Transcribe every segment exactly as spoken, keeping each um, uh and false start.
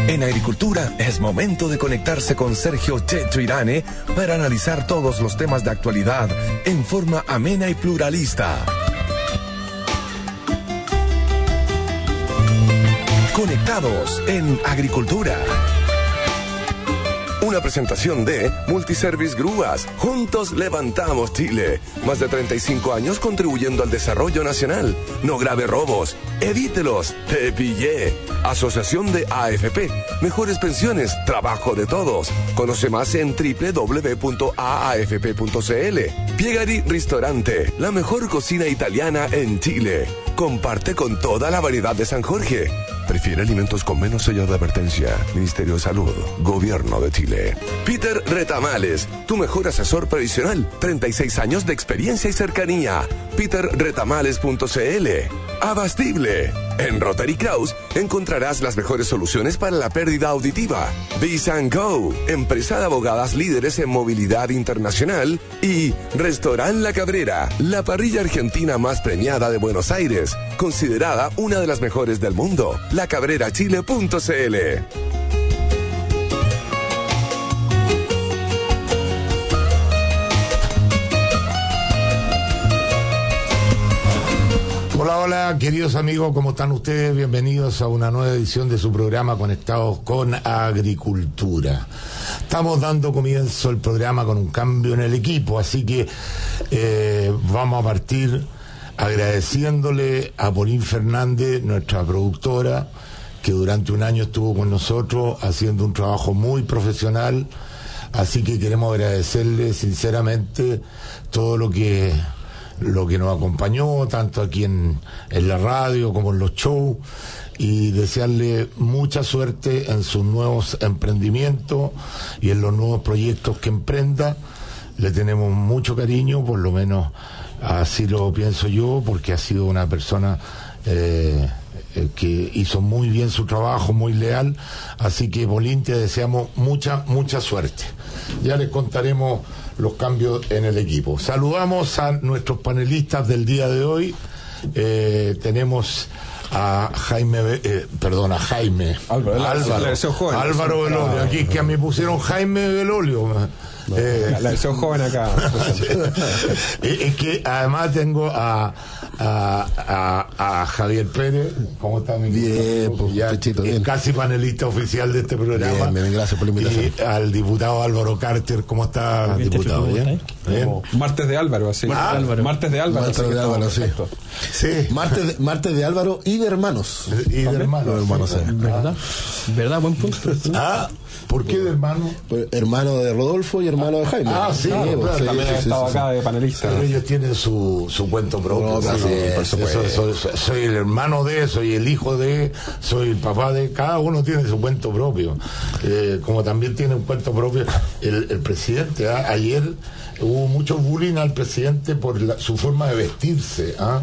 En Agricultura es momento de conectarse con Sergio Checho Irane para analizar todos los temas de actualidad en forma amena y pluralista. Conectados en Agricultura. Una presentación de Multiservice Grúas. Juntos levantamos Chile. Más de treinta y cinco años contribuyendo al desarrollo nacional. No grave robos. Evítelos. Te pillé. Asociación de A F P. Mejores pensiones. Trabajo de todos. Conoce más en doble u doble u doble u punto a a f p punto c l. Piegari Ristorante. La mejor cocina italiana en Chile. Comparte con toda la variedad de San Jorge. Prefiere alimentos con menos sello de advertencia. Ministerio de Salud. Gobierno de Chile. Peter Retamales, tu mejor asesor previsional. treinta y seis años de experiencia y cercanía. peter retamales punto c l. Abastible. En Rotary Kraus encontrarás las mejores soluciones para la pérdida auditiva. Visa and Go, empresa de abogadas líderes en movilidad internacional. Y Restaurant La Cabrera, la parrilla argentina más premiada de Buenos Aires, considerada una de las mejores del mundo. la cabrera chile punto c l. Hola, hola, queridos amigos, ¿cómo están ustedes? Bienvenidos a una nueva edición de su programa Conectados con Agricultura. Estamos dando comienzo al programa con un cambio en el equipo, así que eh, vamos a partir agradeciéndole a Pauline Fernández, nuestra productora, que durante un año estuvo con nosotros haciendo un trabajo muy profesional, así que queremos agradecerle sinceramente todo lo que... lo que nos acompañó, tanto aquí en, en la radio como en los shows, y desearle mucha suerte en sus nuevos emprendimientos y en los nuevos proyectos que emprenda. Le tenemos mucho cariño, por lo menos así lo pienso yo, porque ha sido una persona eh, que hizo muy bien su trabajo, muy leal, así que Pauline, te deseamos mucha, mucha suerte. Ya les contaremos los cambios en el equipo. Saludamos a nuestros panelistas del día de hoy. Eh, tenemos a Jaime, eh, perdón, a Jaime Álvaro, Álvaro, Álvaro, Álvaro Belolio. Aquí que a mí pusieron Jaime Belolio. No, eh, la versión joven acá. Es que además tengo a, a, a, a Javier Pérez. ¿Cómo está mi Bien, pues, ya Pechito, es bien. casi panelista oficial de este programa. Bien, bien, gracias por la invitación. Y al diputado Álvaro Carter. ¿Cómo está, Bien, diputado? bien. Bien. Martes de Álvaro, así. Ah, Álvaro. Martes de Álvaro. Martes de Álvaro, sí. Sí. Martes de, martes de Álvaro y de hermanos. Y de hermanos. De hermanos, sí. ¿Verdad? ¿Verdad? Buen punto. Ah, ¿por qué de hermano? Pues, hermano de Rodolfo y hermano de Jaime. Ah, sí, pues, claro, sí, También sí, he sí, estado sí, acá de panelista. Pero ellos tienen su, su cuento propio. No, ¿sí? sí, por Eso- supuesto. soy, soy- soy el hermano de, soy el hijo de, soy el papá de. Cada uno tiene su cuento propio. Eh, como también tiene un cuento propio el, el presidente. ¿ah? Ayer hubo mucho bullying al presidente por la- su forma de vestirse. ¿ah?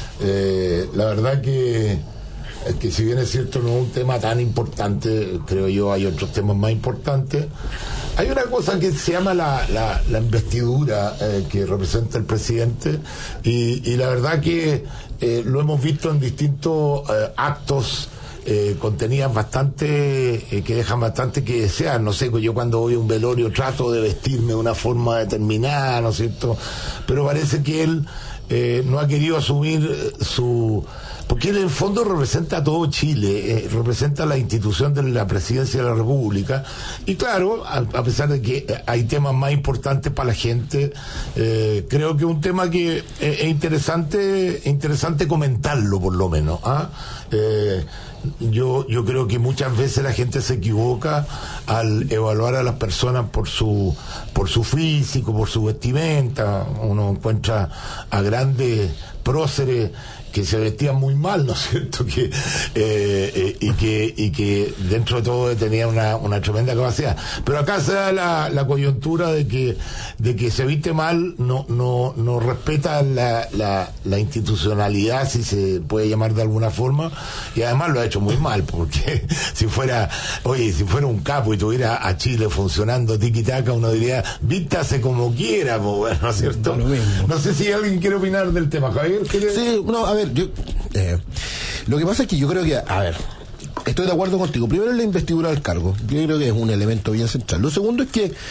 Eh, la verdad que, es que si bien es cierto no es un tema tan importante, creo yo hay otros temas más importantes. Hay una cosa que se llama la, la, la investidura eh, que representa el presidente y, y la verdad que eh, lo hemos visto en distintos eh, actos eh, contenidas bastante eh, que dejan bastante que desear. No sé, yo cuando voy a un velorio trato de vestirme de una forma determinada, ¿no es cierto? Pero parece que él eh, no ha querido asumir eh, su... Porque él en el fondo representa a todo Chile, eh, representa la institución de la presidencia de la República, y claro, a, a pesar de que hay temas más importantes para la gente, eh, creo que es un tema que eh, es interesante, interesante comentarlo por lo menos. ¿ah? Eh, yo, yo creo que muchas veces la gente se equivoca al evaluar a las personas por su, por su físico, por su vestimenta. Uno encuentra a grandes próceres que se vestían muy mal, ¿no es cierto? Que, eh, eh, y que y que dentro de todo tenía una, una tremenda capacidad. Pero acá se da la, la coyuntura de que de que se viste mal, no no no respeta la, la, la institucionalidad, si se puede llamar de alguna forma, y además lo ha hecho muy mal, porque si fuera, oye, si fuera un capo y tuviera a Chile funcionando tiki-taka, uno diría, vístase como quiera, pues, bueno, ¿no es cierto? Lo mismo. No sé si alguien quiere opinar del tema. Javier, ¿quiere? Sí, no, a ver, yo, eh, lo que pasa es que yo creo que, a ver, estoy de acuerdo contigo. Primero, la investidura del cargo. Yo creo que es un elemento bien central. Lo segundo es que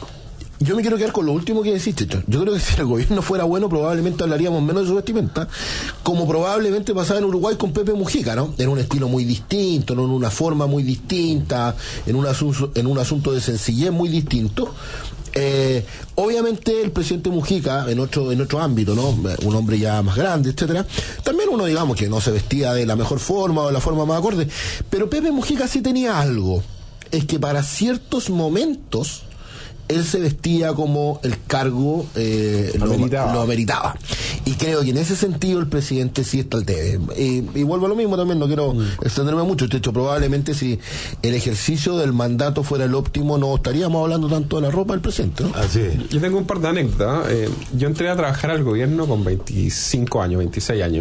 yo me quiero quedar con lo último que decís, Checho. Yo creo que si el gobierno fuera bueno, probablemente hablaríamos menos de su vestimenta, como probablemente pasaba en Uruguay con Pepe Mujica, ¿no? En un estilo muy distinto, ¿no? En una forma muy distinta, en un asunto, en un asunto de sencillez muy distinto. Eh, obviamente el presidente Mujica en otro en otro ámbito, ¿no? Un hombre ya más grande, etcétera. También uno, digamos, que no se vestía de la mejor forma o de la forma más acorde, pero Pepe Mujica sí tenía algo, es que para ciertos momentos él se vestía como el cargo eh, lo, ameritaba. lo ameritaba. Y creo que en ese sentido el presidente sí está al debe. Y, y vuelvo a lo mismo también, no quiero mm. extenderme mucho. De hecho, probablemente si el ejercicio del mandato fuera el óptimo, no estaríamos hablando tanto de la ropa del presidente, ¿no? Así es. Yo tengo un par de anécdotas. Eh, yo entré a trabajar al gobierno con veinticinco años, veintiséis años.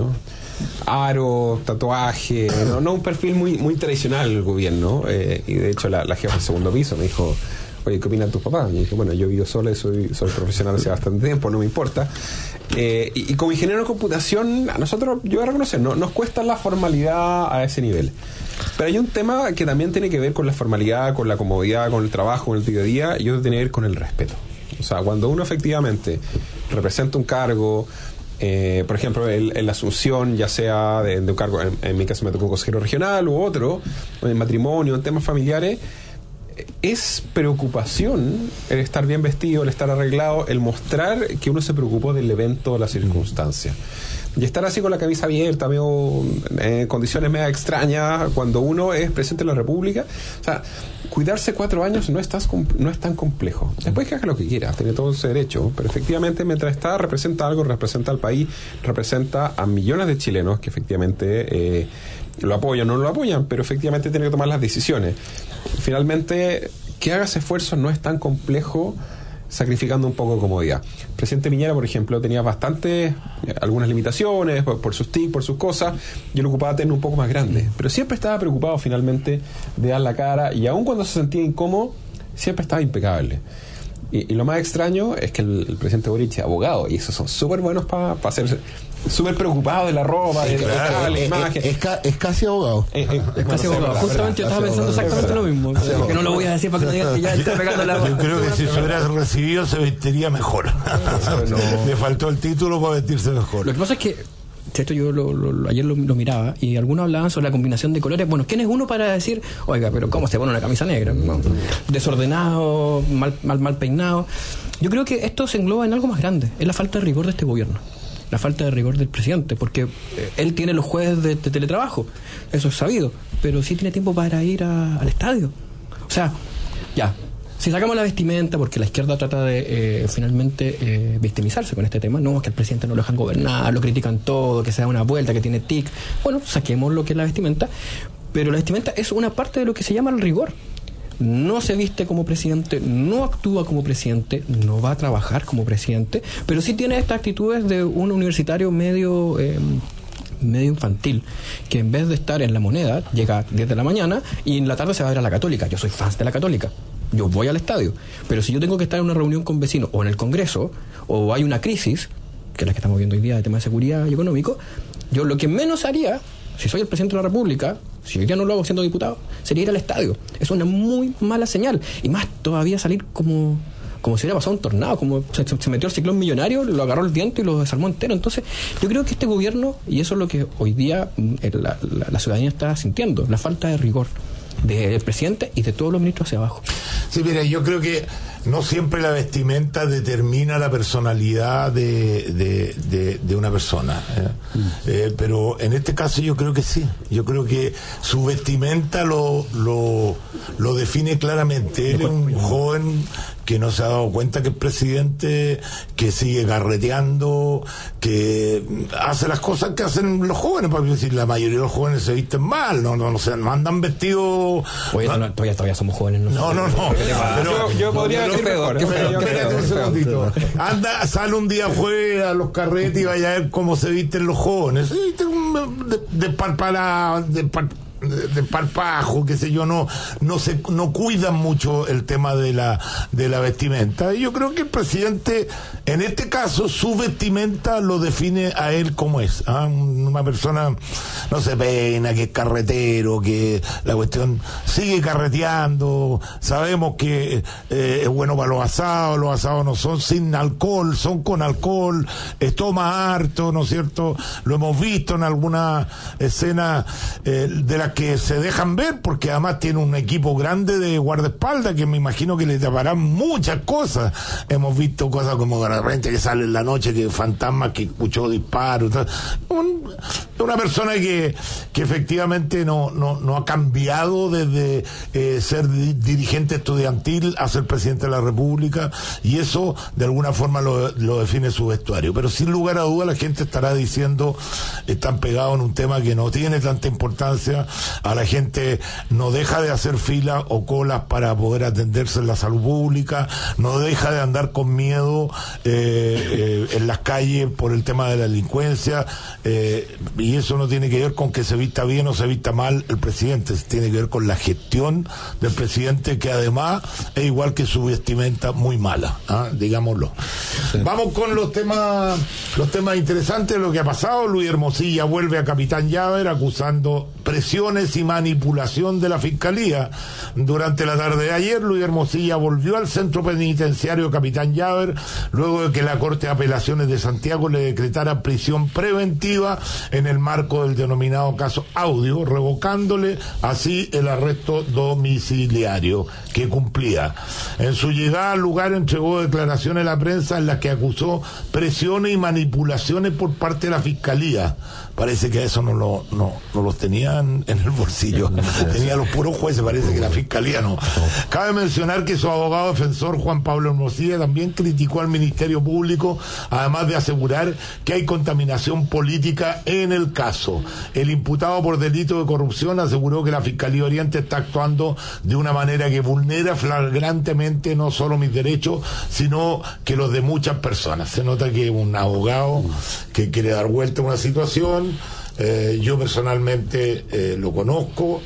Aro, tatuaje, no, no un perfil muy muy tradicional el gobierno. Eh, y de hecho la, la jefa del segundo piso me dijo: oye, ¿qué opinan tus papás? Y dije, bueno, yo vivo sola y soy, soy profesional hace bastante tiempo, no me importa. Eh, y, y como ingeniero de computación, a nosotros, yo voy a reconocer, no, nos cuesta la formalidad a ese nivel. Pero hay un tema que también tiene que ver con la formalidad, con la comodidad, con el trabajo, con el día a día, y otro tiene que ver con el respeto. O sea, cuando uno efectivamente representa un cargo, eh, por ejemplo, en la asunción, ya sea de, de un cargo, en, en mi caso me tocó un consejero regional u otro, en matrimonio, en temas familiares, es preocupación el estar bien vestido, el estar arreglado, el mostrar que uno se preocupó del evento o la circunstancia. Y estar así con la camisa abierta, medio en eh, condiciones medio extrañas, cuando uno es presidente de la República. O sea, cuidarse cuatro años no es tan, no es tan complejo. Después que haga lo que quiera, tiene todo ese derecho, pero efectivamente mientras está, representa algo, representa al país, representa a millones de chilenos que efectivamente eh, lo apoyan o no lo apoyan, pero efectivamente tiene que tomar las decisiones. Finalmente, que hagas esfuerzos no es tan complejo, sacrificando un poco de comodidad. El presidente Piñera, por ejemplo, tenía bastante, eh, algunas limitaciones por, por sus tics, por sus cosas. Yo lo ocupaba tener un poco más grande, pero siempre estaba preocupado finalmente de dar la cara, y aun cuando se sentía incómodo, siempre estaba impecable. Y, y lo más extraño es que el, el presidente Boric es abogado, y esos son súper buenos para pa ser súper preocupados de la ropa, sí, de, claro, de la es, imagen. Es, es, es casi abogado. Eh, eh, Es casi abogado. bueno, Justamente yo estaba pensando exactamente lo mismo. O sea, que no lo voy a decir para que no digan que ya está pegando la Yo creo que si se hubiera recibido se vestiría mejor. No. Le faltó el título para vestirse mejor. Lo que pasa es que esto yo lo, lo, ayer lo, lo miraba y algunos hablaban sobre la combinación de colores. Bueno, ¿quién es uno para decir, oiga, pero cómo se pone una camisa negra? No, desordenado, mal, mal, mal peinado. Yo creo que esto se engloba en algo más grande, es la falta de rigor de este gobierno, la falta de rigor del presidente, porque eh, él tiene los jueves de, de teletrabajo, eso es sabido, pero sí tiene tiempo para ir a, al estadio. O sea, ya, si sacamos la vestimenta, porque la izquierda trata de eh, finalmente eh, victimizarse con este tema, no, que el presidente no lo dejan gobernar, lo critican todo, que se da una vuelta, que tiene tic. Bueno, saquemos lo que es la vestimenta, pero la vestimenta es una parte de lo que se llama el rigor. No se viste como presidente, no actúa como presidente, no va a trabajar como presidente, pero sí tiene estas actitudes de un universitario medio eh, medio infantil, que en vez de estar en La Moneda, llega a diez de la mañana y en la tarde se va a ver a la Católica. Yo soy fan de la Católica, yo voy al estadio, pero si yo tengo que estar en una reunión con vecinos o en el Congreso, o hay una crisis, que es la que estamos viendo hoy día de tema de seguridad y económico, yo lo que menos haría, si soy el presidente de la República, si hoy día no lo hago siendo diputado, sería ir al estadio. Es una muy mala señal. Y más todavía salir como como si hubiera pasado un tornado, como se, se metió el ciclón millonario, lo agarró el viento y lo desarmó entero. Entonces, yo creo que este gobierno, y eso es lo que hoy día la, la, la ciudadanía está sintiendo, la falta de rigor del presidente y de todos los ministros hacia abajo. Sí, mira, yo creo que no siempre la vestimenta determina la personalidad de, de, de, de una persona, ¿eh? Mm. Eh, pero en este caso yo creo que sí. Yo creo que su vestimenta lo, lo, lo define claramente. Él es un joven que no se ha dado cuenta que es presidente, que sigue carreteando, que hace las cosas que hacen los jóvenes, para decir, la mayoría de los jóvenes se visten mal, no, no, no se no andan vestidos. Oye, no, todavía, todavía somos jóvenes. No, no, no. no pero, yo, yo podría decir mejor. Espérate un segundito. Anda, sale un día fuera a los carretes y vaya a ver cómo se visten los jóvenes. Se visten de, de, para, de, de, de parpajo, qué sé yo, no no se no cuidan mucho el tema de la de la vestimenta. Y yo creo que el presidente, en este caso, su vestimenta lo define a él como es, ¿ah? Una persona no se peina, que es carretero, que la cuestión sigue carreteando. Sabemos que eh, es bueno para los asados, los asados no son sin alcohol, son con alcohol, eh, toma harto, ¿no es cierto? Lo hemos visto en alguna escena eh, de las que se dejan ver, porque además tiene un equipo grande de guardaespaldas que me imagino que le taparán muchas cosas. Hemos visto cosas como de repente que sale en la noche, que fantasmas que escuchó disparos. Un, una persona que, que efectivamente no, no, no ha cambiado desde eh, ser di- dirigente estudiantil a ser presidente de la República, y eso de alguna forma lo, lo define su vestuario. Pero sin lugar a dudas la gente estará diciendo, están pegados en un tema que no tiene tanta importancia. A la gente no deja de hacer filas o colas para poder atenderse en la salud pública, no deja de andar con miedo eh, eh, en las calles por el tema de la delincuencia, eh, y eso no tiene que ver con que se vista bien o se vista mal el presidente, tiene que ver con la gestión del presidente, que además es igual que su vestimenta, muy mala, ¿ah? Digámoslo. Sí. Vamos con los temas los temas interesantes de lo que ha pasado. Luis Hermosilla vuelve a Capitán Llaver acusando presiones y manipulación de la Fiscalía. Durante la tarde de ayer, Luis Hermosilla volvió al centro penitenciario Capitán Llaver luego de que la Corte de Apelaciones de Santiago le decretara prisión preventiva en el marco del denominado caso Audio, revocándole así el arresto domiciliario que cumplía. En su llegada al lugar entregó declaraciones a la prensa en las que acusó presiones y manipulaciones por parte de la Fiscalía. Parece que eso no lo no, no los tenían en el bolsillo, tenía los puros jueces, parece que la Fiscalía no. Cabe mencionar que su abogado defensor Juan Pablo Hermosilla también criticó al Ministerio Público, además de asegurar que hay contaminación política en el caso. El imputado por delito de corrupción aseguró que la Fiscalía Oriente está actuando de una manera que vulnera flagrantemente no solo mis derechos, sino que los de muchas personas. Se nota que un abogado que quiere dar vuelta a una situación. Eh, yo personalmente eh, lo conozco,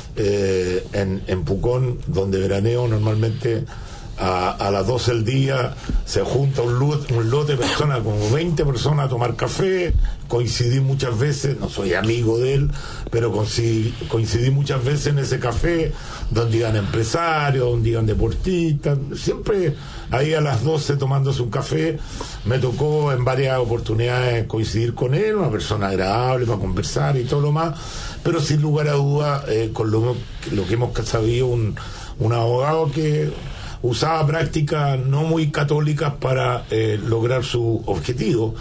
eh, en, en Pucón, donde veraneo normalmente a, a las doce del día, se junta un lote, un lote de personas, como veinte personas a tomar café. Coincidí muchas veces, no soy amigo de él, pero coincidí, coincidí muchas veces en ese café, donde iban empresarios, donde iban deportistas, siempre ahí a las doce tomándose un café. Me tocó en varias oportunidades coincidir con él, una persona agradable para conversar y todo lo más, pero sin lugar a dudas, eh, con lo, lo que hemos sabido, un, un abogado que usaba prácticas no muy católicas para eh, lograr su objetivo,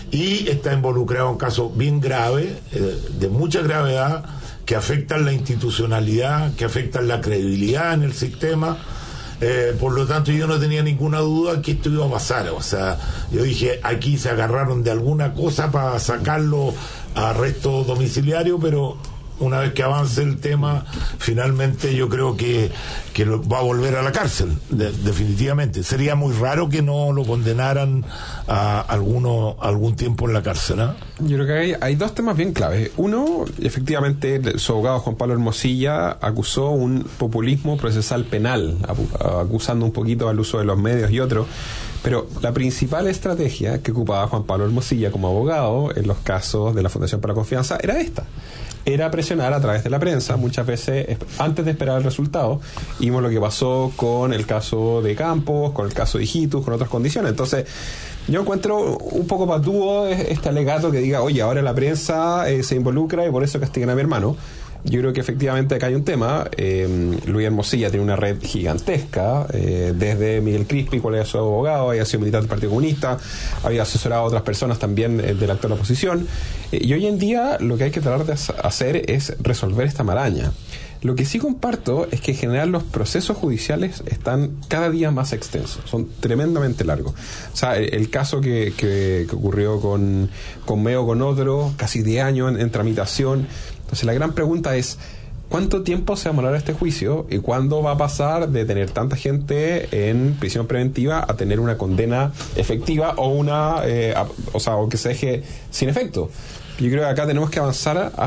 y está involucrado en casos bien graves, eh, de mucha gravedad, que afectan la institucionalidad, que afectan la credibilidad en el sistema. Eh, por lo tanto, yo no tenía ninguna duda que esto iba a pasar. O sea, yo dije, aquí se agarraron de alguna cosa para sacarlo a arresto domiciliario, pero una vez que avance el tema, finalmente yo creo que, que lo, va a volver a la cárcel, de, definitivamente. Sería muy raro que no lo condenaran a alguno, algún tiempo en la cárcel, ¿eh? Yo creo que hay, hay dos temas bien claves. Uno, efectivamente, su abogado Juan Pablo Hermosilla acusó un populismo procesal penal, acusando un poquito al uso de los medios y otros. Pero la principal estrategia que ocupaba Juan Pablo Hermosilla como abogado en los casos de la Fundación para la Confianza era esta. Era presionar a través de la prensa, muchas veces antes de esperar el resultado. Y vimos lo que pasó con el caso de Campos, con el caso de Hijitus, con otras condiciones. Entonces, yo encuentro un poco patúo este alegato que diga, oye, ahora la prensa eh, se involucra y por eso castigan a mi hermano. Yo creo que efectivamente acá hay un tema. eh, Luis Hermosilla tiene una red gigantesca, eh, desde Miguel Crispi, cuál era su abogado, había sido militante del Partido Comunista, había asesorado a otras personas también eh, de la actual oposición, eh, y hoy en día lo que hay que tratar de hacer es resolver esta maraña. Lo que sí comparto es que en general los procesos judiciales están cada día más extensos, son tremendamente largos. O sea, el, el caso que, que, que ocurrió con, con Meo, con otro, casi diez años en, en tramitación. Entonces la gran pregunta es, ¿cuánto tiempo se va a demorar este juicio y cuándo va a pasar de tener tanta gente en prisión preventiva a tener una condena efectiva o una, eh, a, o sea, o que se deje sin efecto? Yo creo que acá tenemos que avanzar a,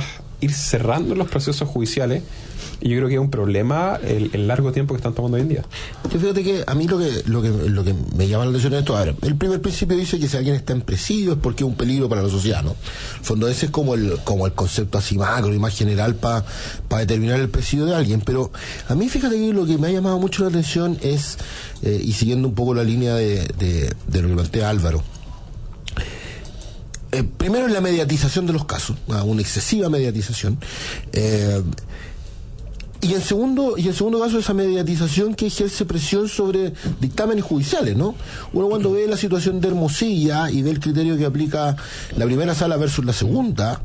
ir cerrando los procesos judiciales. Y yo creo que es un problema el, el largo tiempo que están tomando hoy en día. Yo fíjate que a mí lo que lo que lo que me llama la atención es esto. A ver, el primer principio dice que si alguien está en presidio es porque es un peligro para la sociedad, ¿no? En el fondo ese es como el como el concepto así macro y más general para para determinar el presidio de alguien. Pero a mí fíjate que lo que me ha llamado mucho la atención es, eh, y siguiendo un poco la línea de, de, de lo que plantea Álvaro, eh, primero en la mediatización de los casos, ¿no? Una excesiva mediatización. Eh, Y en segundo, y en segundo caso, esa mediatización que ejerce presión sobre dictámenes judiciales, ¿no? Uno cuando ve la situación de Hermosilla y ve el criterio que aplica la primera sala versus la segunda,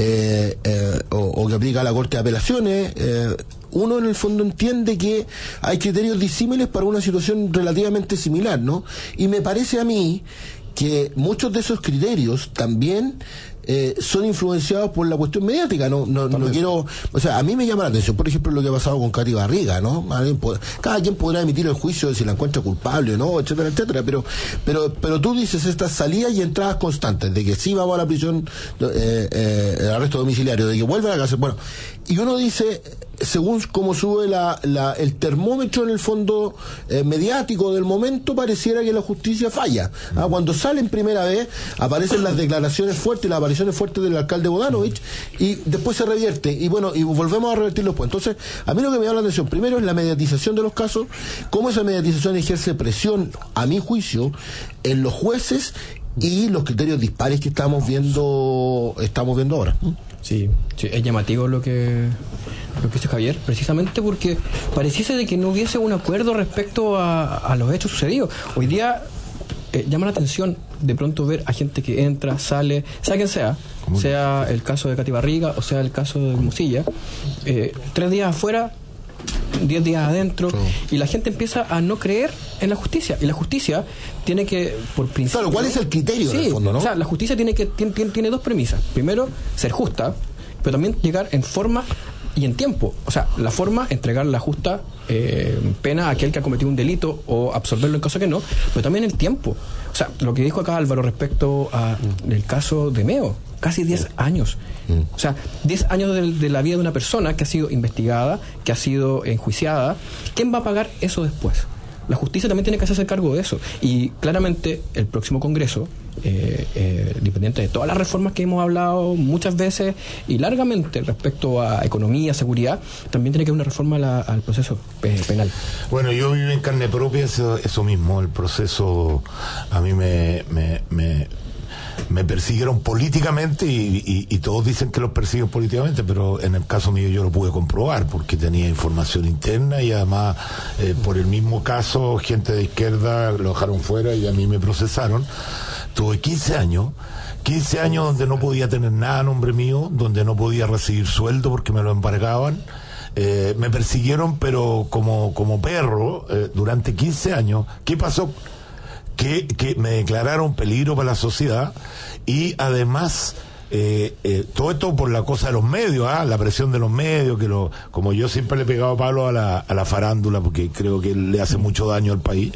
eh, eh, o, o que aplica la Corte de Apelaciones, eh, uno en el fondo entiende que hay criterios disímiles para una situación relativamente similar, ¿no? Y me parece a mí que muchos de esos criterios también Eh, son influenciados por la cuestión mediática. No, no, no quiero, o sea, a mí me llama la atención, por ejemplo, lo que ha pasado con Katy Barriga, ¿no? Cada quien podrá emitir el juicio de si la encuentra culpable o no, etcétera, etcétera, pero, pero, pero tú dices estas salidas y entradas constantes, de que sí vamos a la prisión, eh, eh, el arresto domiciliario, de que vuelve a la cárcel, bueno, y uno dice, según cómo sube la, la, el termómetro en el fondo eh, mediático del momento, pareciera que la justicia falla. ¿Ah? Cuando sale en primera vez, aparecen las declaraciones fuertes, las apariciones fuertes del alcalde Bodanovich, y después se revierte, y bueno, y volvemos a revertirlo después. Entonces, a mí lo que me llama la atención, primero es la mediatización de los casos, cómo esa mediatización ejerce presión, a mi juicio, en los jueces y los criterios dispares que estamos viendo, estamos viendo ahora. Sí, sí, es llamativo lo que lo que dice Javier, precisamente porque pareciese de que no hubiese un acuerdo respecto a, a los hechos sucedidos. Hoy día eh, llama la atención de pronto ver a gente que entra, sale, sea quien sea, sea el caso de Katy Barriga o sea el caso de Hermosilla, eh, tres días afuera, diez días adentro, sí. Y la gente empieza a no creer en la justicia, y la justicia tiene que, por principio... Claro, ¿cuál es el criterio sí, en el fondo, no? O sea, la justicia tiene que tiene, tiene, tiene dos premisas. Primero, ser justa, pero también llegar en forma y en tiempo. O sea, la forma, entregar la justa eh, pena a aquel que ha cometido un delito o absorberlo en caso que no, pero también el tiempo. O sea, lo que dijo acá Álvaro respecto al caso de Meo, casi diez años. O sea, diez años de, de la vida de una persona que ha sido investigada, que ha sido enjuiciada. ¿Quién va a pagar eso después? La justicia también tiene que hacerse cargo de eso. Y claramente el próximo Congreso, eh, eh, independiente de todas las reformas que hemos hablado muchas veces y largamente respecto a economía, seguridad, también tiene que haber una reforma a la, al proceso eh, penal. Bueno, yo viví en carne propia eso, eso mismo. El proceso a mí me... me, me me persiguieron políticamente y, y, y todos dicen que los persiguen políticamente, pero en el caso mío yo lo pude comprobar porque tenía información interna y además eh, por el mismo caso gente de izquierda lo dejaron fuera y a mí me procesaron. Tuve quince años quince años donde no podía tener nada a nombre mío, donde no podía recibir sueldo porque me lo embargaban. Eh, me persiguieron pero como, como perro eh, durante quince años. ¿Qué pasó? Que, que me declararon peligro para la sociedad y además eh, eh, todo esto por la cosa de los medios, ¿ah? La presión de los medios, que lo, como yo siempre le he pegado palo a la, a la farándula porque creo que le hace mucho daño al país,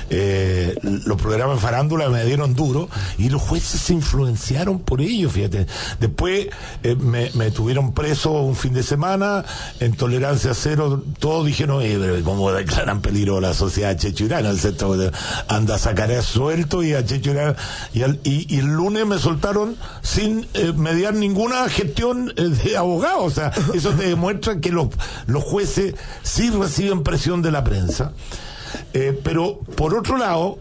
eh, los programas de farándula me dieron duro y los jueces se influenciaron por ello, fíjate. Después eh, me, me tuvieron preso un fin de semana en tolerancia cero, todos dijeron, eh, ¿cómo declaran peligro a la sociedad chechurana? El centro anda a sacar a suelto y a Chechurana y, al, y, y el lunes me soltaron sin eh, mediar ninguna gestión eh, de abogado. O sea, eso te demuestra que los, los jueces sí reciben presión de la prensa. Eh, pero por otro lado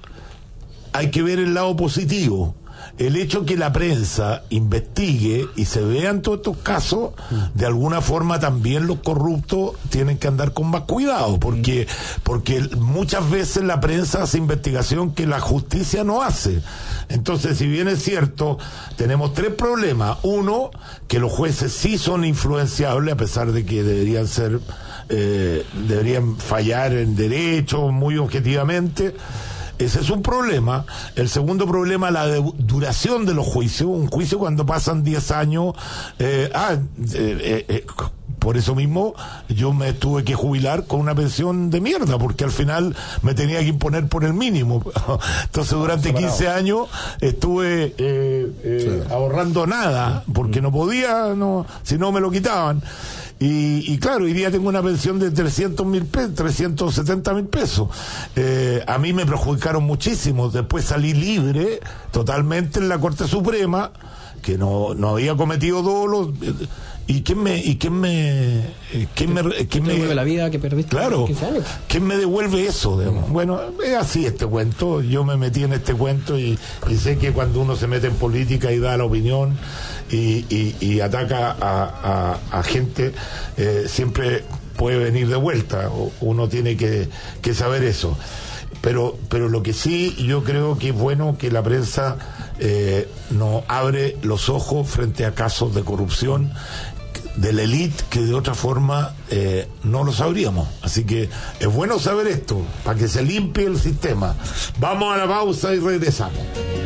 hay que ver el lado positivo. El hecho que la prensa investigue y se vean todos estos casos, de alguna forma también los corruptos tienen que andar con más cuidado, porque porque muchas veces la prensa hace investigación que la justicia no hace. Entonces, si bien es cierto, tenemos tres problemas. Uno, que los jueces sí son influenciables, a pesar de que deberían ser, eh, deberían fallar en derecho muy objetivamente. Ese es un problema. El segundo problema, la de duración de los juicios. Un juicio cuando pasan diez años, eh, ah, eh, eh, por eso mismo yo me tuve que jubilar con una pensión de mierda, porque al final me tenía que imponer por el mínimo. Entonces durante quince años estuve eh, eh, sí. ahorrando nada, porque no podía, no, si no me lo quitaban. Y, y claro, hoy día tengo una pensión de trescientos mil pesos, trescientos setenta mil pesos. Eh, a mí me perjudicaron muchísimo. Después salí libre totalmente en la Corte Suprema, que no, no había cometido dolo. ¿Y quién me, y quién me, quién me, quién me devuelve la vida que perdiste? Claro, quince años. ¿Quién me devuelve eso? Digamos? Bueno, es así este cuento. Yo me metí en este cuento y, y sé que cuando uno se mete en política y da la opinión y, y, y ataca a, a, a gente, eh, siempre puede venir de vuelta. Uno tiene que, que saber eso. Pero, pero lo que sí, yo creo que es bueno que la prensa eh, nos abre los ojos frente a casos de corrupción de la élite que de otra forma eh, no lo sabríamos. Así que es bueno saber esto, para que se limpie el sistema. Vamos a la pausa y regresamos.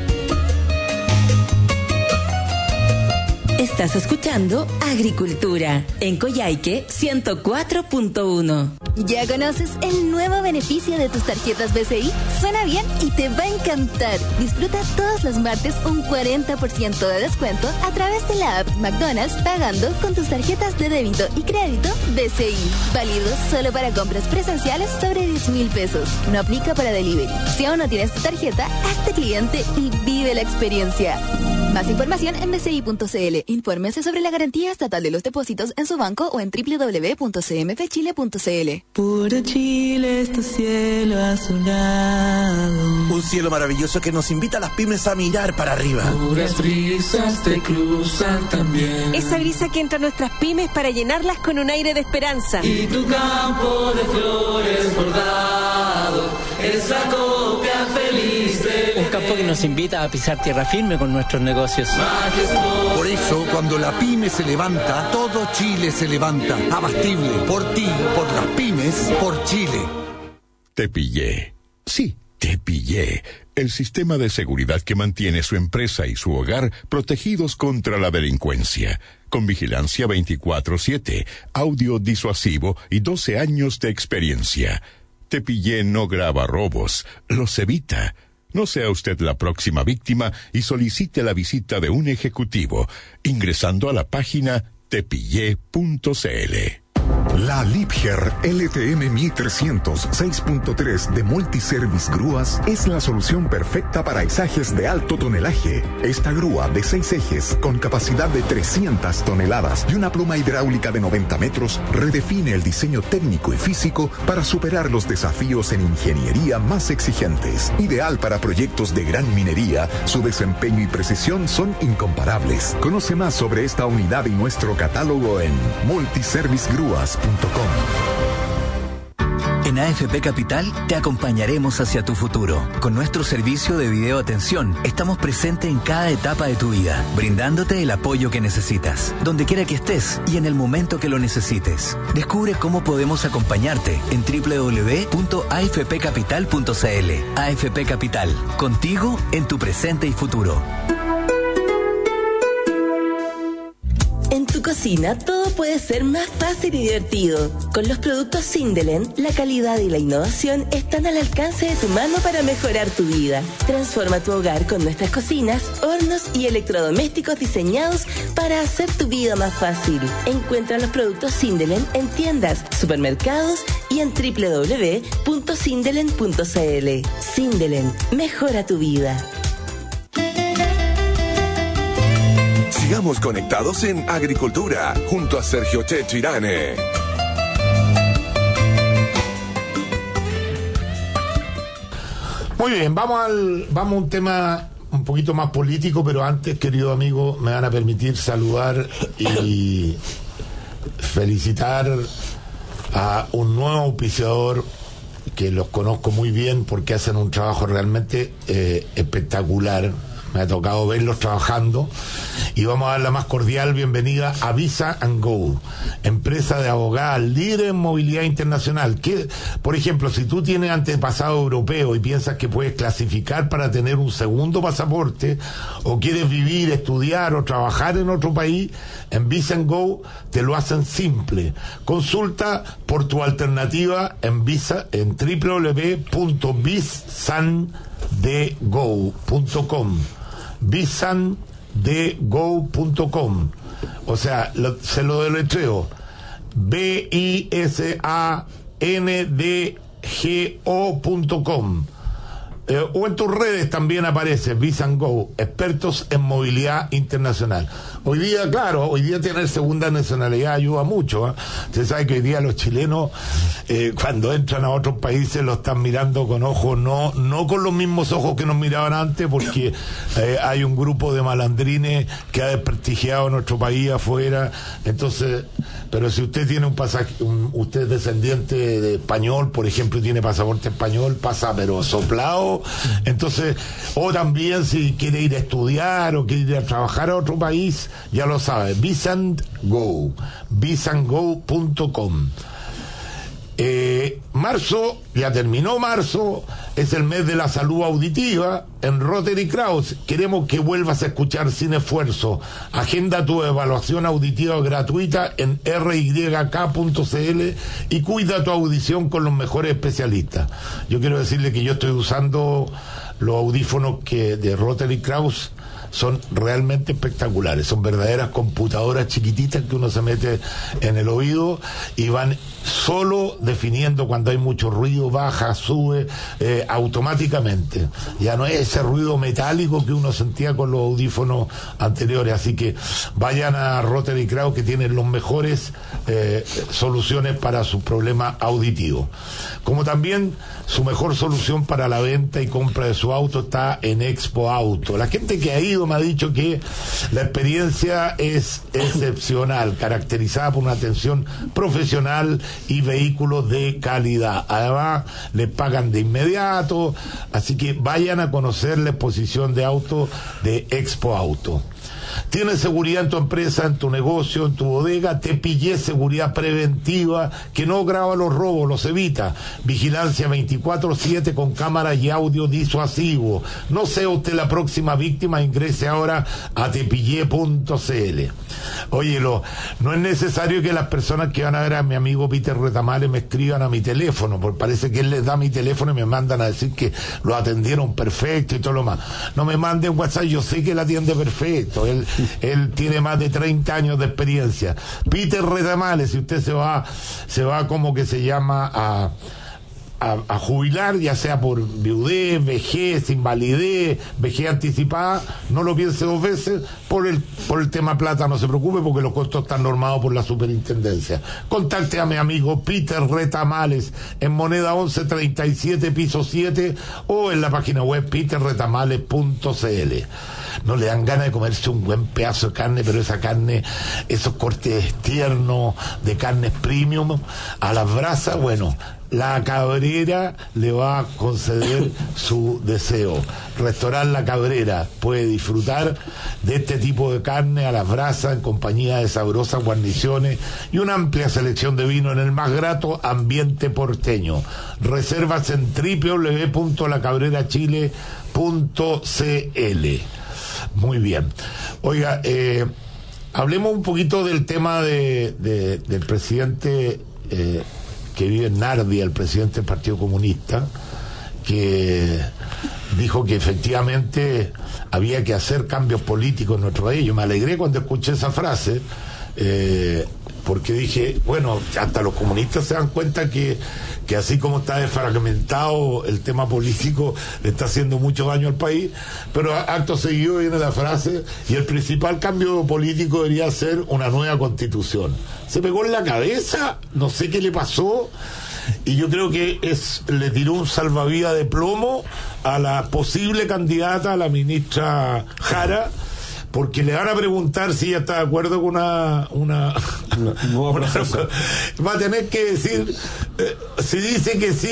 Estás escuchando Agricultura en Coyhaique ciento cuatro punto uno. ¿Ya conoces el nuevo beneficio de tus tarjetas B C I? Suena bien y te va a encantar. Disfruta todos los martes un cuarenta por ciento de descuento a través de la app McDonald's pagando con tus tarjetas de débito y crédito B C I. Válido solo para compras presenciales sobre diez mil pesos. No aplica para delivery. Si aún no tienes tu tarjeta, hazte cliente y vive la experiencia. Más información en b c i punto c l. Infórmense sobre la garantía estatal de los depósitos en su banco o en w w w punto c m f chile punto c l. Puro Chile es tu cielo azulado. Un cielo maravilloso que nos invita a las pymes a mirar para arriba. Puras brisas te cruzan también. Esa brisa que entra a nuestras pymes para llenarlas con un aire de esperanza. Y tu campo de flores bordado es la copia feliz de... Un campo que nos invita a pisar tierra firme con nuestros negocios. Por eso, cuando la pyme se levanta, todo Chile se levanta. Abastible, por ti, por las pymes, por Chile. Te pillé. Sí, te pillé. El sistema de seguridad que mantiene su empresa y su hogar protegidos contra la delincuencia. Con vigilancia veinticuatro siete, audio disuasivo y doce años de experiencia. Te pillé no graba robos, los evita. No sea usted la próxima víctima y solicite la visita de un ejecutivo ingresando a la página tepillé punto c l. La Liebherr L T M mil trescientos seis punto tres de Multiservice Grúas es la solución perfecta para izajes de alto tonelaje. Esta grúa de seis ejes con capacidad de trescientas toneladas y una pluma hidráulica de noventa metros redefine el diseño técnico y físico para superar los desafíos en ingeniería más exigentes. Ideal para proyectos de gran minería, su desempeño y precisión son incomparables. Conoce más sobre esta unidad y nuestro catálogo en multiservice grúas punto com. En A F P Capital te acompañaremos hacia tu futuro. Con nuestro servicio de video atención, estamos presentes en cada etapa de tu vida, brindándote el apoyo que necesitas, donde quiera que estés y en el momento que lo necesites. Descubre cómo podemos acompañarte en w w w punto a f p capital punto c l. A F P Capital, contigo en tu presente y futuro. En tu cocina todo puede ser más fácil y divertido. Con los productos Sindelen, la calidad y la innovación están al alcance de tu mano para mejorar tu vida. Transforma tu hogar con nuestras cocinas, hornos y electrodomésticos diseñados para hacer tu vida más fácil. Encuentra los productos Sindelen en tiendas, supermercados y en w w w punto sindelen punto c l. Sindelen, mejora tu vida. Sigamos conectados en Agricultura, junto a Sergio Checho Irane. Muy bien, vamos al vamos a un tema un poquito más político, pero antes, querido amigo, me van a permitir saludar y felicitar a un nuevo auspiciador que los conozco muy bien porque hacen un trabajo realmente eh, espectacular. me ha tocado verlos trabajando, y vamos a dar la más cordial bienvenida a Visa and Go, empresa de abogadas líder en movilidad internacional. Que, por ejemplo, si tú tienes antepasado europeo y piensas que puedes clasificar para tener un segundo pasaporte, o quieres vivir, estudiar o trabajar en otro país, en Visa and Go te lo hacen simple. Consulta por tu alternativa en Visa en doble u doble u doble u punto visan de go punto com, visan de go punto com, o sea, lo, se lo deletreo, B I S A N D G O punto com. Eh, o en tus redes también aparece Visa and Go, expertos en movilidad internacional. Hoy día, claro, hoy día tener segunda nacionalidad ayuda mucho, ¿eh? Usted sabe que hoy día los chilenos, eh, cuando entran a otros países, lo están mirando con ojos, no no con los mismos ojos que nos miraban antes, porque eh, hay un grupo de malandrines que ha desprestigiado nuestro país afuera. Entonces, pero si usted tiene un pasaje, un, usted es descendiente de español, por ejemplo, y tiene pasaporte español, pasa pero soplado. Entonces, o también si quiere ir a estudiar o quiere ir a trabajar a otro país, ya lo sabe, Visa and Go, visan go punto com. Eh, marzo, ya terminó marzo, es el mes de la salud auditiva. En Rotary Kraus queremos que vuelvas a escuchar sin esfuerzo. Agenda tu evaluación auditiva gratuita en r y k punto c l y cuida tu audición con los mejores especialistas. Yo quiero decirle que yo estoy usando los audífonos que de Rotary Kraus. Son realmente espectaculares, son verdaderas computadoras chiquititas que uno se mete en el oído y van solo definiendo cuando hay mucho ruido, baja, sube, eh, automáticamente. Ya no es ese ruido metálico que uno sentía con los audífonos anteriores. Así que vayan a Rotary Kraus, que tienen los mejores eh, soluciones para sus problemas auditivos. Como también su mejor solución para la venta y compra de su auto está en Expo Auto. La gente que ha ido me ha dicho que la experiencia es excepcional, caracterizada por una atención profesional y vehículos de calidad. Además, les pagan de inmediato, así que vayan a conocer la exposición de autos de Expo Auto. Tienes seguridad en tu empresa, en tu negocio, en tu bodega. Te pillé seguridad preventiva que no graba los robos, los evita. Vigilancia veinticuatro siete con cámara y audio disuasivo. No sea usted la próxima víctima, ingrese ahora a tepillé punto c l. Óyelo, no es necesario que las personas que van a ver a mi amigo Peter Retamales me escriban a mi teléfono, porque parece que él les da mi teléfono y me mandan a decir que lo atendieron perfecto y todo lo más. No me manden WhatsApp, yo sé que él atiende perfecto. Él Él tiene más de treinta años de experiencia. Peter Retamales, si usted se va, se va como que se llama a, a, a jubilar, ya sea por viudez, vejez, invalidez, vejez anticipada, no lo piense dos veces. Por el, por el tema plata no se preocupe, porque los costos están normados por la superintendencia. Contacte a mi amigo Peter Retamales en Moneda once treinta y siete, piso siete, o en la página web peter retamales punto c l. No le dan ganas de comerse un buen pedazo de carne, pero esa carne, esos cortes tiernos de carnes premium a las brasas, bueno, La Cabrera le va a conceder su deseo. Restaurant La Cabrera puede disfrutar de este tipo de carne a las brasas en compañía de sabrosas guarniciones y una amplia selección de vino en el más grato ambiente porteño. Reservas en doble u doble u doble u punto la cabrera chile punto c l. Muy bien. Oiga, eh, hablemos un poquito del tema de, de del presidente eh, que vive en Nardia, el presidente del Partido Comunista, que dijo que efectivamente había que hacer cambios políticos en nuestro país. Yo me alegré cuando escuché esa frase, eh, porque dije, bueno, hasta los comunistas se dan cuenta que, que así como está desfragmentado el tema político, le está haciendo mucho daño al país. Pero acto seguido viene la frase, y el principal cambio político debería ser una nueva constitución. Se pegó en la cabeza, no sé qué le pasó, y yo creo que es le tiró un salvavidas de plomo a la posible candidata, a la ministra Jara, porque le van a preguntar si ella está de acuerdo con una una, una, una va a tener que decir, eh, si dice que sí,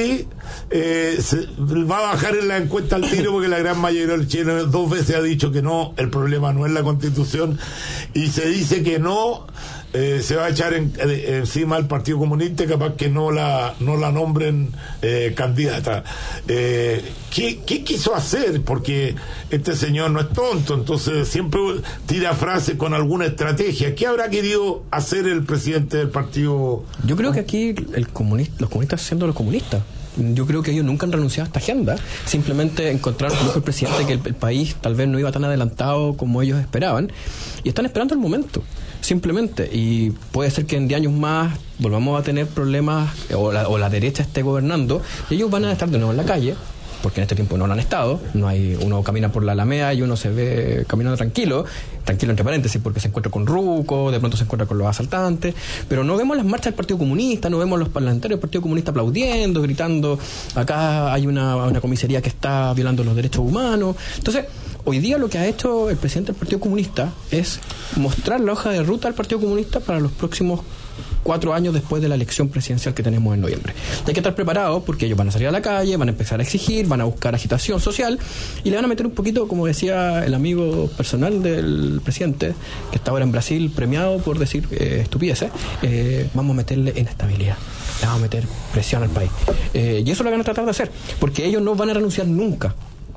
eh, se, va a bajar en la encuesta al tiro porque la gran mayoría del chileno dos veces ha dicho que no, el problema no es la Constitución, y se dice que no, eh, se va a echar en, eh, encima al Partido Comunista, capaz que no la no la nombren eh, candidata. Eh, ¿qué, ¿Qué quiso hacer? Porque este señor no es tonto, entonces siempre tira frases con alguna estrategia. ¿Qué habrá querido hacer el presidente del partido? Yo creo que aquí el comunista, los comunistas siendo los comunistas, yo creo que ellos nunca han renunciado a esta agenda. Simplemente encontraron, como dijo el presidente, que el, el país tal vez no iba tan adelantado como ellos esperaban, y están esperando el momento, simplemente. Y puede ser que en diez años más volvamos a tener problemas, o la, o la derecha esté gobernando, y ellos van a estar de nuevo en la calle, porque en este tiempo no lo han estado. No hay, uno camina por la Alameda y uno se ve caminando tranquilo, tranquilo entre paréntesis, porque se encuentra con rucos, de pronto se encuentra con los asaltantes, pero no vemos las marchas del Partido Comunista, no vemos los parlamentarios del Partido Comunista aplaudiendo, gritando, acá hay una, una comisaría que está violando los derechos humanos. Entonces, hoy día lo que ha hecho el presidente del Partido Comunista es mostrar la hoja de ruta del Partido Comunista para los próximos cuatro años después de la elección presidencial que tenemos en noviembre. Hay que estar preparados porque ellos van a salir a la calle, van a empezar a exigir, van a buscar agitación social y le van a meter un poquito, como decía el amigo personal del presidente, que está ahora en Brasil premiado por decir eh, estupideces, eh, vamos a meterle inestabilidad, le vamos a meter presión al país. Eh, y eso lo van a tratar de hacer, porque ellos no van a renunciar nunca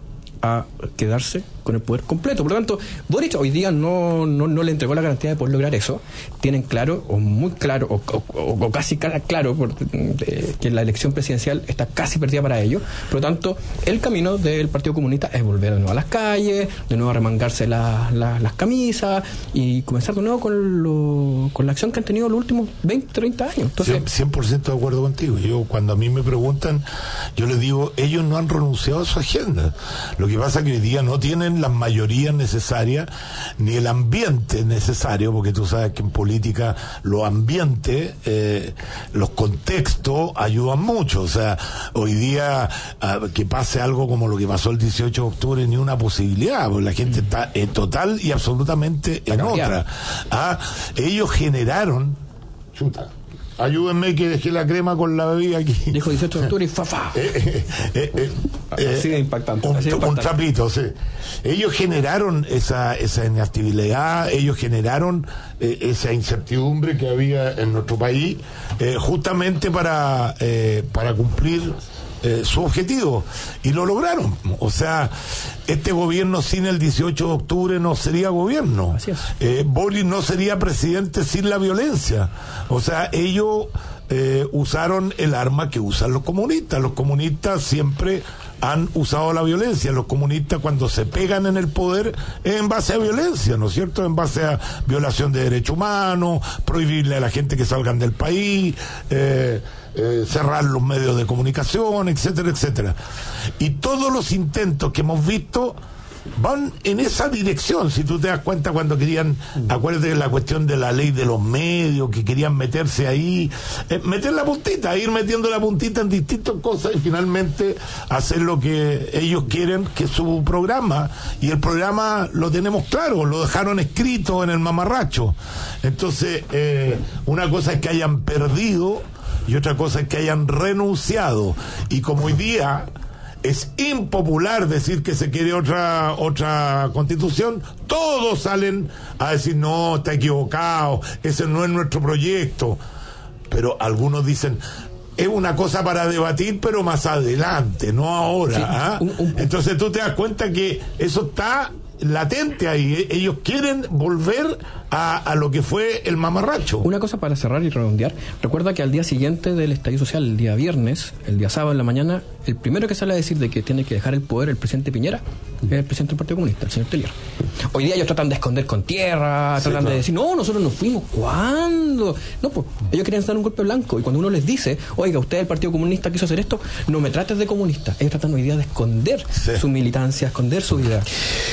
a quedarse con el poder completo. Por lo tanto, Boric hoy día no, no, no le entregó la garantía de poder lograr eso. Tienen claro, o muy claro, o, o, o casi claro, por, de, que la elección presidencial está casi perdida para ellos. Por lo tanto, el camino del Partido Comunista es volver de nuevo a las calles, de nuevo a remangarse la, la, las camisas y comenzar de nuevo con, lo, con la acción que han tenido los últimos veinte, treinta años. Entonces, cien por ciento de acuerdo contigo. Yo, cuando a mí me preguntan, yo les digo, ellos no han renunciado a su agenda. Lo que pasa es que hoy día no tienen las mayorías necesarias ni el ambiente necesario, porque tú sabes que en política los ambientes, eh, los contextos ayudan mucho. O sea, hoy día uh, que pase algo como lo que pasó el dieciocho de octubre, ni una posibilidad, porque la gente está en total y absolutamente en otra. Ah, ellos generaron, chuta, ayúdenme que dejé la crema con la bebida aquí. Dijo dieciocho de octubre y fa fa. Eh, eh, eh, eh, eh, así de impactante. Un, así de impactante. un trapito, sí. Ellos generaron esa, esa inestabilidad, ellos generaron eh, esa incertidumbre que había en nuestro país, eh, justamente para, eh, para cumplir Eh, su objetivo, y lo lograron. O sea, este gobierno sin el dieciocho de octubre no sería gobierno. Así es. eh, Boris no sería presidente sin la violencia. O sea, ellos eh, usaron el arma que usan los comunistas. Los comunistas siempre han usado la violencia. Los comunistas, cuando se pegan en el poder, es en base a violencia, ¿no es cierto? En base a violación de derechos humanos, prohibirle a la gente que salgan del país, eh, eh, cerrar los medios de comunicación, etcétera, etcétera. Y todos los intentos que hemos visto van en esa dirección. Si tú te das cuenta, cuando querían, acuérdate de la cuestión de la ley de los medios, que querían meterse ahí, eh, meter la puntita, ir metiendo la puntita en distintas cosas y finalmente hacer lo que ellos quieren, que es su programa. Y el programa lo tenemos claro, lo dejaron escrito en el mamarracho. Entonces, eh, una cosa es que hayan perdido y otra cosa es que hayan renunciado. Y como hoy día es impopular decir que se quiere otra otra constitución, todos salen a decir no, está equivocado, ese no es nuestro proyecto. Pero algunos dicen, es una cosa para debatir, pero más adelante, no ahora. Sí, ¿ah? un, un, Entonces tú te das cuenta que eso está latente ahí. Ellos quieren volver a, a lo que fue el mamarracho. Una cosa para cerrar y redondear. Recuerda que al día siguiente del estallido social, el día viernes, el día sábado en la mañana, el primero que sale a decir de que tiene que dejar el poder el presidente Piñera es el presidente del Partido Comunista, el señor Tellier. Hoy día ellos tratan de esconder con tierra, sí, tratan claro. de decir, no, nosotros nos fuimos. ¿Cuándo? No, pues ellos querían dar un golpe blanco, y cuando uno les dice, oiga, usted el Partido Comunista quiso hacer esto, no me trates de comunista. Ellos tratan hoy día de esconder sí. su militancia, esconder su vida.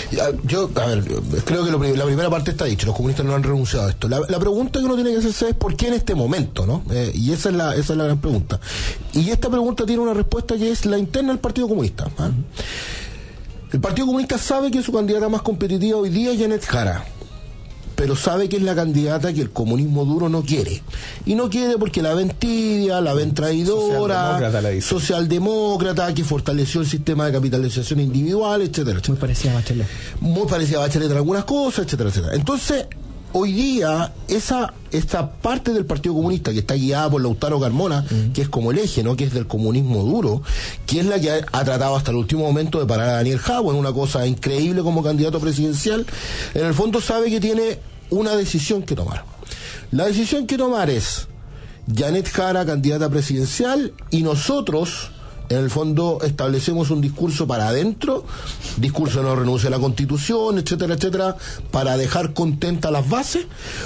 Yo, a ver, creo que lo, la primera parte está dicho, los comunistas no han renunciado a esto. La, la pregunta que uno tiene que hacerse es ¿por qué en este momento? ¿No? Eh, y esa es la esa es la gran pregunta. Y esta pregunta tiene una respuesta que es la interna del Partido Comunista. ¿eh? El Partido Comunista sabe que su candidata más competitiva hoy día es Janet Jara. pero sabe que es la candidata que el comunismo duro no quiere. Y no quiere porque la ven tibia, la ven traidora, socialdemócrata, socialdemócrata que fortaleció el sistema de capitalización individual, etcétera, etcétera. Muy parecida a Bachelet. Muy parecida a Bachelet en algunas cosas, etcétera, etcétera. Entonces, hoy día, esa esta parte del Partido Comunista que está guiada por Lautaro Carmona, mm. que es como el eje, ¿no? Que es del comunismo duro, que es la que ha, ha tratado hasta el último momento de parar a Daniel Jadwe, una cosa increíble como candidato presidencial, en el fondo sabe que tiene una decisión que tomar. La decisión que tomar es Janet Jara, candidata presidencial, y nosotros, en el fondo, establecemos un discurso para adentro, discurso de no renuncia a la Constitución, etcétera, etcétera, para dejar contentas las bases,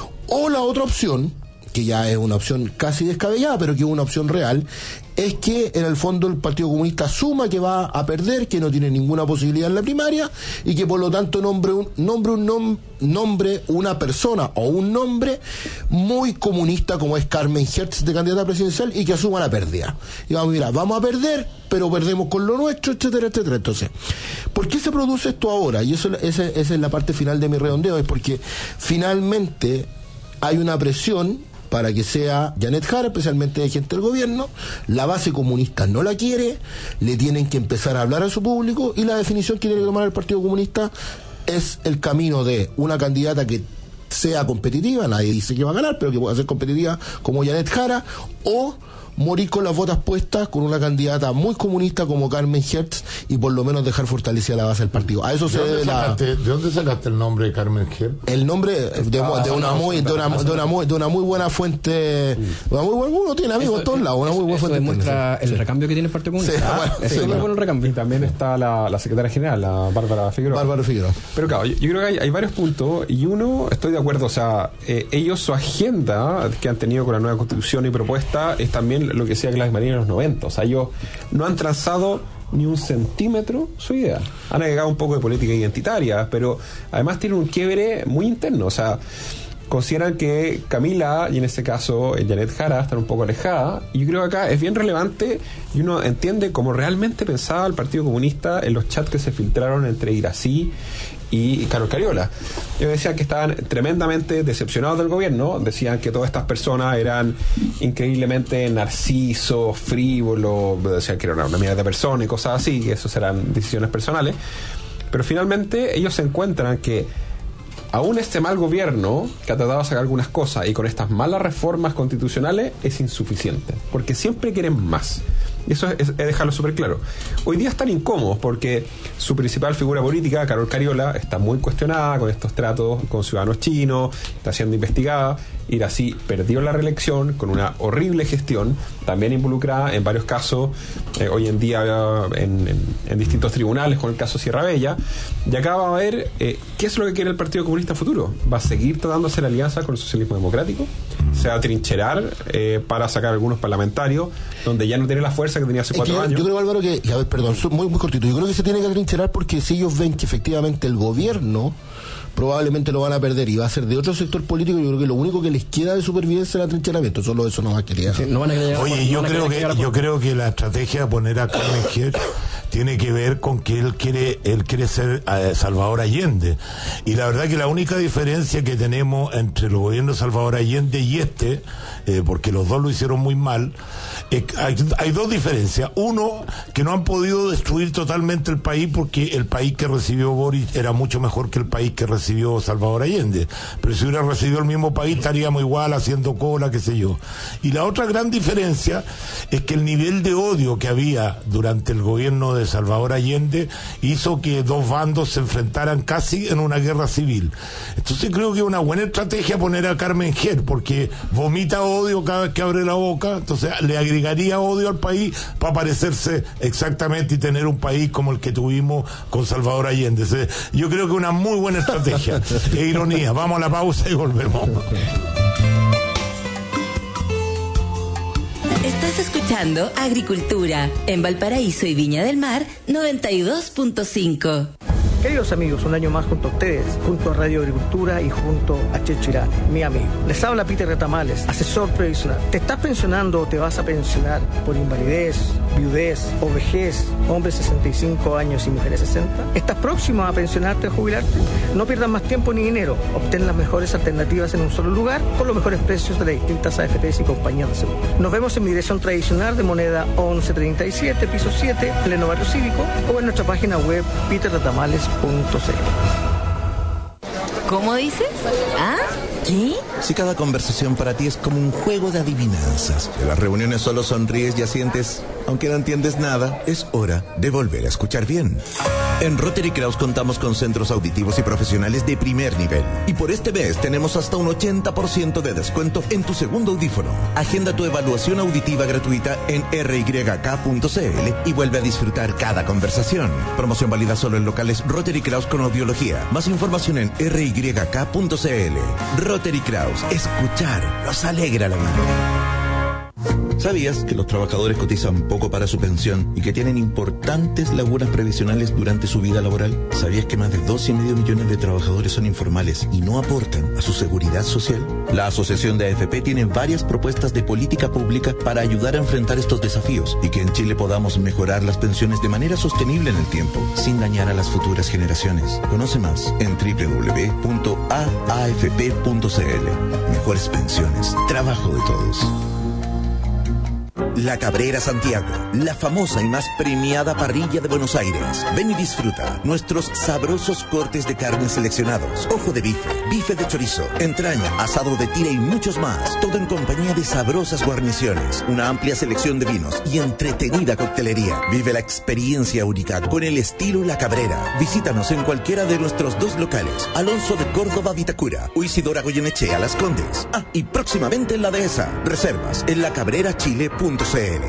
o la otra opción, que ya es una opción casi descabellada, pero que es una opción real, es que en el fondo el Partido Comunista asuma que va a perder, que no tiene ninguna posibilidad en la primaria, y que por lo tanto nombre un nombre un nom, nombre una persona o un nombre muy comunista como es Carmen Hertz de candidata presidencial, y que asuma la pérdida. Y vamos, mira, vamos a perder, pero perdemos con lo nuestro, etcétera, etcétera. Entonces, ¿por qué se produce esto ahora? Y eso, esa, esa es la parte final de mi redondeo, es porque finalmente hay una presión para que sea Janet Jara, especialmente de gente del gobierno. La base comunista no la quiere, le tienen que empezar a hablar a su público, y la definición que tiene que tomar el Partido Comunista es el camino de una candidata que sea competitiva, nadie dice que va a ganar, pero que pueda ser competitiva como Janet Jara, o morir con las botas puestas con una candidata muy comunista como Carmen Hertz, y por lo menos dejar fortalecida la base del partido. A eso se debe la... ¿De dónde sacaste el nombre de Carmen Hertz? El nombre de, de, ah, de una no, muy de una, de una muy de una muy buena fuente, una muy buena, uno tiene amigos en todos lados, una muy buena eso fuente. demuestra el sí. recambio que tiene el Partido Comunista. Sí, ah, bueno, es sí, un muy buen recambio. Y también está la, la secretaria general, la Bárbara Figueroa. Bárbara Figueroa. Pero claro, yo, yo creo que hay, hay varios puntos, y uno, estoy de acuerdo, o sea, eh, ellos, su agenda que han tenido con la nueva Constitución y propuesta es también lo que decía Gladys Marín en los noventa. O sea, ellos no han trazado ni un centímetro su idea. Han agregado un poco de política identitaria, pero además tienen un quiebre muy interno. O sea, consideran que Camila, y en este caso Janet Jara, están un poco alejadas, y yo creo que acá es bien relevante, y uno entiende cómo realmente pensaba el Partido Comunista en los chats que se filtraron entre Irací y Carol Cariola. Ellos decían que estaban tremendamente decepcionados del gobierno, decían que todas estas personas eran increíblemente narcisos, frívolos, decían que era una mierda de personas y cosas así, que eso eran decisiones personales, pero finalmente ellos se encuentran que aún este mal gobierno, que ha tratado de sacar algunas cosas, y con estas malas reformas constitucionales, es insuficiente, porque siempre quieren más. Y eso es, es dejarlo súper claro. Hoy día están incómodos porque su principal figura política, Carol Cariola, está muy cuestionada con estos tratos con ciudadanos chinos, está siendo investigada. Irací perdió la reelección con una horrible gestión, también involucrada en varios casos, eh, hoy en día en, en, en distintos tribunales, con el caso Sierra Bella. Y acá va a ver eh, qué es lo que quiere el Partido Comunista futuro. ¿Va a seguir tratando de hacer alianza con el socialismo democrático? ¿Se va a trincherar eh, para sacar algunos parlamentarios donde ya no tiene la fuerza que tenía hace cuatro yo, años? Yo creo, Álvaro, que, a ver, perdón, muy, muy cortito, yo creo que se tiene que trincherar porque si ellos ven que efectivamente el gobierno probablemente lo van a perder y va a ser de otro sector político, yo creo que lo único que les queda de supervivencia es el atrincheramiento, solo eso no va a querer. Sí, no van a querer Oye, yo no creo que a yo creo que la estrategia de poner a Carmen Hertz tiene que ver con que él quiere él quiere ser eh, Salvador Allende, y la verdad que la única diferencia que tenemos entre el gobierno de Salvador Allende y este, eh, porque los dos lo hicieron muy mal, eh, hay, hay dos diferencias. Uno, que no han podido destruir totalmente el país, porque el país que recibió Boris era mucho mejor que el país que recibió Salvador Allende, pero si hubiera recibido el mismo país estaríamos igual haciendo cola, qué sé yo. Y la otra gran diferencia es que el nivel de odio que había durante el gobierno de Salvador Allende hizo que dos bandos se enfrentaran casi en una guerra civil. Entonces creo que es una buena estrategia poner a Carmen Hertz, porque vomita odio cada vez que abre la boca, entonces le agregaría odio al país para parecerse exactamente y tener un país como el que tuvimos con Salvador Allende. Entonces, yo creo que es una muy buena estrategia. Es ironía. Vamos a la pausa y volvemos. Estás escuchando Agricultura en Valparaíso y Viña del Mar noventa y dos punto cinco. Queridos amigos, un año más junto a ustedes, junto a Radio Agricultura y junto a Checho Irán, mi amigo. Les habla Peter Retamales, asesor previsional. ¿Te estás pensionando o te vas a pensionar por invalidez, viudez o vejez, hombres sesenta y cinco años y mujeres sesenta? ¿Estás próximo a pensionarte o jubilarte? No pierdas más tiempo ni dinero. Obtén las mejores alternativas en un solo lugar con los mejores precios de las distintas A F Pes y compañías de seguro. Nos vemos en mi dirección tradicional de moneda once treinta y siete, piso siete, pleno barrio cívico, o en nuestra página web peter retamales punto c l. ¿Cómo dices? ¿Ah? ¿Qué? Si cada conversación para ti es como un juego de adivinanzas, en las reuniones solo sonríes y asientes, aunque no entiendes nada, es hora de volver a escuchar bien. En Rotary Kraus contamos con centros auditivos y profesionales de primer nivel. Y por este mes tenemos hasta un ochenta por ciento de descuento en tu segundo audífono. Agenda tu evaluación auditiva gratuita en r y k punto c l y vuelve a disfrutar cada conversación. Promoción válida solo en locales Rotary Kraus con audiología. Más información en r y k punto c l. Rotary Kraus. Escuchar nos alegra la vida. ¿Sabías que los trabajadores cotizan poco para su pensión y que tienen importantes lagunas previsionales durante su vida laboral? ¿Sabías que más de dos y medio millones de trabajadores son informales y no aportan a su seguridad social? La Asociación de A F P tiene varias propuestas de política pública para ayudar a enfrentar estos desafíos y que en Chile podamos mejorar las pensiones de manera sostenible en el tiempo, sin dañar a las futuras generaciones. Conoce más en doble u doble u doble u punto a a f p punto c l. Mejores pensiones, trabajo de todos. La Cabrera Santiago, la famosa y más premiada parrilla de Buenos Aires. Ven y disfruta nuestros sabrosos cortes de carne seleccionados, ojo de bife, bife de chorizo, entraña, asado de tira y muchos más. Todo en compañía de sabrosas guarniciones, una amplia selección de vinos y entretenida coctelería. Vive la experiencia única con el estilo La Cabrera. Visítanos en cualquiera de nuestros dos locales, Alonso de Córdoba, Vitacura, o Isidora Goyenechea, Las Condes. Ah, y próximamente en la Dehesa. Reservas en la cabrera chile punto c l.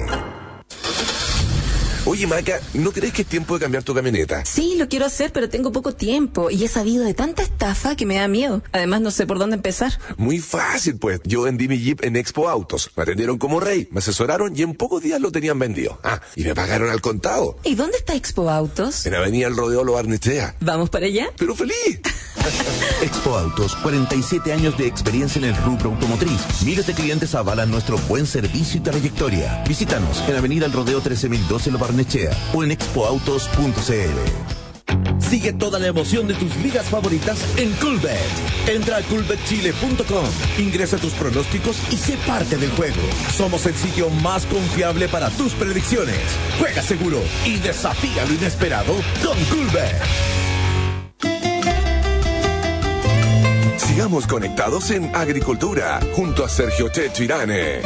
Oye, Maca, ¿no crees que es tiempo de cambiar tu camioneta? Sí, lo quiero hacer, pero tengo poco tiempo y he sabido de tanta estafa que me da miedo. Además, no sé por dónde empezar. Muy fácil, pues. Yo vendí mi Jeep en Expo Autos. Me atendieron como rey, me asesoraron y en pocos días lo tenían vendido. Ah, y me pagaron al contado. ¿Y dónde está Expo Autos? En Avenida El Rodeo Lo Barnechea. ¿Vamos para allá? ¡Pero feliz! Expo Autos, cuarenta y siete años de experiencia en el rubro automotriz. Miles de clientes avalan nuestro buen servicio y trayectoria. Visítanos en Avenida El Rodeo trece mil doce Lo Barnechea o en expo autos punto c l. Sigue toda la emoción de tus ligas favoritas en Coolbet. Entra a coolbet chile punto com, ingresa tus pronósticos y sé parte del juego. Somos el sitio más confiable para tus predicciones. Juega seguro y desafía lo inesperado con Coolbet. Sigamos conectados en Agricultura, junto a Sergio Checho Irane.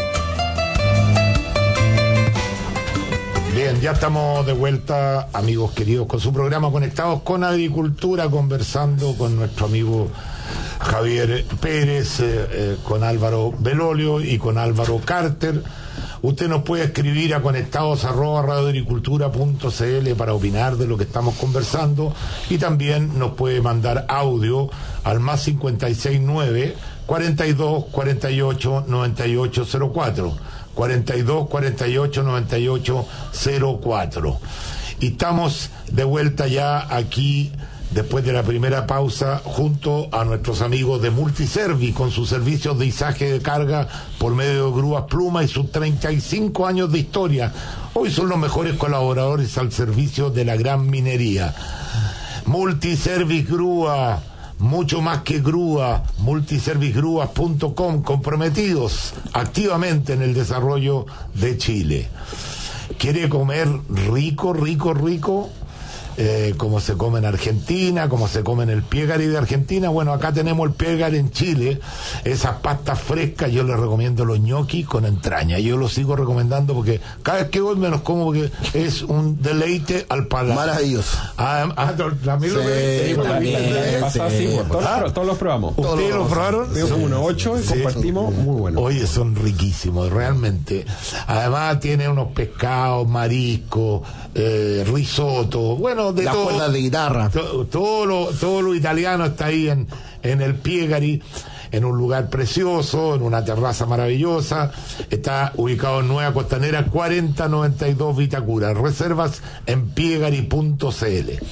Bien, ya estamos de vuelta, amigos queridos, con su programa Conectados con Agricultura, conversando con nuestro amigo Javier Pérez, eh, eh, con Álvaro Belolio y con Álvaro Carter. Usted nos puede escribir a conectados arroba radioagricultura punto c l para opinar de lo que estamos conversando, y también nos puede mandar audio al más cincuenta y seis nueve, cuarenta y dos, cuarenta y ocho, noventa y ocho cero cuatro, cuarenta y dos, cuarenta y ocho, noventa y ocho cero cuatro. Y estamos de vuelta ya aquí, después de la primera pausa, junto a nuestros amigos de Multiservi, con sus servicios de izaje de carga por medio de grúas Pluma y sus treinta y cinco años de historia. Hoy son los mejores colaboradores al servicio de la gran minería. Multiservi Grúa, mucho más que grúa, multiservice grúas punto com, comprometidos activamente en el desarrollo de Chile. ¿Quiere comer rico, rico, rico? Eh, como se come en Argentina, como se come en el Piegari de Argentina. Bueno, acá tenemos el Piegari en Chile, esas pastas frescas. Yo les recomiendo los ñoquis con entraña, yo los sigo recomendando porque cada vez que voy me los como porque es un deleite al paladar. Maravilloso. Ah, ah, también lo sí, también, pasa así, pues, todos, ah, los, todos los probamos. ¿Ustedes los probaron? Son unos ocho y sí, compartimos, muy buenos. Oye, son riquísimos, realmente. Además tiene unos pescados, mariscos, eh, risotto, bueno, de las todo, cuerdas de guitarra, to, todo lo todo lo italiano está ahí en, en el Piegari, en un lugar precioso, en una terraza maravillosa. Está ubicado en Nueva Costanera cuarenta noventa y dos Vitacura. Reservas en piegari punto c l.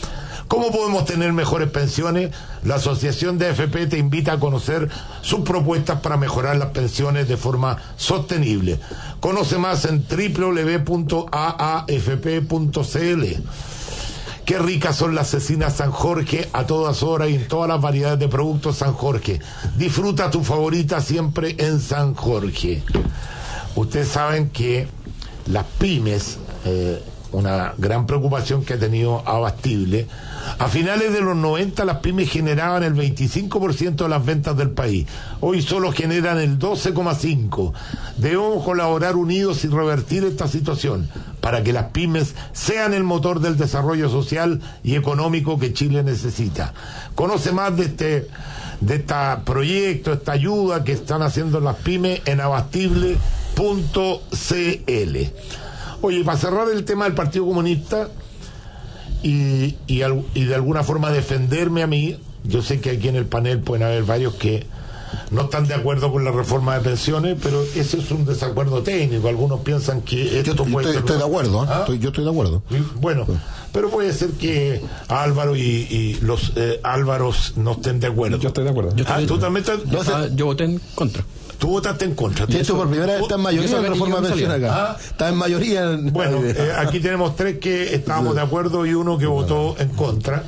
¿Cómo podemos tener mejores pensiones? La Asociación de A F P te invita a conocer sus propuestas para mejorar las pensiones de forma sostenible. Conoce más en doble u doble u doble u punto a a f p punto c l. Qué ricas son las cecinas San Jorge a todas horas y en todas las variedades de productos San Jorge. Disfruta tu favorita siempre en San Jorge. Ustedes saben que las pymes, eh, una gran preocupación que ha tenido Abastible, a finales de los noventa las pymes generaban el veinticinco por ciento de las ventas del país. Hoy solo generan el doce coma cinco por ciento. Debemos colaborar unidos y revertir esta situación para que las pymes sean el motor del desarrollo social y económico que Chile necesita. Conoce más de este de este proyecto, esta ayuda que están haciendo las pymes en abastible punto c l. Oye, para cerrar el tema del Partido Comunista y, y, y de alguna forma defenderme a mí, yo sé que aquí en el panel pueden haber varios que no están de acuerdo con la reforma de pensiones, pero ese es un desacuerdo técnico. Algunos piensan que esto yo, puede estoy, ser... estoy de acuerdo, ¿eh? ¿Ah? estoy, yo estoy de acuerdo. Bueno, pero puede ser que Álvaro y, y los eh, Álvaros no estén de acuerdo. Yo estoy de acuerdo. Yo, estoy ah, de ¿tú acuerdo. también estás... Yo, estaba, yo voté en contra. Tú votaste en contra. Y esto por primera vez está en mayoría en la reforma de pensiones acá. ¿Ah? Está en mayoría. En... Bueno, eh, aquí tenemos tres que estábamos de acuerdo y uno que votó en contra.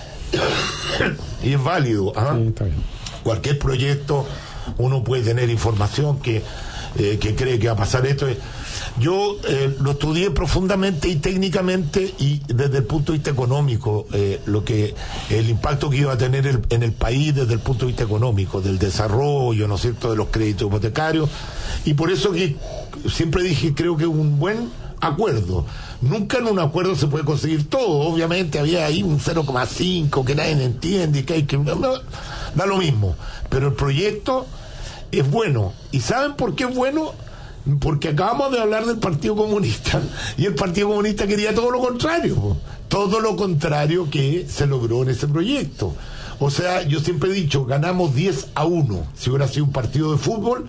Y es válido. ¿Ah? Sí, está bien. Cualquier proyecto, uno puede tener información que, eh, que cree que va a pasar esto. Yo eh, lo estudié profundamente y técnicamente y desde el punto de vista económico, eh, lo que el impacto que iba a tener el, en el país desde el punto de vista económico, del desarrollo, ¿no es cierto?, de los créditos hipotecarios, y por eso que siempre dije, creo que es un buen acuerdo. Nunca en un acuerdo se puede conseguir todo, obviamente había ahí un cero coma cinco que nadie entiende y que hay que... da lo mismo, pero el proyecto es bueno. ¿Y saben por qué es bueno? Porque acabamos de hablar del Partido Comunista y el Partido Comunista quería todo lo contrario, todo lo contrario que se logró en ese proyecto. O sea, yo siempre he dicho, ganamos diez a uno. Si hubiera sido un partido de fútbol,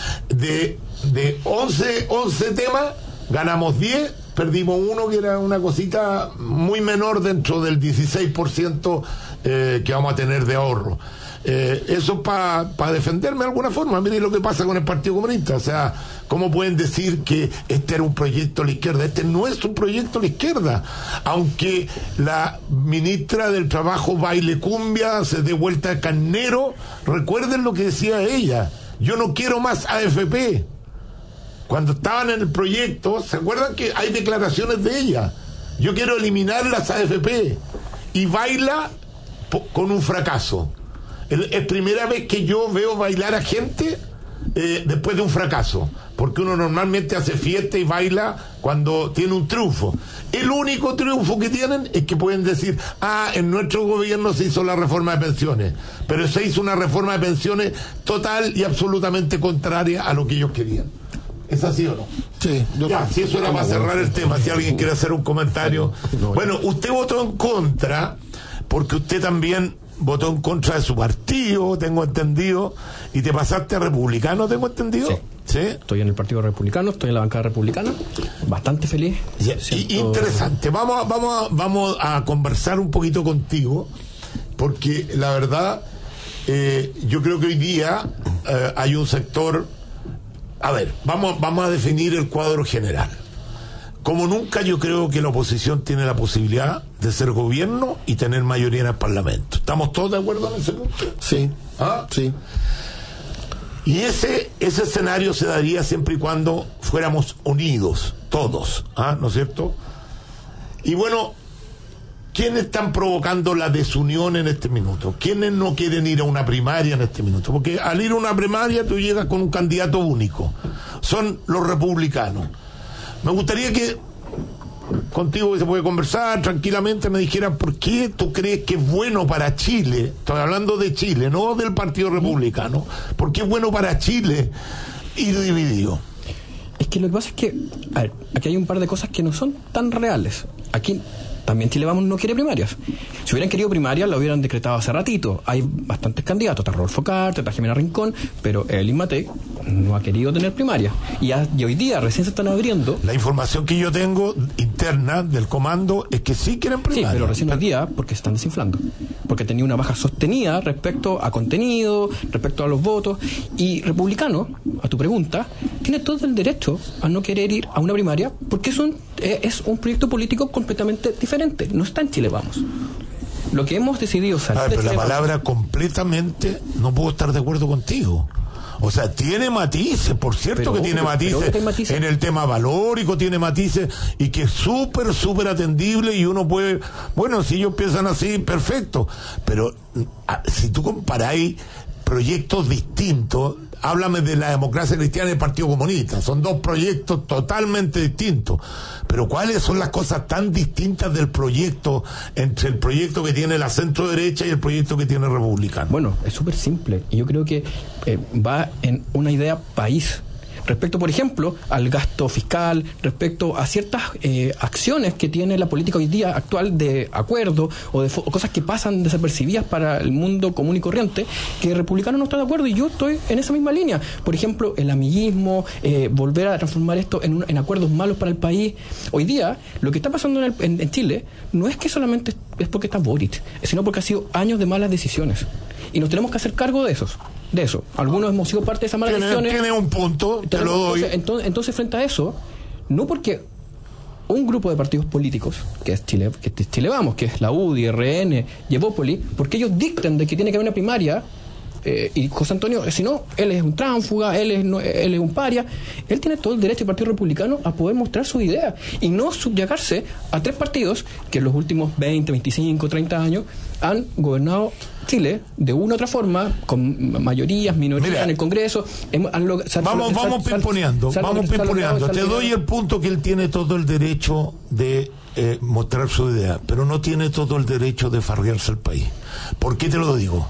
de, de once, once temas, ganamos diez, perdimos uno que era una cosita muy menor dentro del dieciséis por ciento eh, que vamos a tener de ahorro. Eh, eso para pa defenderme de alguna forma. Miren lo que pasa con el Partido Comunista. O sea, ¿cómo pueden decir que este era un proyecto a la izquierda? Este no es un proyecto a la izquierda. Aunque la ministra del Trabajo baile cumbia, se dé vuelta de carnero, recuerden lo que decía ella: yo no quiero más A F P. Cuando estaban en el proyecto, ¿se acuerdan que hay declaraciones de ella? Yo quiero eliminar las A F P. Y baila con un fracaso. Es primera vez que yo veo bailar a gente eh, después de un fracaso, porque uno normalmente hace fiesta y baila cuando tiene un triunfo. El único triunfo que tienen es que pueden decir, ah, en nuestro gobierno se hizo la reforma de pensiones, pero se hizo una reforma de pensiones total y absolutamente contraria a lo que ellos querían. ¿Es así o no? Sí. Yo ya, si eso era para cerrar el tema, si alguien quiere hacer un comentario. Bueno, usted votó en contra porque usted también votó en contra de su partido, tengo entendido, y te pasaste a republicano, tengo entendido. Sí. ¿Sí? Estoy en el Partido Republicano, estoy en la bancada republicana, bastante feliz. Yeah. Siento... Interesante. Vamos a, vamos, a, vamos a conversar un poquito contigo, porque la verdad, eh, yo creo que hoy día eh, hay un sector. A ver, vamos, vamos a definir el cuadro general. Como nunca, yo creo que la oposición tiene la posibilidad de ser gobierno y tener mayoría en el Parlamento. ¿Estamos todos de acuerdo en ese punto? Sí. ¿Ah? Sí. Y ese, ese escenario se daría siempre y cuando fuéramos unidos, todos, ¿ah? ¿No es cierto? Y bueno, ¿quiénes están provocando la desunión en este minuto? ¿Quiénes no quieren ir a una primaria en este minuto? Porque al ir a una primaria tú llegas con un candidato único. Son los republicanos. Me gustaría que contigo que se puede conversar tranquilamente me dijeran por qué tú crees que es bueno para Chile. Estoy hablando de Chile, no del Partido Republicano. ¿Por qué es bueno para Chile ir dividido? Es que lo que pasa es que, a ver, aquí hay un par de cosas que no son tan reales. Aquí también Chile Vamos no quiere primarias. Si hubieran querido primarias, la hubieran decretado hace ratito. Hay bastantes candidatos, está Rodolfo Carter, está Jimena Rincón, pero Evelyn Matei no ha querido tener primarias. Y, a, y hoy día recién se están abriendo. La información que yo tengo interna del comando es que sí quieren primarias. Sí, pero recién hoy día porque se están desinflando. Porque tenía una baja sostenida respecto a contenido, respecto a los votos. Y Republicano, a tu pregunta, tiene todo el derecho a no querer ir a una primaria porque es un, eh, es un proyecto político completamente diferente. No está en Chile Vamos. Lo que hemos decidido salir ah, pero de la Chile palabra Vamos, completamente no puedo estar de acuerdo contigo. O sea, tiene matices, por cierto pero, que tiene pero, matices, pero matices en el tema valórico tiene matices y que es súper, súper atendible y uno puede, bueno, si ellos piensan así, perfecto, pero a, si tú comparáis proyectos distintos, háblame de la democracia cristiana y el Partido Comunista, son dos proyectos totalmente distintos, pero ¿cuáles son las cosas tan distintas del proyecto entre el proyecto que tiene la centro derecha y el proyecto que tiene el republicano? Bueno, es súper simple y yo creo que eh, va en una idea país. Respecto, por ejemplo, al gasto fiscal, respecto a ciertas eh, acciones que tiene la política hoy día actual de acuerdo o de o cosas que pasan desapercibidas para el mundo común y corriente, que el republicano no está de acuerdo y yo estoy en esa misma línea. Por ejemplo, el amiguismo, eh, volver a transformar esto en, un, en acuerdos malos para el país. Hoy día, lo que está pasando en, el, en, en Chile no es que solamente es porque está Boric, sino porque ha sido años de malas decisiones. Y nos tenemos que hacer cargo de esos. De eso. Algunos hemos sido parte de esas malas decisiones. Tiene un punto, te lo doy. Entonces, entonces, entonces, frente a eso, no porque un grupo de partidos políticos, que es Chile, que es Chile Vamos, que es la U D I, R N y Evópoli, porque ellos dictan de que tiene que haber una primaria, eh, y José Antonio, si no, él es un tránfuga, él es, no, él es un paria, él tiene todo el derecho, el Partido Republicano, a poder mostrar su idea y no subyagarse a tres partidos que en los últimos veinte, veinticinco, treinta años han gobernado Chile de una u otra forma, con mayorías, minorías Mira, en el Congreso. Hemos, han log- sal, vamos sal, vamos sal, pimponeando, sal, vamos sal, pimponeando. sal, Te sal, doy el punto que él tiene todo el derecho de eh, mostrar su idea, pero no tiene todo el derecho de farrearse el país. ¿Por qué te lo digo?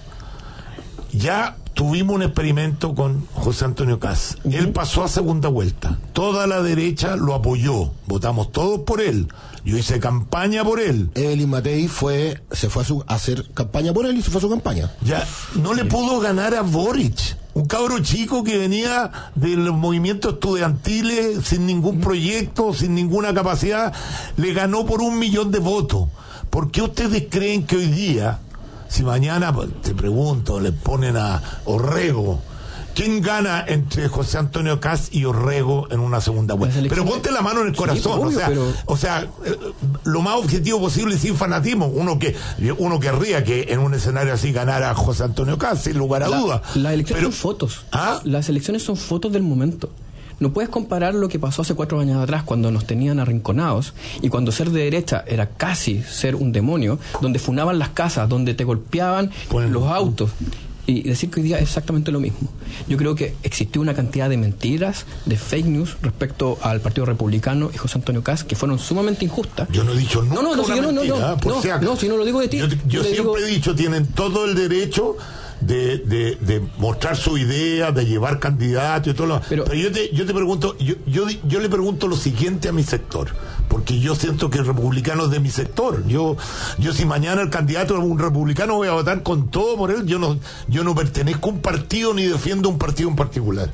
Ya tuvimos un experimento con José Antonio Kast. Uh-huh. Él pasó a segunda vuelta. Toda la derecha lo apoyó. Votamos todos por él. Yo hice campaña por él. Evelyn Matei fue, se fue a, su, a hacer campaña por él y se fue a su campaña. Ya, no le pudo ganar a Boric. Un cabro chico que venía de los movimientos estudiantiles sin ningún proyecto, sin ninguna capacidad, le ganó por un millón de votos. ¿Por qué ustedes creen que hoy día, si mañana, te pregunto, le ponen a Orrego, ¿quién gana entre José Antonio Kast y Orrego en una segunda vuelta? Pero ponte la mano en el corazón, sí, obvio, o sea, pero... o sea, lo más objetivo posible sin fanatismo. Uno que uno querría que en un escenario así ganara José Antonio Kast, sin lugar a la, dudas. Las elecciones pero... son fotos. ¿Ah? Las elecciones son fotos del momento. No puedes comparar lo que pasó hace cuatro años atrás cuando nos tenían arrinconados y cuando ser de derecha era casi ser un demonio, donde funaban las casas, donde te golpeaban pues, los autos. Y decir que hoy día es exactamente lo mismo. Yo creo que existió una cantidad de mentiras, de fake news respecto al Partido Republicano y José Antonio Kast que fueron sumamente injustas. Yo no he dicho nunca no, no, no, una si yo mentira, no, no, por no, si no, si no lo digo de ti. Yo, yo, yo siempre digo... he dicho, tienen todo el derecho de, de, de mostrar su idea, de llevar candidatos y todo lo pero, pero yo te, yo te pregunto, yo, yo, yo le pregunto lo siguiente a mi sector, porque yo siento que el republicano es de mi sector. Yo, yo si mañana el candidato es un republicano voy a votar con todo por él. Yo no, yo no pertenezco a un partido ni defiendo un partido en particular.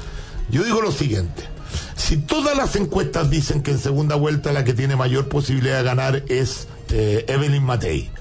Yo digo lo siguiente: si todas las encuestas dicen que en segunda vuelta la que tiene mayor posibilidad de ganar es eh, Evelyn Matei,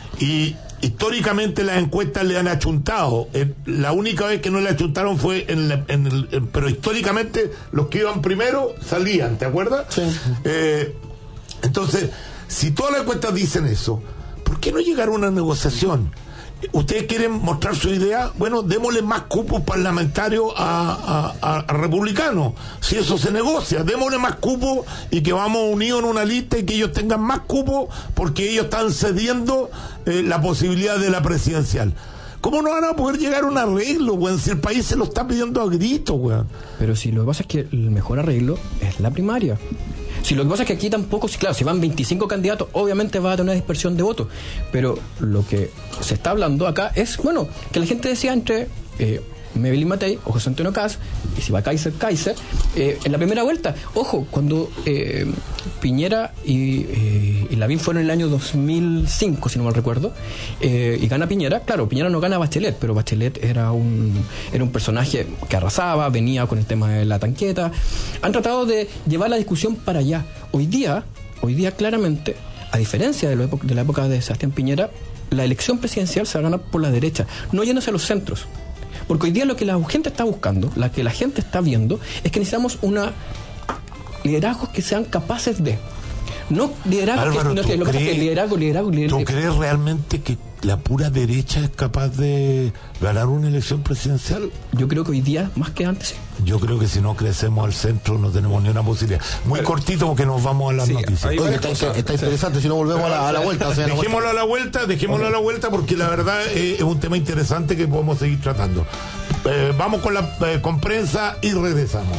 y históricamente las encuestas le han achuntado, eh, la única vez que no le achuntaron fue en, la, en el en, pero históricamente los que iban primero salían, ¿te acuerdas? Sí. Eh, entonces, si todas las encuestas dicen eso, ¿por qué no llegar a una negociación? ¿Ustedes quieren mostrar su idea? Bueno, démosle más cupos parlamentarios a, a, a, a republicanos. Si eso se negocia, démosle más cupos y que vamos unidos en una lista y que ellos tengan más cupos porque ellos están cediendo eh, la posibilidad de la presidencial. ¿Cómo no van a poder llegar a un arreglo, weón? Si el país se lo está pidiendo a gritos, weón. Pero si lo que pasa es que el mejor arreglo es la primaria. Si lo que pasa es que aquí tampoco, si claro, si van veinticinco candidatos, obviamente va a tener una dispersión de votos. Pero lo que se está hablando acá es, bueno, que la gente decía entre eh, Maybelline Matei o José Antonio Caz, y si va Kaiser, Kaiser, eh, en la primera vuelta. Ojo, cuando eh, Piñera y, eh, y Lavín fueron en el año dos mil cinco, si no mal recuerdo, eh, y gana Piñera, claro, Piñera no gana a Bachelet, pero Bachelet era un, era un personaje que arrasaba, venía con el tema de la tanqueta. Han tratado de llevar la discusión para allá. Hoy día, hoy día claramente, a diferencia de, lo, de la época de Sebastián Piñera, la elección presidencial se va a ganar por la derecha, no yéndose a los centros. Porque hoy día lo que la gente está buscando, lo que la gente está viendo, es que necesitamos una liderazgos que sean capaces de... No liderazgo, Álvaro, que, no, que lo que pasa es que liderazgo, liderazgo, liderazgo. ¿Tú crees realmente que la pura derecha es capaz de ganar una elección presidencial? Yo creo que hoy día, más que antes, sí. Yo creo que si no crecemos al centro no tenemos ni una posibilidad. Muy Pero, cortito porque nos vamos a las sí, noticias. Oye, está, está, está interesante, si no volvemos a la, a la vuelta. O sea, dejémoslo a la vuelta, dejémoslo a la vuelta porque la verdad eh, es un tema interesante que podemos seguir tratando. Eh, vamos con la eh, con prensa y regresamos.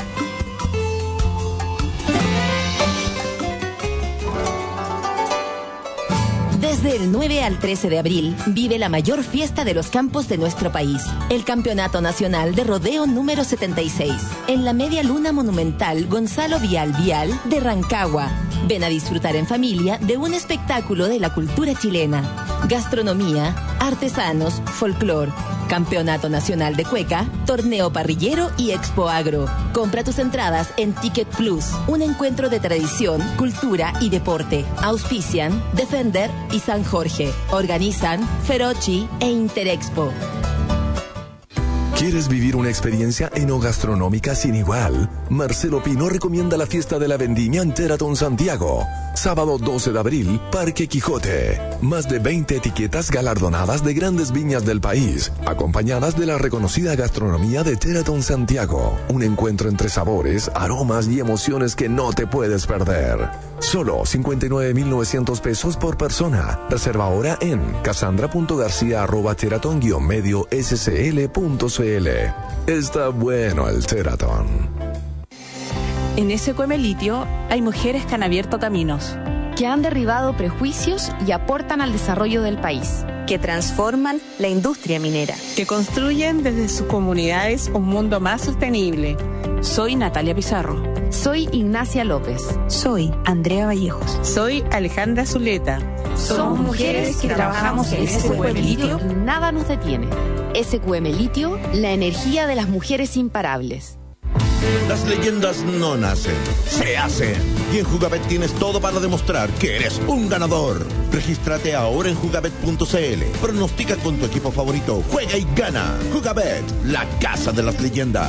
Desde el nueve al trece de abril, vive la mayor fiesta de los campos de nuestro país, el Campeonato Nacional de Rodeo número setenta y seis, en la Media Luna Monumental Gonzalo Vial Vial de Rancagua. Ven a disfrutar en familia de un espectáculo de la cultura chilena, gastronomía, artesanos, folclor, Campeonato Nacional de Cueca, Torneo Parrillero y Expo Agro. Compra tus entradas en Ticket Plus, un encuentro de tradición, cultura y deporte. Auspician Defender y San Jorge. Organizan Feroci e Interexpo. ¿Quieres vivir una experiencia enogastronómica sin igual? Marcelo Pino recomienda la fiesta de la vendimia en Teraton Santiago. Sábado doce de abril, Parque Quijote. Más de veinte etiquetas galardonadas de grandes viñas del país, acompañadas de la reconocida gastronomía de Teraton Santiago. Un encuentro entre sabores, aromas y emociones que no te puedes perder. Solo cincuenta y nueve mil novecientos pesos por persona. Reserva ahora en cassandra.garcia arroba teraton guion medio scl punto cl. Está bueno el Teraton. En S Q M Litio hay mujeres que han abierto caminos, que han derribado prejuicios y aportan al desarrollo del país, que transforman la industria minera, que construyen desde sus comunidades un mundo más sostenible. Soy Natalia Pizarro. Soy Ignacia López. Soy Andrea Vallejos. Soy Alejandra Zuleta. Somos mujeres que trabajamos en S Q M Litio y nada nos detiene. S Q M Litio, la energía de las mujeres imparables. Las leyendas no nacen, se hacen. Y en Jugabet tienes todo para demostrar que eres un ganador. Regístrate ahora en jugabet punto cl. Pronostica con tu equipo favorito, juega y gana. Jugabet, la casa de las leyendas.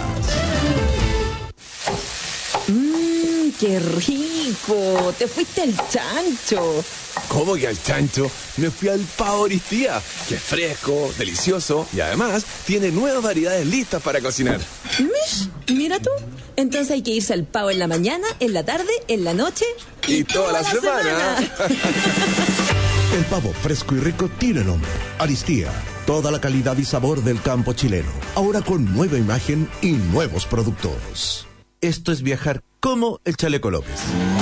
Mmm, qué rico. Te fuiste al chancho. ¿Cómo que al chancho? Me fui al Pavo Aristía, que es fresco, delicioso y además tiene nuevas variedades listas para cocinar. Mish, mira tú. Entonces hay que irse al Pavo en la mañana, en la tarde, en la noche y, y toda, toda la, la semana. semana. El pavo fresco y rico tiene nombre. Aristía. Toda la calidad y sabor del campo chileno. Ahora con nueva imagen y nuevos productos. Esto es viajar como el Chaleco López.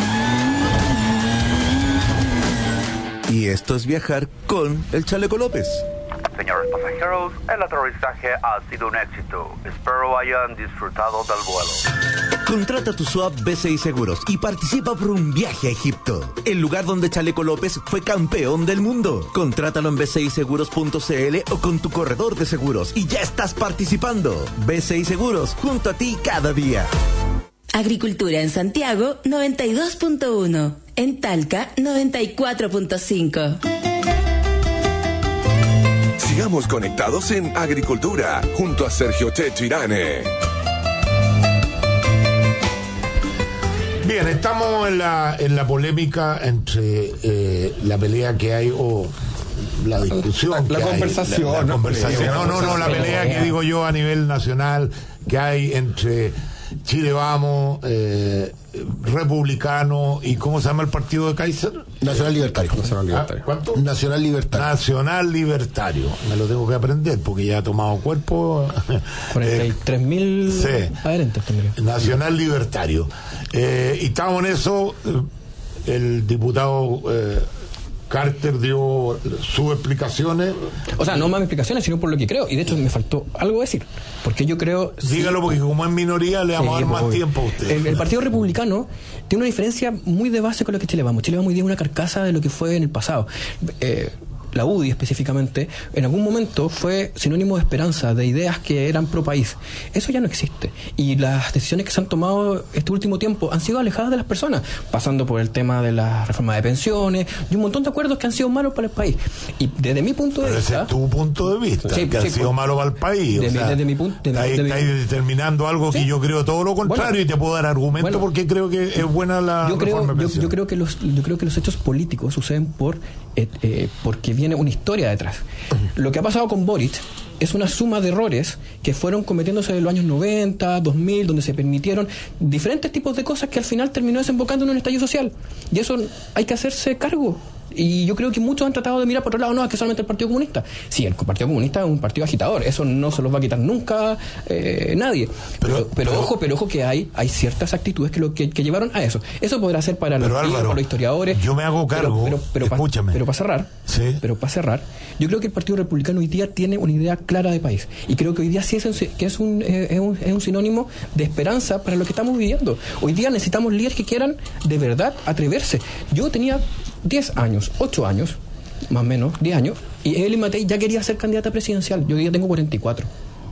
Y esto es viajar con el Chaleco López. Señores pasajeros, el aterrizaje ha sido un éxito. Espero hayan disfrutado del vuelo. Contrata tu swap B C I Seguros y participa por un viaje a Egipto, el lugar donde Chaleco López fue campeón del mundo. Contrátalo en b c i seguros punto c l o con tu corredor de seguros y ya estás participando. B C I Seguros, junto a ti cada día. Agricultura en Santiago, noventa y dos punto uno. En Talca, noventa y cuatro punto cinco. Sigamos conectados en Agricultura, junto a Sergio Checho Irane. Bien, estamos en la, en la polémica entre eh, la pelea que hay o la discusión. La, la que conversación. Hay, la, la no, conversación. No, no, no, la pelea que digo yo a nivel nacional que hay entre Chile Vamos, eh, republicano y ¿cómo se llama el partido de Kaiser? Nacional Libertario. Nacional Libertario. ¿Ah, ¿Cuánto? Nacional Libertario. Nacional Libertario. Me lo tengo que aprender porque ya ha tomado cuerpo. cuarenta y tres mil sí. adherentes tendría. Nacional Libertario. Eh, y estábamos en eso. El diputado eh, Carter dio sus explicaciones. O sea, no más explicaciones, sino por lo que creo. Y de hecho me faltó algo decir. Porque yo creo... Dígalo, sí, porque como es minoría le vamos sí, a dar más obvio. tiempo a usted. El, el Partido Republicano tiene una diferencia muy de base con lo que Chile Vamos. Chile Vamos hoy día es una carcasa de lo que fue en el pasado. Eh... La U D I específicamente, en algún momento fue sinónimo de esperanza, de ideas que eran pro país. Eso ya no existe. Y las decisiones que se han tomado este último tiempo han sido alejadas de las personas, pasando por el tema de la reforma de pensiones y un montón de acuerdos que han sido malos para el país. Y desde mi punto de Pero vista... ese es tu punto de vista, sí, que sí, han sido pues, malos para el país. De o mi, sea, desde mi punto de Estáis de mi... determinando algo ¿sí? que yo creo todo lo contrario bueno, y te puedo dar argumentos bueno, porque creo que es buena la yo reforma creo, de pensiones. Yo, yo, creo que los, yo creo que los hechos políticos suceden por eh, eh, porque viene una historia detrás. Lo que ha pasado con Boric es una suma de errores que fueron cometiéndose en los años noventa, dos mil, donde se permitieron diferentes tipos de cosas que al final terminó desembocando en un estallido social. Y eso hay que hacerse cargo. Y yo creo que muchos han tratado de mirar por otro lado, no, es que solamente el Partido Comunista. Sí, el Partido Comunista es un partido agitador, eso no se los va a quitar nunca eh, nadie. Pero, pero, pero, pero ojo, pero ojo que hay hay ciertas actitudes que lo que, que llevaron a eso. Eso podrá ser para los, Álvaro, para los historiadores. Yo me hago cargo, pero, pero, pero escúchame. Pa, pero para cerrar, ¿sí? pero para cerrar, yo creo que el Partido Republicano hoy día tiene una idea clara de país. Y creo que hoy día sí es un, que es un, eh, es un, es un sinónimo de esperanza para lo que estamos viviendo. Hoy día necesitamos líderes que quieran de verdad atreverse. Yo tenía diez años, ocho años, más o menos, diez años, y Evelyn Matei ya quería ser candidata presidencial. Yo hoy día tengo cuarenta y cuatro.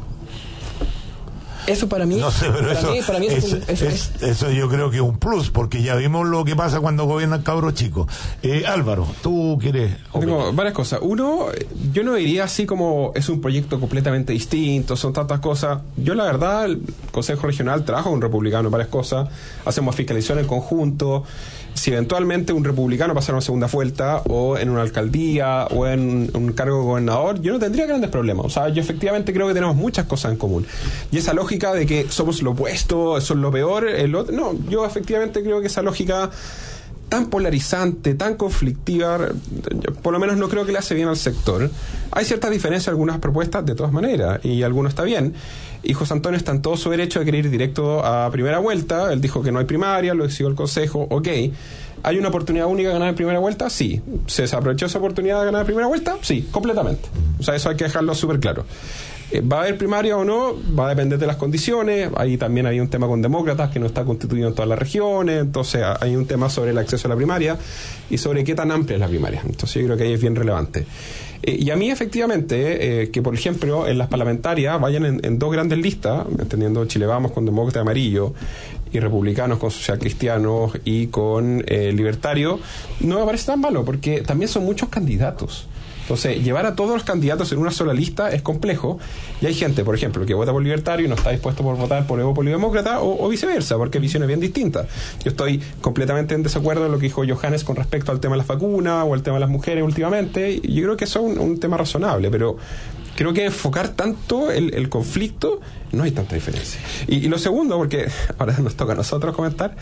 Eso para mí, no sé, pero para eso, mí, para mí es, eso, eso, es, es, eso yo creo que es un plus, porque ya vimos lo que pasa cuando gobiernan cabros chicos. Eh, Álvaro, tú quieres... Tengo varias cosas. Uno, yo no diría así como es un proyecto completamente distinto, son tantas cosas. Yo la verdad, el Consejo Regional trabaja con un republicano en varias cosas, hacemos fiscalización en conjunto. Si eventualmente un republicano pasara una segunda vuelta o en una alcaldía o en un cargo de gobernador, yo no tendría grandes problemas. O sea, yo efectivamente creo que tenemos muchas cosas en común. Y esa lógica de que somos lo opuesto, son lo peor, el otro, no, yo efectivamente creo que esa lógica tan polarizante, tan conflictiva, por lo menos no creo que le hace bien al sector. Hay ciertas diferencias en algunas propuestas de todas maneras, y alguno está bien. Y José Antonio está en todo su derecho de querer ir directo a primera vuelta. Él dijo que no hay primaria, lo decidió el Consejo, ok. ¿Hay una oportunidad única de ganar en primera vuelta? Sí. ¿Se desaprovechó esa oportunidad de ganar en primera vuelta? Sí, completamente. O sea, eso hay que dejarlo súper claro. ¿Va a haber primaria o no? Va a depender de las condiciones. Ahí también hay un tema con demócratas que no está constituido en todas las regiones. Entonces hay un tema sobre el acceso a la primaria y sobre qué tan amplia es la primaria. Entonces yo creo que ahí es bien relevante. Eh, y a mí efectivamente, eh, que por ejemplo en las parlamentarias vayan en, en dos grandes listas, entendiendo Chile Vamos con demócrata amarillo y republicanos con social cristianos y con eh, libertario, no me parece tan malo porque también son muchos candidatos. Entonces, llevar a todos los candidatos en una sola lista es complejo, y hay gente, por ejemplo, que vota por libertario y no está dispuesto por votar por Evo Polidemócrata, o, o viceversa, porque hay visiones bien distintas. Yo estoy completamente en desacuerdo en lo que dijo Johannes con respecto al tema de las vacunas o al tema de las mujeres últimamente, y yo creo que eso es un, un tema razonable, pero creo que enfocar tanto el, el conflicto, no hay tanta diferencia. Y, y lo segundo, porque ahora nos toca a nosotros comentar,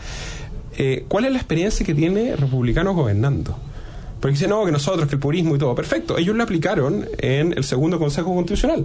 eh, ¿cuál es la experiencia que tiene republicanos gobernando? Porque dicen, no, que nosotros, que el purismo y todo. Perfecto, ellos lo aplicaron en el segundo Consejo Constitucional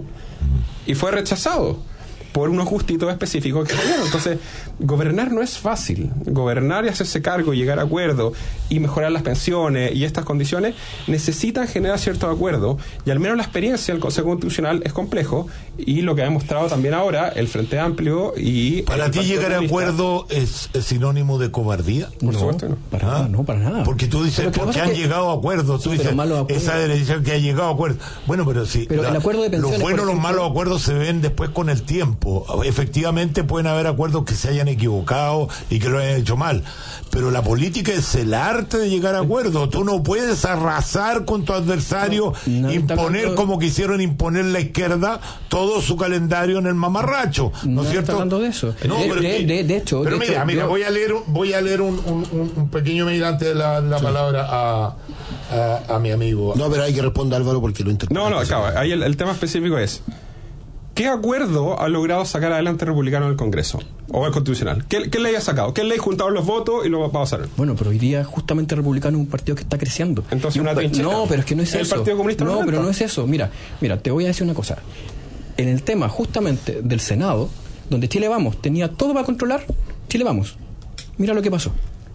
y fue rechazado por unos justitos específicos que tuvieron. Entonces, gobernar no es fácil. Gobernar y hacerse cargo, y llegar a acuerdos y mejorar las pensiones y estas condiciones necesitan generar ciertos acuerdos, y al menos la experiencia del Consejo Constitucional es complejo, y lo que ha demostrado también ahora el Frente Amplio y... ¿Para ti llegar a acuerdo es, es sinónimo de cobardía? Por no, supuesto no. Para nada, no, para nada. Porque tú dices, porque han que... llegado a acuerdos, tú sí, dices, esa derecha que ha llegado a acuerdos. Bueno, pero sí, pero la, el acuerdo de pensiones, los buenos y los ejemplo, malos acuerdos se ven después con el tiempo. Efectivamente pueden haber acuerdos que se hayan equivocado y que lo hayan hecho mal, pero la política es el arte de llegar a acuerdos. Tú no puedes arrasar con tu adversario, no, no imponer hablando... como quisieron imponer la izquierda todo su calendario en el mamarracho, ¿no, no es cierto? Está hablando de eso. No, de, pero, de, de, de hecho, pero de mira, hecho, mira, yo... voy a leer, voy a leer un, un, un pequeño medidante de la, la sí. palabra a, a, a mi amigo. No, pero hay que responder, Álvaro, porque lo interpreta. No, no, acaba. Ahí el, el tema específico es: ¿qué acuerdo ha logrado sacar adelante el republicano del Congreso o el Constitucional? ¿Qué, qué ley ha sacado? ¿Qué ley juntaron los votos y lo va a pasar? Bueno, pero hoy día justamente el republicano es un partido que está creciendo. Entonces una trinchera. No, pero es que no es ¿El eso. ¿El Partido Comunista no? No, pero no es eso. Mira, mira, te voy a decir una cosa. En el tema justamente del Senado, donde Chile Vamos tenía todo para controlar, Chile Vamos. Mira lo que pasó.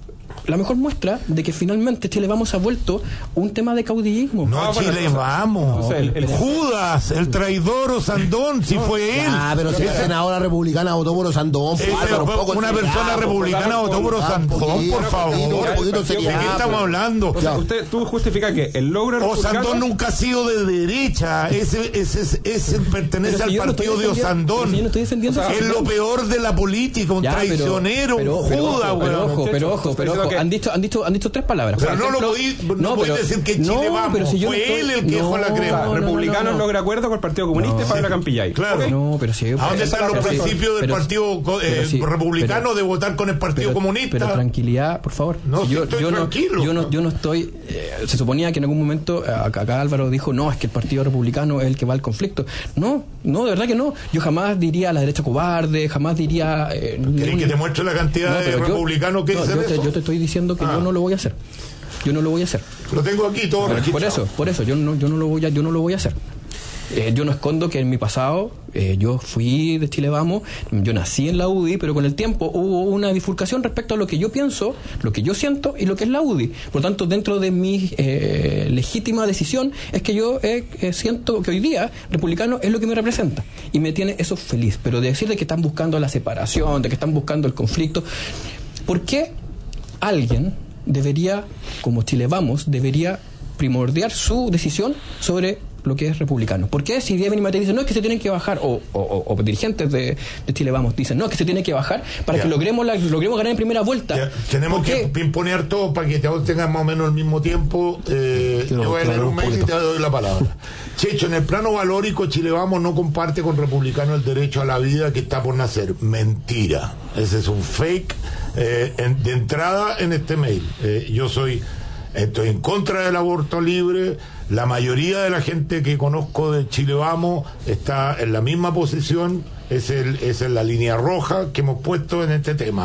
la mejor muestra de que finalmente Chile Vamos se ha vuelto un tema de caudillismo. No, ah, Chile bueno, Vamos. No, el, el, Judas, el traidor Osandón, si no, fue él. Ah, pero si la senadora republicana votó por Osandón. Ese, Álvaro, un poco una sería, persona republicana votó por Osandón, por favor. Un poquito ¿De qué estamos hablando? O sea, usted, tú justificas que el logro Osandón nunca ha sido de derecha. Ese, ese, ese, ese pertenece si al partido no de Osandón. Si no estoy defendiendo o sea, es lo peor de la política, un ya, traicionero, pero, un pero, Judas, pero, ojo, pero ojo, pero ojo, han dicho, han dicho, han dicho tres palabras. Pero no ejemplo, lo podí, no, no podí decir que Chile no, Vamos, pero si yo fue no estoy, él el que dejó no, la crema. No, no, Republicanos no, no, no. logra acuerdo con el Partido Comunista no, y Pablo Campillay. Claro. Okay. No, pero si ¿A dónde están los principios del Partido eh, si, Republicano pero, de votar con el Partido pero, Comunista? Pero tranquilidad, por favor. No, si si yo, estoy yo tranquilo. No, yo no, yo no estoy. Eh, se suponía que en algún momento acá, acá Álvaro dijo no, es que el Partido Republicano es el que va al conflicto. No, no, de verdad que no. Yo jamás diría a la derecha cobarde, jamás diría. Eh, ¿Querés que te muestre la cantidad no, de republicanos que no, dicen yo te, eso? yo te estoy diciendo que ah. yo no lo voy a hacer. Yo no lo voy a hacer. Lo tengo aquí todo registrado. Por eso, por eso, yo no, yo no lo voy a, yo no lo voy a hacer. Eh, yo no escondo que en mi pasado eh, yo fui de Chile Vamos, yo nací en la U D I, pero con el tiempo hubo una bifurcación respecto a lo que yo pienso, lo que yo siento y lo que es la U D I. Por lo tanto, dentro de mi eh, legítima decisión es que yo eh, eh, siento que hoy día republicano es lo que me representa y me tiene eso feliz. Pero de decir de que están buscando la separación, de que están buscando el conflicto, ¿por qué alguien debería, como Chile Vamos, debería primordiar su decisión sobre lo que es republicano? ¿Por qué si Diego y Matei dicen no es que se tienen que bajar, o, o, o, o dirigentes de, de Chile Vamos dicen no es que se tiene que bajar para ya. que logremos la, logremos ganar en primera vuelta? Ya. Tenemos que pimponear todo para que todos tengan más o menos el mismo tiempo. Eh, yo voy a leer un mail y te doy la palabra. Checho, en el plano valórico Chile Vamos no comparte con republicano el derecho a la vida que está por nacer. Mentira. Ese es un fake eh, en, de entrada en este mail. Eh, yo soy estoy en contra del aborto libre. La mayoría de la gente que conozco de Chile Vamos está en la misma posición. Es, el, es la línea roja que hemos puesto en este tema.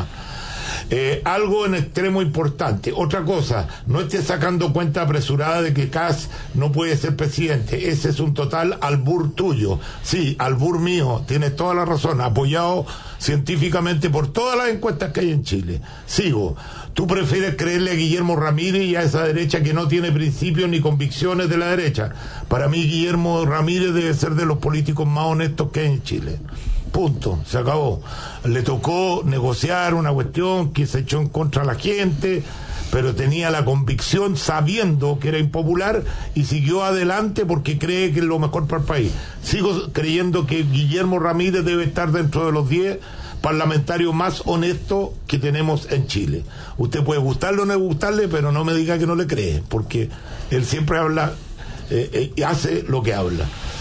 Eh, algo en extremo importante. Otra cosa, no esté sacando cuenta apresurada de que Kass no puede ser presidente. Ese es un total albur tuyo. Sí, albur mío, tienes toda la razón, apoyado científicamente por todas las encuestas que hay en Chile. Sigo. Tú prefieres creerle a Guillermo Ramírez y a esa derecha que no tiene principios ni convicciones de la derecha. Para mí Guillermo Ramírez debe ser de los políticos más honestos que hay en Chile. Punto, se acabó. Le tocó negociar una cuestión que se echó en contra de la gente, pero tenía la convicción sabiendo que era impopular y siguió adelante porque cree que es lo mejor para el país. Sigo creyendo que Guillermo Ramírez debe estar dentro de los diez parlamentarios más honestos que tenemos en Chile. Usted puede gustarle o no gustarle, pero no me diga que no le cree, porque él siempre habla eh, eh, hace lo que habla.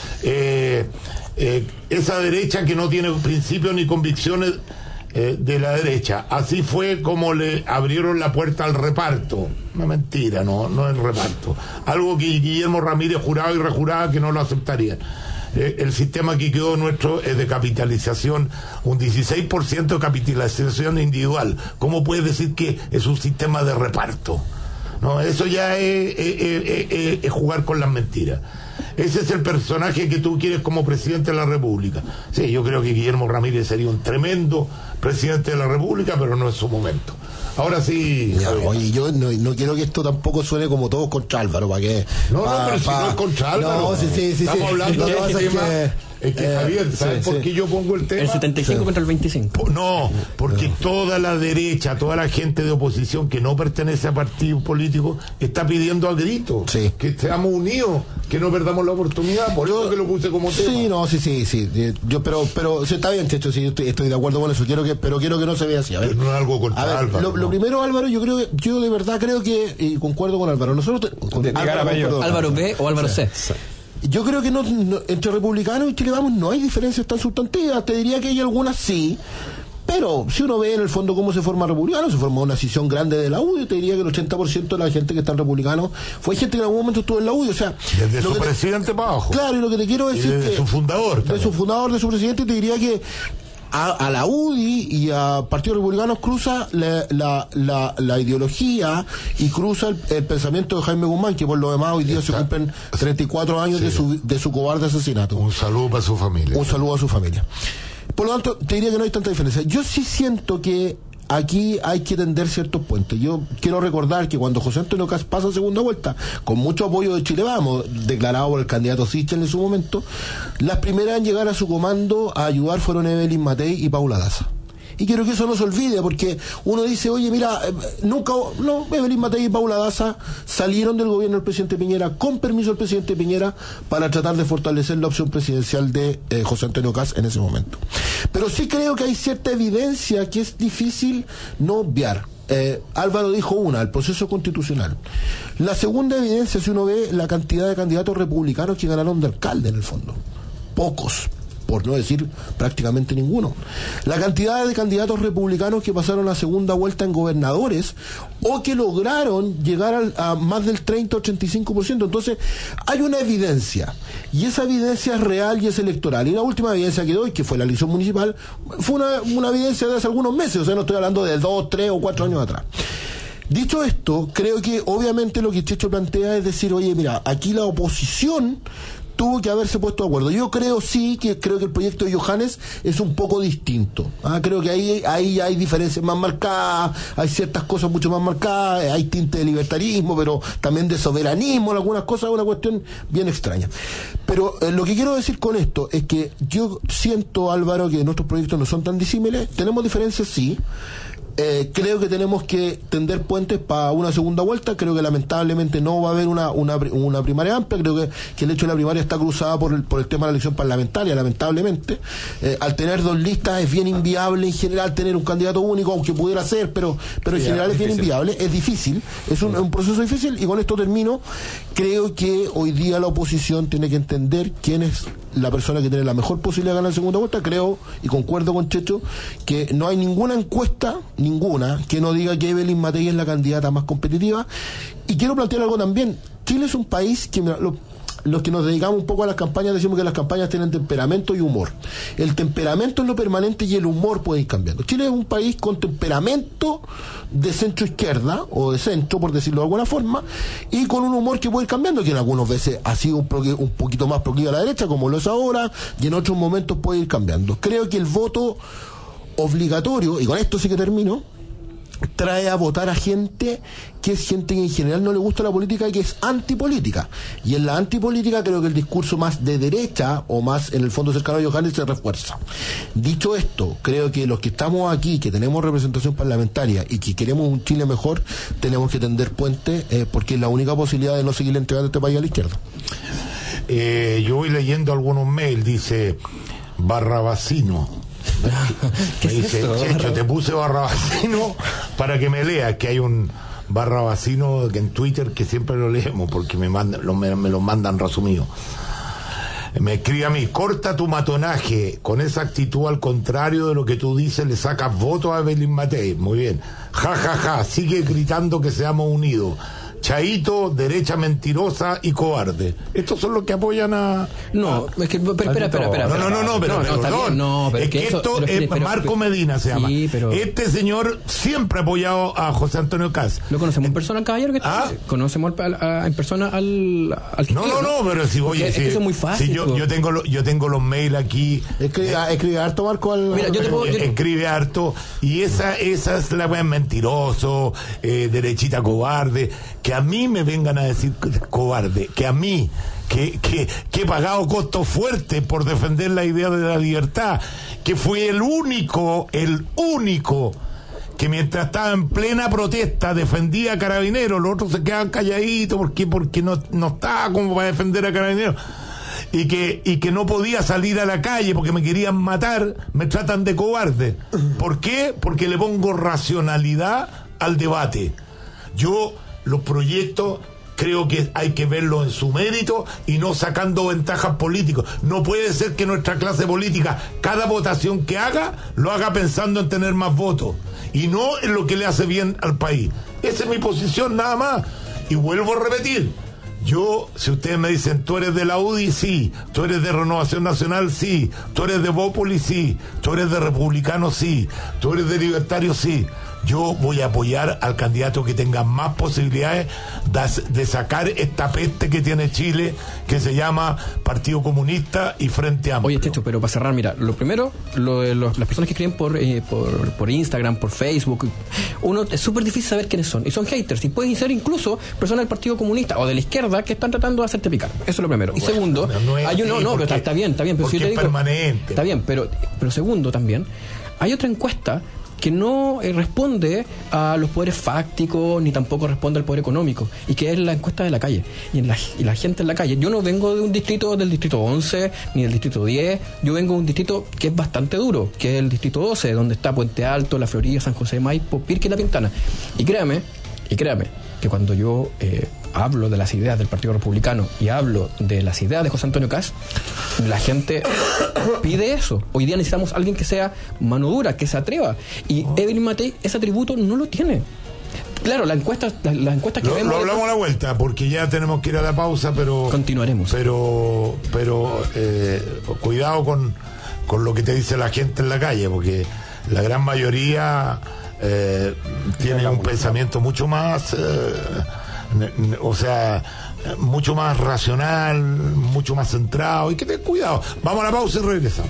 Eh, eh, esa derecha que no tiene principios ni convicciones eh, de la derecha, así fue como le abrieron la puerta al reparto. Una mentira, no, no es reparto. Algo que Guillermo Ramírez juraba y rejuraba que no lo aceptarían. Eh, el sistema que quedó nuestro es de capitalización, un dieciséis por ciento de capitalización individual. ¿Cómo puedes decir que es un sistema de reparto? No, eso ya es, es, es, es, es jugar con las mentiras. Ese es el personaje que tú quieres como presidente de la República. Sí, yo creo que Guillermo Ramírez sería un tremendo presidente de la República, pero no es su momento. Ahora sí. Ya, oye, yo no, no quiero que esto tampoco suene como todos contra Álvaro, ¿para qué? No, pa, no, pero pa, si no es contra Álvaro. No, sí, sí, sí. Estamos sí. hablando no, de no, este tema. que, Es que, eh, Javier, ¿sabes sí, por qué sí. yo pongo el tema? El setenta y cinco sí. contra el veinticinco. No, porque no. toda la derecha, toda la gente de oposición que no pertenece a partidos políticos está pidiendo a gritos sí. que seamos unidos, que no perdamos la oportunidad. Por yo, eso que lo puse como tema. Sí, no, sí, sí, sí. Yo, pero, pero sí, está bien, Checho, sí, yo estoy, estoy de acuerdo con eso. Quiero que, pero quiero que no se vea así. A ver, pero no es algo contra a ver, Álvaro. Lo, no. lo primero, Álvaro, yo creo que, yo de verdad creo que, y concuerdo con Álvaro. Nosotros, te, con de, Álvaro, Álvaro, Álvaro B o Álvaro C. sí. Yo creo que no, no, entre republicanos y Chile Vamos no hay diferencias tan sustantivas. Te diría que hay algunas sí, pero si uno ve en el fondo cómo se forma republicano, se forma una escisión grande de la U D I. Te diría que el ochenta por ciento de la gente que está en republicano fue gente que en algún momento estuvo en la U D I. O sea, desde su presidente te, para abajo. Claro, y lo que te quiero decir y desde que su fundador de también. su fundador, de su presidente, te diría que A, a la U D I y a Partido Republicano cruza la, la, la, la ideología y cruza el, el pensamiento de Jaime Guzmán, que por lo demás hoy día Está. se cumplen treinta y cuatro años sí. de, su, de su cobarde asesinato. Un saludo para su familia. Un saludo a su familia. Por lo tanto, te diría que no hay tanta diferencia. Yo sí siento que aquí hay que tender ciertos puentes. Yo quiero recordar que cuando José Antonio Kast pasa a segunda vuelta, con mucho apoyo de Chile Vamos, declarado por el candidato Sichel en su momento, las primeras en llegar a su comando a ayudar fueron Evelyn Matei y Paula Daza. Y quiero que eso no se olvide, porque uno dice, oye, mira, eh, nunca, no, Evelyn Matei y Paula Daza salieron del gobierno del presidente Piñera, con permiso del presidente Piñera, para tratar de fortalecer la opción presidencial de eh, José Antonio Kast en ese momento. Pero sí creo que hay cierta evidencia que es difícil no obviar. Eh, Álvaro dijo una, el proceso constitucional. La segunda evidencia, si uno ve la cantidad de candidatos republicanos que ganaron de alcalde, en el fondo. Pocos, por no decir prácticamente ninguno. La cantidad de candidatos republicanos que pasaron a segunda vuelta en gobernadores o que lograron llegar al, a más del treinta a ochenta y cinco por ciento. Entonces, hay una evidencia, y esa evidencia es real y es electoral. Y la última evidencia que doy, que fue la elección municipal, fue una, una evidencia de hace algunos meses, o sea, no estoy hablando de dos, tres o cuatro años atrás. Dicho esto, creo que obviamente lo que Checho plantea es decir, oye, mira, aquí la oposición tuvo que haberse puesto de acuerdo. Yo creo sí que creo que el proyecto de Johannes es un poco distinto. ¿ah? Creo que ahí, ahí hay diferencias más marcadas, hay ciertas cosas mucho más marcadas, hay tinte de libertarismo, pero también de soberanismo, algunas cosas, una cuestión bien extraña. Pero eh, lo que quiero decir con esto es que yo siento, Álvaro, que nuestros proyectos no son tan disímiles, tenemos diferencias sí. Eh, creo que tenemos que tender puentes para una segunda vuelta. Creo que lamentablemente no va a haber una una, una primaria amplia. Creo que, que el hecho de la primaria está cruzada por el, por el tema de la elección parlamentaria, lamentablemente. Eh, al tener dos listas es bien inviable en general tener un candidato único, aunque pudiera ser, pero pero en sí, general es bien inviable, es difícil, es un, un proceso difícil. Y con esto termino. Creo que hoy día la oposición tiene que entender quién es la persona que tiene la mejor posibilidad de ganar la segunda vuelta. Creo, y concuerdo con Checho, que no hay ninguna encuesta, ninguna, que no diga que Evelyn Matei es la candidata más competitiva. Y quiero plantear algo también. Chile es un país que, mira, lo, los que nos dedicamos un poco a las campañas decimos que las campañas tienen temperamento y humor. El temperamento es lo permanente y el humor puede ir cambiando. Chile es un país con temperamento de centro izquierda o de centro, por decirlo de alguna forma, y con un humor que puede ir cambiando, que en algunas veces ha sido un, un poquito más proclive a la derecha, como lo es ahora, y en otros momentos puede ir cambiando. Creo que el voto obligatorio, y con esto sí que termino, trae a votar a gente que es gente que en general no le gusta la política y que es antipolítica. Y en la antipolítica creo que el discurso más de derecha o más en el fondo cercano a Johannes se refuerza. Dicho esto, creo que los que estamos aquí, que tenemos representación parlamentaria y que queremos un Chile mejor, tenemos que tender puentes eh, porque es la única posibilidad de no seguir entregando este país a la izquierda. Eh, yo voy leyendo algunos mails, dice Barrabasino. Me dice, Checho, te puse Barrabasino para que me leas, que hay un Barrabasino en Twitter que siempre lo leemos porque me mandan, lo, me, me lo mandan resumido. Me escribe a mí, corta tu matonaje, con esa actitud al contrario de lo que tú dices, le sacas votos a Evelyn Matei. Muy bien, ja ja ja, sigue gritando que seamos unidos. Chaito, derecha mentirosa y cobarde. Estos son los que apoyan a... No, es que... Pero, espera, espera, espera. No, no, no, no, pero, no, pero, no, no, no, pero es que, que eso, esto pero, es pero, Marco pero, Medina se llama. Sí, pero, este señor siempre ha apoyado a José Antonio Kast. ¿Lo conocemos en persona, caballero? Que ¿Ah? ¿Conocemos al, a, en persona al... al no, no, no, pero si voy a decir... Es que eso es muy fácil. Si yo, yo, tengo lo, yo tengo los mails aquí. Escribe, eh, escribe harto, Marco. Al, mira, yo te puedo, yo... Escribe harto. Y esa, esa es la wea mentiroso, eh, derechita cobarde. Que a mí me vengan a decir cobarde, que a mí, que, que, que he pagado costos fuertes por defender la idea de la libertad, que fui el único, el único que mientras estaba en plena protesta defendía a Carabineros, los otros se quedaban calladitos porque, porque no, no estaba como para defender a Carabineros. Y que, y que no podía salir a la calle porque me querían matar, me tratan de cobarde. ¿Por qué? Porque le pongo racionalidad al debate. Yo, los proyectos, creo que hay que verlos en su mérito y no sacando ventajas políticas. No puede ser que nuestra clase política, cada votación que haga, lo haga pensando en tener más votos y no en lo que le hace bien al país. Esa es mi posición, nada más. Y vuelvo a repetir, yo, si ustedes me dicen, tú eres de la U D I, sí. Tú eres de Renovación Nacional, sí. Tú eres de Bópoli, sí. Tú eres de Republicano, sí. Tú eres de Libertario, sí. yo voy a apoyar al candidato que tenga más posibilidades de, de sacar esta peste que tiene Chile, que se llama Partido Comunista y Frente Amplio. Oye, Checho, pero para cerrar, mira, lo primero, lo de los, las personas que escriben por, eh, por, por Instagram, por Facebook, uno es súper difícil saber quiénes son, y son haters, y pueden ser incluso personas del Partido Comunista o de la izquierda que están tratando de hacerte picar. Eso es lo primero. Y bueno, segundo, no es hay uno, no, pero está, está bien, está bien, pero si yo te digo, permanente. Está bien, pero, pero segundo también, hay otra encuesta que no eh, responde a los poderes fácticos ni tampoco responde al poder económico, y que es la encuesta de la calle y, en la, y la gente en la calle. Yo no vengo de un distrito del distrito once ni del distrito diez, yo vengo de un distrito que es bastante duro, que es el distrito doce, donde está Puente Alto, La Florida, San José de Maipo, Pirque y La Pintana. Y créame, y créame que cuando yo eh, hablo de las ideas del Partido Republicano y hablo de las ideas de José Antonio Kast, la gente pide eso. Hoy día necesitamos a alguien que sea mano dura, que se atreva. Y oh. Evelyn Matei ese atributo no lo tiene. Claro, la encuesta, la, la encuesta que lo, vemos... Lo hablamos a la vuelta, porque ya tenemos que ir a la pausa, pero... Continuaremos. Pero, pero eh, cuidado con, con lo que te dice la gente en la calle, porque la gran mayoría eh, tiene un pensamiento mucho más... Eh, o sea, mucho más racional, mucho más centrado, y que ten cuidado. Vamos a la pausa y regresamos.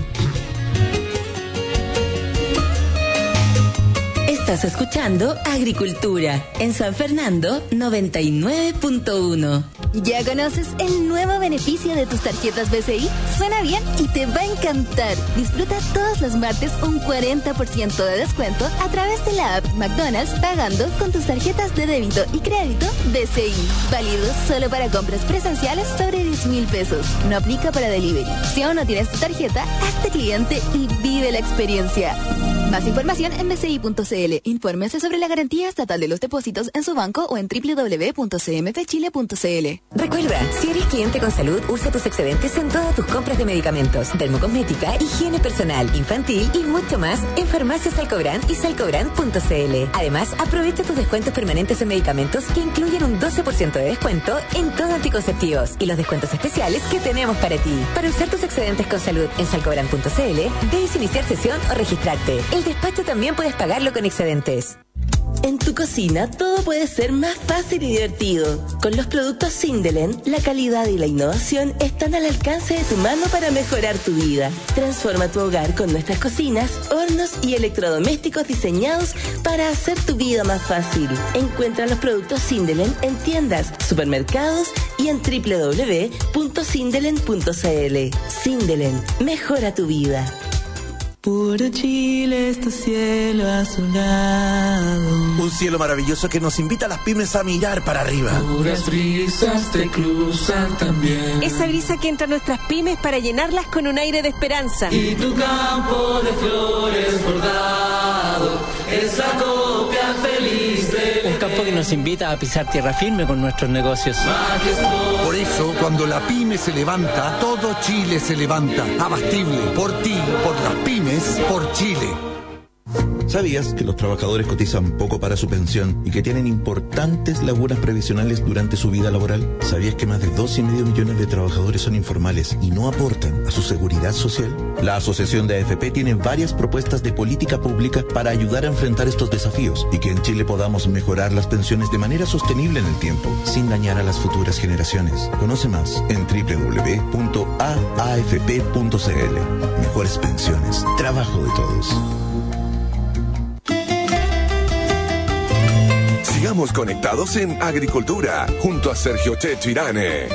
Estás escuchando Agricultura en San Fernando noventa y nueve punto uno. ¿Ya conoces el nuevo beneficio de tus tarjetas B C I? Suena bien y te va a encantar. Disfruta todos los martes un cuarenta por ciento de descuento a través de la app McDonald's, pagando con tus tarjetas de débito y crédito B C I. Válido solo para compras presenciales sobre diez mil pesos. No aplica para delivery. Si aún no tienes tu tarjeta, hazte cliente y vive la experiencia. Más información en b c i punto c l. Infórmese sobre la garantía estatal de los depósitos en su banco o en w w w punto c m f chile punto c l. Recuerda, si eres cliente con salud, usa tus excedentes en todas tus compras de medicamentos, dermocosmética, higiene personal, infantil y mucho más en Farmacias Salcobrand y salcobrand punto c l. Además, aprovecha tus descuentos permanentes en medicamentos que incluyen un doce por ciento de descuento en todo anticonceptivos y los descuentos especiales que tenemos para ti. Para usar tus excedentes con salud en salcobrand punto c l, debes iniciar sesión o registrarte. El despacho también puedes pagarlo con excedentes. En tu cocina todo puede ser más fácil y divertido. Con los productos Sindelen, la calidad y la innovación están al alcance de tu mano para mejorar tu vida. Transforma tu hogar con nuestras cocinas, hornos y electrodomésticos diseñados para hacer tu vida más fácil. Encuentra los productos Sindelen en tiendas, supermercados y en w w w punto sindelen punto c l. Sindelen, mejora tu vida. Puro Chile es tu cielo azulado. Un cielo maravilloso que nos invita a las pymes a mirar para arriba. Puras brisas te cruzan también. Esa brisa que entra a nuestras pymes para llenarlas con un aire de esperanza. Y tu campo de flores bordado es la copia feliz de... Un campo que nos invita a pisar tierra firme con nuestros negocios. Por eso, cuando la pyme se levanta, todo Chile se levanta. Abastible, por ti, por las pymes, por Chile. ¿Sabías que los trabajadores cotizan poco para su pensión y que tienen importantes lagunas previsionales durante su vida laboral? ¿Sabías que más de dos y medio millones de trabajadores son informales y no aportan a su seguridad social? La Asociación de A F P tiene varias propuestas de política pública para ayudar a enfrentar estos desafíos y que en Chile podamos mejorar las pensiones de manera sostenible en el tiempo, sin dañar a las futuras generaciones. Conoce más en w w w punto a a f p punto c l. Mejores pensiones, trabajo de todos. Sigamos conectados en Agricultura, junto a Sergio Checho Irane.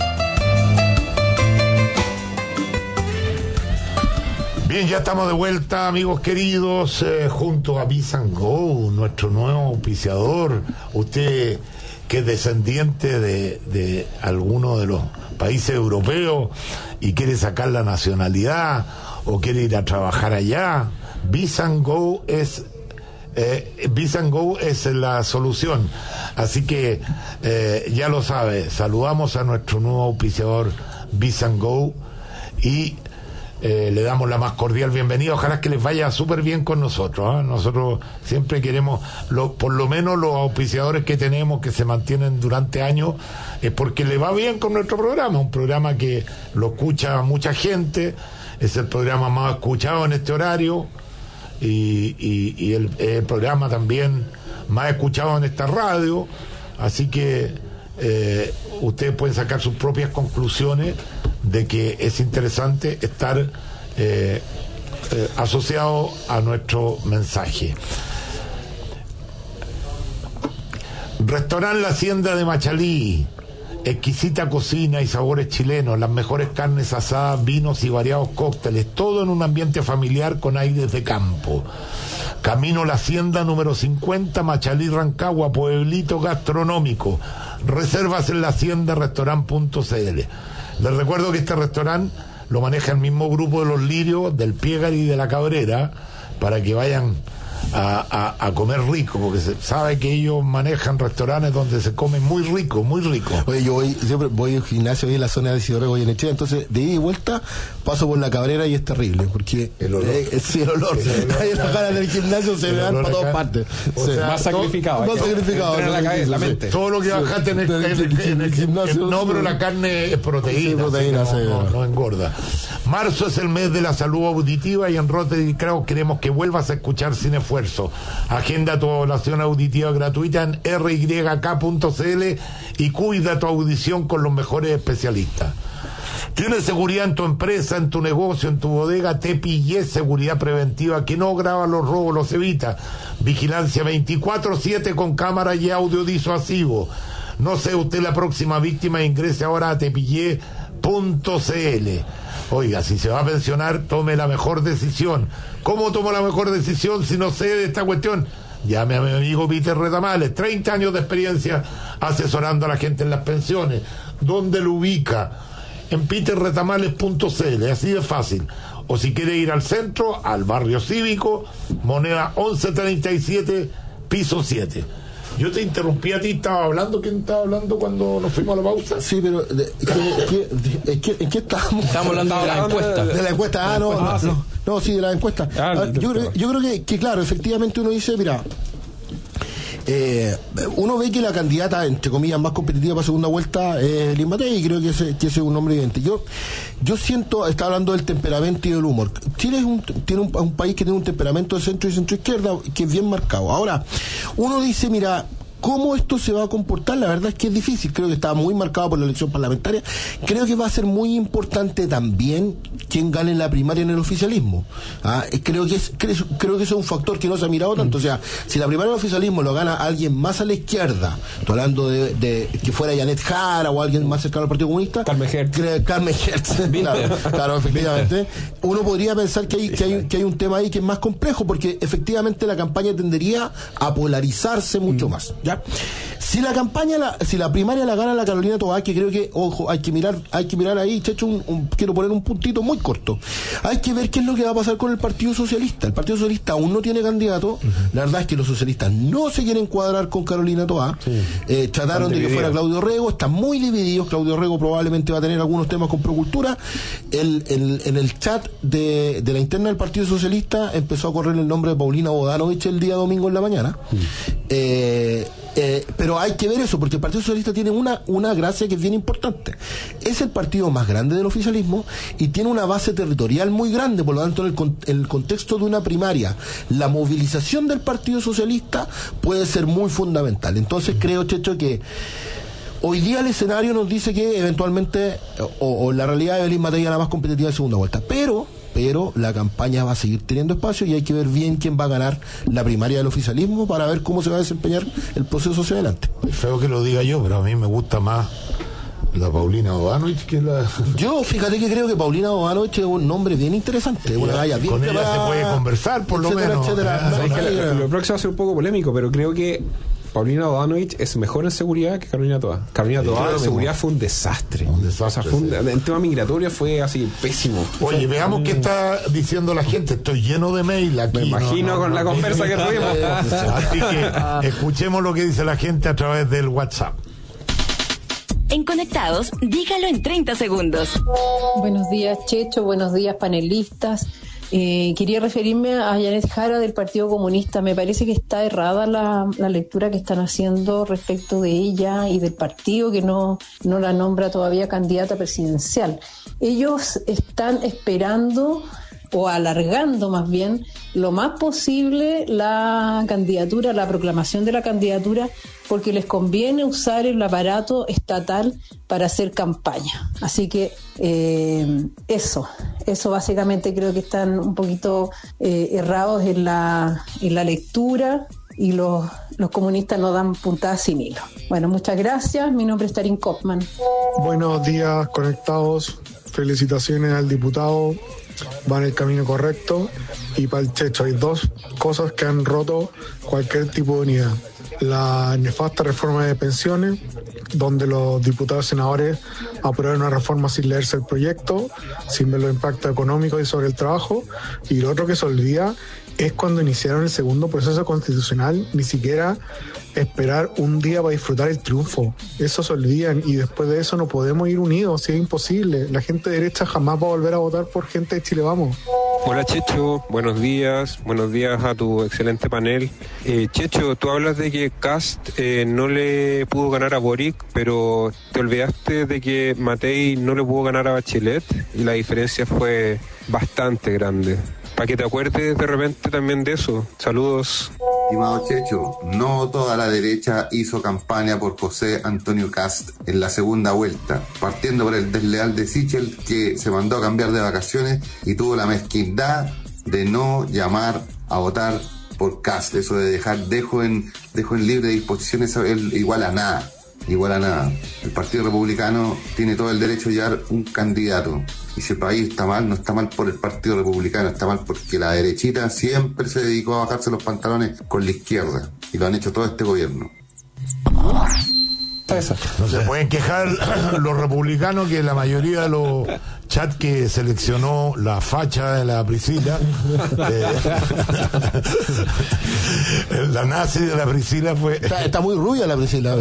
Bien, ya estamos de vuelta, amigos queridos, eh, junto a Visa and Go, nuestro nuevo auspiciador. Usted que es descendiente de, de alguno de los países europeos y quiere sacar la nacionalidad o quiere ir a trabajar allá, Visa and Go es... Eh, Visa and Go es la solución. Así que eh, ya lo sabe, saludamos a nuestro nuevo auspiciador Visa and Go y eh, le damos la más cordial bienvenida. Ojalá que les vaya súper bien con nosotros, ¿eh? Nosotros siempre queremos, lo, por lo menos los auspiciadores que tenemos que se mantienen durante años, es porque le va bien con nuestro programa, un programa que lo escucha mucha gente, es el programa más escuchado en este horario. y, y, y el, el programa también más escuchado en esta radio, así que eh, ustedes pueden sacar sus propias conclusiones de que es interesante estar eh, eh, asociado a nuestro mensaje. Restaurante La Hacienda de Machalí, exquisita cocina y sabores chilenos, las mejores carnes asadas, vinos y variados cócteles, todo en un ambiente familiar con aires de campo. Camino La Hacienda número cincuenta, Machalí, Rancagua, pueblito gastronómico. Reservas en la hacienda restaurant punto c l. Les recuerdo que este restaurante lo maneja el mismo grupo de Los Lirios, del Piegari y de La Cabrera, para que vayan A, a, a comer rico, porque se sabe que ellos manejan restaurantes donde se come muy rico, muy rico. Oye, yo voy, siempre voy al gimnasio ahí en la zona de Isidoro Goyenechea, entonces de ida y vuelta paso por La Cabrera y es terrible, porque el olor, eh, sí, el olor, el olor ahí en la cara del gimnasio se me dan para todas partes. O sí. sea, más sacrificado. Más sacrificado. La, cabeza, la mente. Todo lo que bajaste en el, en el, en el, en el gimnasio. No, pero la carne es proteína. Sí, proteína no, sí, no, no, no engorda. Marzo es el mes de la salud auditiva y en Rotary Kraus queremos que vuelvas a escuchar sin esfuerzo. Agenda tu evaluación auditiva gratuita en r y k punto c l y cuida tu audición con los mejores especialistas. ¿Tienes seguridad en tu empresa, en tu negocio, en tu bodega? Te pillé seguridad preventiva que no graba los robos, los evita. Vigilancia veinticuatro siete con cámara y audio disuasivo. No sea usted la próxima víctima, ingrese ahora a tepillé punto c l. Oiga, si se va a pensionar, tome la mejor decisión. ¿Cómo tomo la mejor decisión si no sé de esta cuestión? Llame a mi amigo Peter Retamales, treinta años de experiencia asesorando a la gente en las pensiones. ¿Dónde lo ubica? En peter retamales punto c l, así de fácil. O si quiere ir al centro, al barrio cívico, moneda once treinta y siete, piso siete. Yo te interrumpí a ti, estaba hablando. ¿Quién estaba hablando cuando nos fuimos a la pausa? Sí, pero de, ¿qué, qué, qué, ¿en qué estábamos? Estamos hablando de la encuesta. De la encuesta, ah, no, no, no, no, no, sí, de la encuesta. Ah, ah, yo, creo, yo creo que, que, claro, efectivamente uno dice, mira, eh, uno ve que la candidata, entre comillas, más competitiva para segunda vuelta es Liz Matei, y creo que ese, que ese es un nombre evidente. Yo, yo siento, está hablando del temperamento y del humor. Chile es un, tiene un, un país que tiene un temperamento de centro y centro izquierda que es bien marcado. Ahora, uno dice, mira, ¿cómo esto se va a comportar? La verdad es que es difícil. Creo que está muy marcado por la elección parlamentaria. Creo que va a ser muy importante también quién gane la primaria en el oficialismo. ¿Ah? Creo que es, creo, creo que eso es un factor que no se ha mirado tanto. O sea, si la primaria del oficialismo lo gana alguien más a la izquierda, estoy hablando de, de que fuera Janet Jara o alguien más cercano al Partido Comunista, Carmen Hertz, cre, Carmen Hertz claro, claro, efectivamente, uno podría pensar que hay, que hay que hay un tema ahí que es más complejo, porque efectivamente la campaña tendería a polarizarse mucho mm. más. ¿Ya? Si la campaña, la, si la primaria la gana la Carolina Toá, que creo que, ojo, hay que mirar, hay que mirar ahí, Checho, un, un, quiero poner un puntito muy corto. Hay que ver qué es lo que va a pasar con el Partido Socialista. El Partido Socialista aún no tiene candidato. Uh-huh. La verdad es que los socialistas no se quieren cuadrar con Carolina Toá. Sí. Eh, trataron de que fuera Claudio Rego, están muy divididos. Claudio Rego probablemente va a tener algunos temas con Procultura. El, el, en el chat de, de la interna del Partido Socialista empezó a correr el nombre de Paulina Bodanovich el día domingo en la mañana. Uh-huh. Eh, Eh, pero hay que ver eso, porque el Partido Socialista tiene una, una gracia que es bien importante. Es el partido más grande del oficialismo y tiene una base territorial muy grande, por lo tanto, en el, con, en el contexto de una primaria, la movilización del Partido Socialista puede ser muy fundamental. Entonces creo, Checho, que hoy día el escenario nos dice que eventualmente, o, o la realidad de Liz Matei es la más competitiva de segunda vuelta, pero pero la campaña va a seguir teniendo espacio y hay que ver bien quién va a ganar la primaria del oficialismo para ver cómo se va a desempeñar el proceso hacia adelante. Es feo que lo diga yo, pero a mí me gusta más la Paulina Bodanovich que la... Yo, fíjate que creo que Paulina Bodanovich es un nombre bien interesante, una galla bien con ella preparada, se puede conversar por lo etcétera, menos. Etcétera. No, no, no, lo próximo va a ser un poco polémico, pero creo que Paulina Bodanovich es mejor en seguridad que Carolina Toá. Carolina Toá en seguridad fue un desastre. Un desastre. O sea, fue un, sí. En tema migratorio fue así pésimo. Oye, o sea, veamos um, qué está diciendo la gente. Estoy lleno de mail aquí. Me imagino no, no, con no, la no, conversa no, que tuvimos. Así que escuchemos lo que dice la gente a través del WhatsApp. En Conectados, dígalo en treinta segundos. Buenos días, Checho. Buenos días, panelistas. Eh, quería referirme a Janet Jara del Partido Comunista. Me parece que está errada la, la lectura que están haciendo respecto de ella y del partido, que no, no la nombra todavía candidata presidencial. Ellos están esperando o alargando más bien lo más posible la candidatura, la proclamación de la candidatura, porque les conviene usar el aparato estatal para hacer campaña. Así que eh, eso, eso básicamente creo que están un poquito eh, errados en la, en la lectura, y los, los comunistas no dan puntadas sin hilo. Bueno, muchas gracias. Mi nombre es Tarín Kaufman. Buenos días, conectados. Felicitaciones al diputado. Va en el camino correcto. Y para el Checho hay dos cosas que han roto cualquier tipo de unidad. La nefasta reforma de pensiones, donde los diputados y senadores aprueban una reforma sin leerse el proyecto, sin ver los impactos económicos y sobre el trabajo. Y lo otro que se olvida es cuando iniciaron el segundo proceso constitucional, ni siquiera esperar un día para disfrutar el triunfo. Eso se olvidan, y después de eso no podemos ir unidos, si es imposible. La gente de derecha jamás va a volver a votar por gente de Chile Vamos. Hola Checho, buenos días, buenos días a tu excelente panel. Eh, Checho, tú hablas de que Kast eh, no le pudo ganar a Boric, pero te olvidaste de que Matei no le pudo ganar a Bachelet, y la diferencia fue bastante grande. Para que te acuerdes de repente también de eso. Saludos. Estimado Checho, no toda la derecha hizo campaña por José Antonio Kast en la segunda vuelta, partiendo por el desleal de Sichel, que se mandó a cambiar de vacaciones y tuvo la mezquindad de no llamar a votar por Kast. Eso de dejar dejo en dejo en libre disposición es igual a nada, igual a nada. El Partido Republicano tiene todo el derecho a llevar un candidato. Y si el país está mal, no está mal por el Partido Republicano, está mal porque la derechita siempre se dedicó a bajarse los pantalones con la izquierda. Y lo han hecho todo este gobierno. No se pueden quejar los republicanos que la mayoría de los chats que seleccionó la facha de la Priscila, eh, la nazi de la Priscila fue... Está, está muy rubia la Priscila.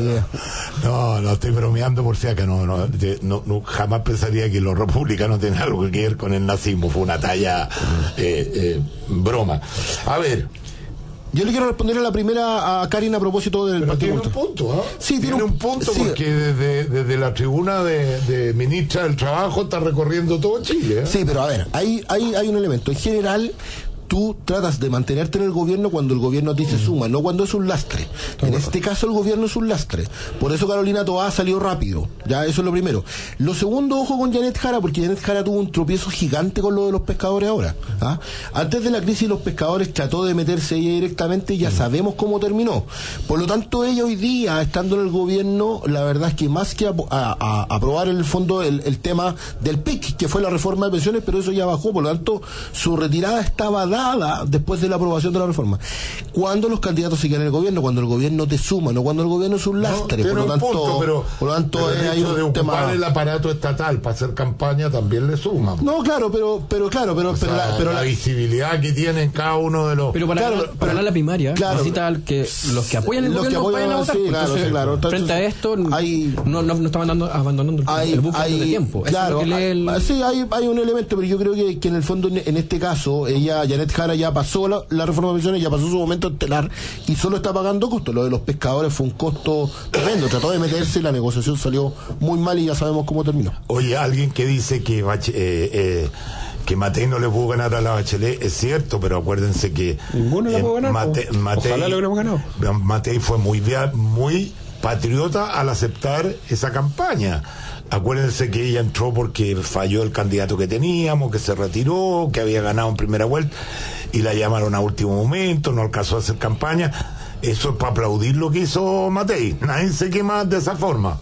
No, no estoy bromeando por si acá, no, no, no, no, jamás pensaría que los republicanos tienen algo que ver con el nazismo, fue una talla eh, eh, broma. A ver, yo le quiero responder a la primera a Karin a propósito del pero Partido tiene un punto, ¿eh? Sí, tiene, tiene un punto, sí, porque desde, desde la tribuna de, de ministra del Trabajo está recorriendo todo Chile, ¿eh? Sí, pero a ver, hay, hay, hay un elemento. En general, tú tratas de mantenerte en el gobierno cuando el gobierno a ti se suma, no cuando es un lastre. En este caso el gobierno es un lastre. Por eso Carolina Toá salió rápido. Ya, eso es lo primero. Lo segundo, ojo con Janet Jara, porque Janet Jara tuvo un tropiezo gigante con lo de los pescadores ahora. ¿Ah? Antes de la crisis los pescadores trató de meterse ella directamente y ya sabemos cómo terminó. Por lo tanto, ella hoy día, estando en el gobierno, la verdad es que más que a, a, a aprobar en el fondo el, el tema del P I C, que fue la reforma de pensiones, pero eso ya bajó, por lo tanto, su retirada estaba dada después de la aprobación de la reforma. Cuando los candidatos siguen en el gobierno, cuando el gobierno te suma, no cuando el gobierno es un lastre. No, por lo tanto, punto, pero, por lo tanto pero el hay hecho un de ocupar tema... el aparato estatal para hacer campaña también le suma. No, claro, pero pero claro, pero, o pero, sea, la, pero la, la visibilidad que tienen cada uno de los... Pero para, claro, ganar, para pero, ganar la primaria, claro, necesita que los que apoyan el los gobierno que apoyan, vayan a votar. Sí, claro, entonces, sí, claro. Entonces, frente a esto, hay, no, no, no estaban dando, abandonando el, hay, el buffer hay, de tiempo. Claro, es lo que hay, el... sí, hay, hay un elemento, pero yo creo que, que en el fondo, en, en este caso, ella, Janet Jara, ya pasó la, la reforma de pensiones, ya pasó su momento estelar y solo está pagando costos. Lo de los pescadores fue un costo tremendo. Trató de meterse y la negociación salió muy mal y ya sabemos cómo terminó. Oye, alguien que dice que Bache, eh, eh, que Matei no le pudo ganar a la Bachelet, es cierto, pero acuérdense que ninguno le eh, pudo ganar. Mate, Matei, Ojalá lo hubiéramos ganado. Matei fue muy, muy patriota al aceptar esa campaña. Acuérdense que ella entró porque falló el candidato que teníamos, que se retiró, que había ganado en primera vuelta y la llamaron a último momento, no alcanzó a hacer campaña. Eso es para aplaudir lo que hizo Matei. Nadie se quema de esa forma.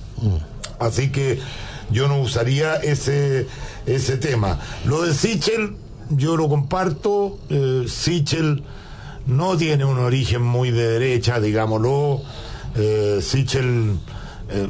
Así que yo no usaría ese ese tema. Lo de Sichel, yo lo comparto. Eh, Sichel no tiene un origen muy de derecha, digámoslo. Eh, Sichel... Eh,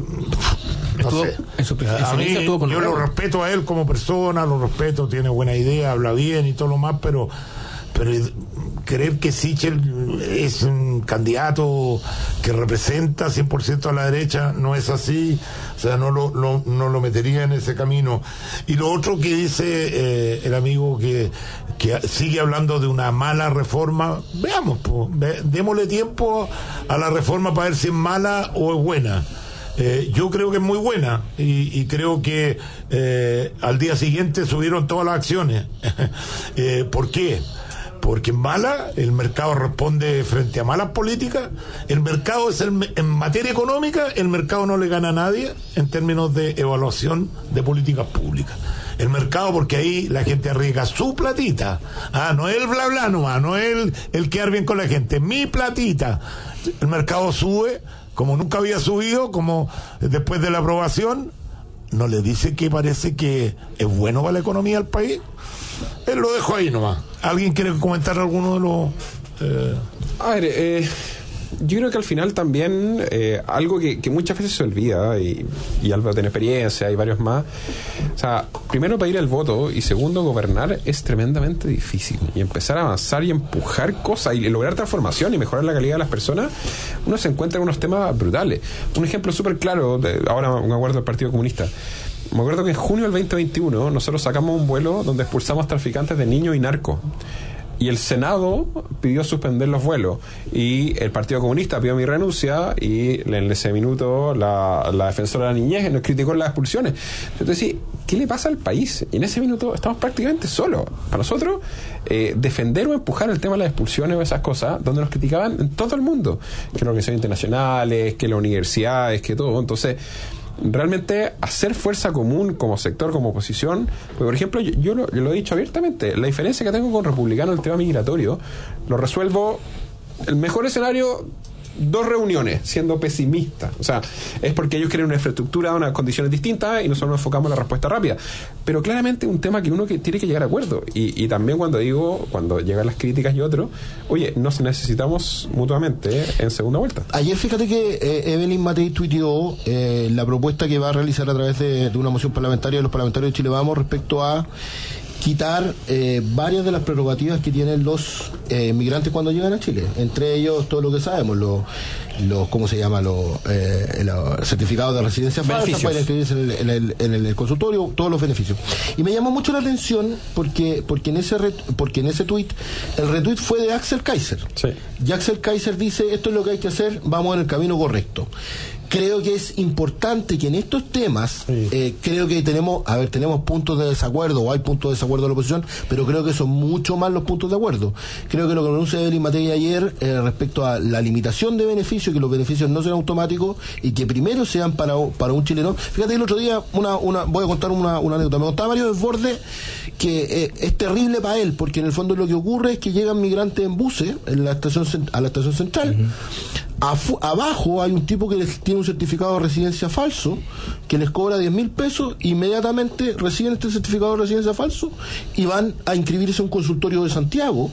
no estuvo, sé. en su A mí, estuvo con yo lo respeto a él como persona, lo respeto, tiene buena idea, habla bien y todo lo más, pero pero creer que Sichel es un candidato que representa cien por ciento a la derecha no es así, o sea, no lo, lo, no lo metería en ese camino. Y lo otro que dice eh, el amigo que, que sigue hablando de una mala reforma, veamos, pues, ve, démosle tiempo a la reforma para ver si es mala o es buena. Eh, yo creo que es muy buena y, y creo que eh, al día siguiente subieron todas las acciones. eh, ¿Por qué? porque en mala el mercado responde frente a malas políticas. El mercado es el, en materia económica, el mercado no le gana a nadie en términos de evaluación de políticas públicas. El mercado, porque ahí la gente arriesga su platita. Ah, no es el bla bla nomás, no es el, el quedar bien con la gente, mi platita. El mercado sube como nunca había subido, como después de la aprobación. ¿No le dice que parece que es bueno para la economía del país? Él lo dejo ahí nomás. ¿Alguien quiere comentar alguno de los...? Eh... A ver, eh, yo creo que al final también eh, algo que, que muchas veces se olvida, y, y Álvaro tiene experiencia y varios más, o sea, primero pedir el voto y segundo gobernar es tremendamente difícil, y empezar a avanzar y empujar cosas y lograr transformación y mejorar la calidad de las personas, uno se encuentra en unos temas brutales. Un ejemplo súper claro, de, ahora me acuerdo del Partido Comunista. Me acuerdo que en junio del veinte veintiuno nosotros sacamos un vuelo donde expulsamos traficantes de niños y narcos. Y el Senado pidió suspender los vuelos. Y el Partido Comunista pidió mi renuncia. Y en ese minuto la, la defensora de la niñez nos criticó las expulsiones. Entonces, ¿qué le pasa al país? Y en ese minuto estamos prácticamente solos. Para nosotros, eh, defender o empujar el tema de las expulsiones o esas cosas, donde nos criticaban en todo el mundo. Que las organizaciones internacionales, que las universidades, que todo. Entonces, realmente hacer fuerza común como sector, como oposición. Porque, por ejemplo, yo, yo, lo, yo lo he dicho abiertamente, la diferencia que tengo con republicanos en el tema migratorio lo resuelvo el mejor escenario, dos reuniones, siendo pesimista. O sea, es porque ellos quieren una infraestructura, unas condiciones distintas, y nosotros nos enfocamos en la respuesta rápida. Pero claramente un tema que uno que tiene que llegar a acuerdo. Y, y también cuando digo, cuando llegan las críticas y otros, oye, nos necesitamos mutuamente ¿eh? en segunda vuelta. Ayer fíjate que eh, Evelyn Matei tuiteó eh, la propuesta que va a realizar a través de, de una moción parlamentaria de los parlamentarios de Chile Vamos respecto a quitar eh, varias de las prerrogativas que tienen los eh, migrantes cuando llegan a Chile, entre ellos todo lo que sabemos, los, los ¿cómo se llama? Los, eh, los certificados de residencia falsa para inscribirse en el, en, el, en el consultorio, todos los beneficios. Y me llamó mucho la atención porque porque en ese ret, porque en ese tuit, el retweet fue de Axel Kaiser. Sí. Y Axel Kaiser dice, esto es lo que hay que hacer, vamos en el camino correcto. Creo que es importante que en estos temas, sí. eh, creo que tenemos, a ver, tenemos puntos de desacuerdo, o hay puntos de desacuerdo de la oposición, pero creo que son mucho más los puntos de acuerdo. Creo que lo que anunció Evelyn Matei ayer eh, respecto a la limitación de beneficios, que los beneficios no sean automáticos y que primero sean para, para un chileno. Fíjate, el otro día, una, una, voy a contar una, una anécdota. Me contaba Mario Desbordes que eh, es terrible para él, porque en el fondo lo que ocurre es que llegan migrantes en buses en la estación, a la estación central. Uh-huh. Afu- abajo hay un tipo que les tiene un certificado de residencia falso que les cobra diez mil pesos, inmediatamente reciben este certificado de residencia falso y van a inscribirse a un consultorio de Santiago,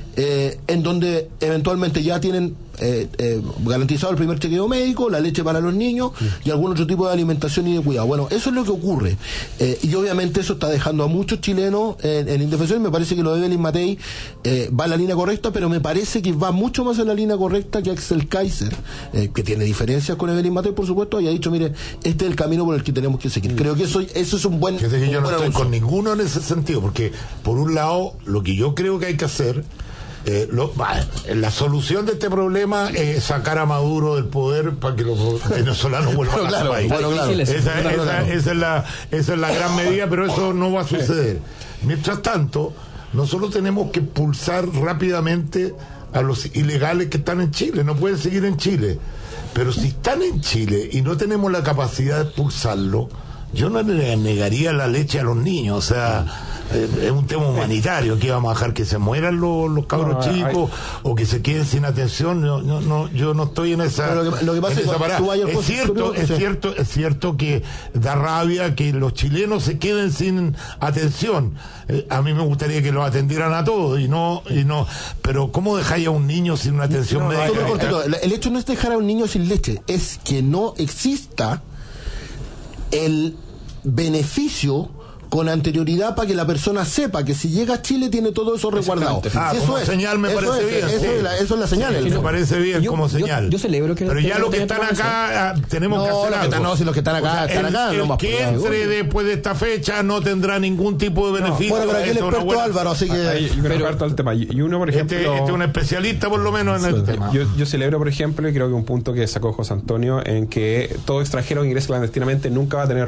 eh, en donde eventualmente ya tienen eh, eh, garantizado el primer chequeo médico, la leche para los niños y algún otro tipo de alimentación y de cuidado. Bueno, eso es lo que ocurre, eh, y obviamente eso está dejando a muchos chilenos en, en indefensión. Me parece que lo de Evelyn Matei eh, va en la línea correcta, pero me parece que va mucho más en la línea correcta que Axel Kaiser, eh, que tiene diferencias con Evelyn Matei, por supuesto, y ha dicho, mire, este es el camino por el que tenemos que seguir. Creo que eso, eso es un buen... Yo, un yo no buen estoy anuncio. con ninguno en ese sentido, porque por un lado, lo que yo creo que hay que hacer, Eh, lo, bah, la solución de este problema es sacar a Maduro del poder para que los venezolanos vuelvan a su país. Bueno, claro. Esa, esa, Claro, claro. esa es la, esa es la gran medida, pero eso no va a suceder. Mientras tanto, nosotros tenemos que expulsar rápidamente a los ilegales que están en Chile. No pueden seguir en Chile. Pero si están en Chile y no tenemos la capacidad de expulsarlo, yo no le negaría la leche a los niños. O sea, eh, es un tema humanitario, que vamos a dejar que se mueran los, los cabros no, chicos hay... o que se queden sin atención. No, no, no, yo no estoy en esa, lo que, lo que pasa es, es cierto, es cierto, es cierto que da rabia que los chilenos se queden sin atención. Eh, a mí me gustaría que los atendieran a todos y no, y no, pero ¿cómo dejáis a un niño sin una atención no, médica? No, cortito, el hecho no es dejar a un niño sin leche, es que no exista el beneficio con anterioridad para que la persona sepa que si llega a Chile tiene todo eso resguardado. Ah, si como eso señal es, me eso parece es, bien. Eso, sí. es la, eso es la señal. Sí, me parece bien yo, como señal. Yo, yo celebro que... Pero que ya los que están acá, eso. tenemos no, que hacer los algo. Que no, si los que están acá, o sea, están el, acá. El, no el que entre por después de esta fecha no tendrá ningún tipo de beneficio. No, bueno, pero aquí el experto buena... Álvaro, así que... Ahí, yo creo que al tema. Y uno, por ejemplo... Este, este es un especialista, por lo menos, en el sí. tema. Yo, yo celebro, por ejemplo, y creo que un punto que sacó José Antonio, en que todo extranjero que ingrese clandestinamente nunca va a tener R U T.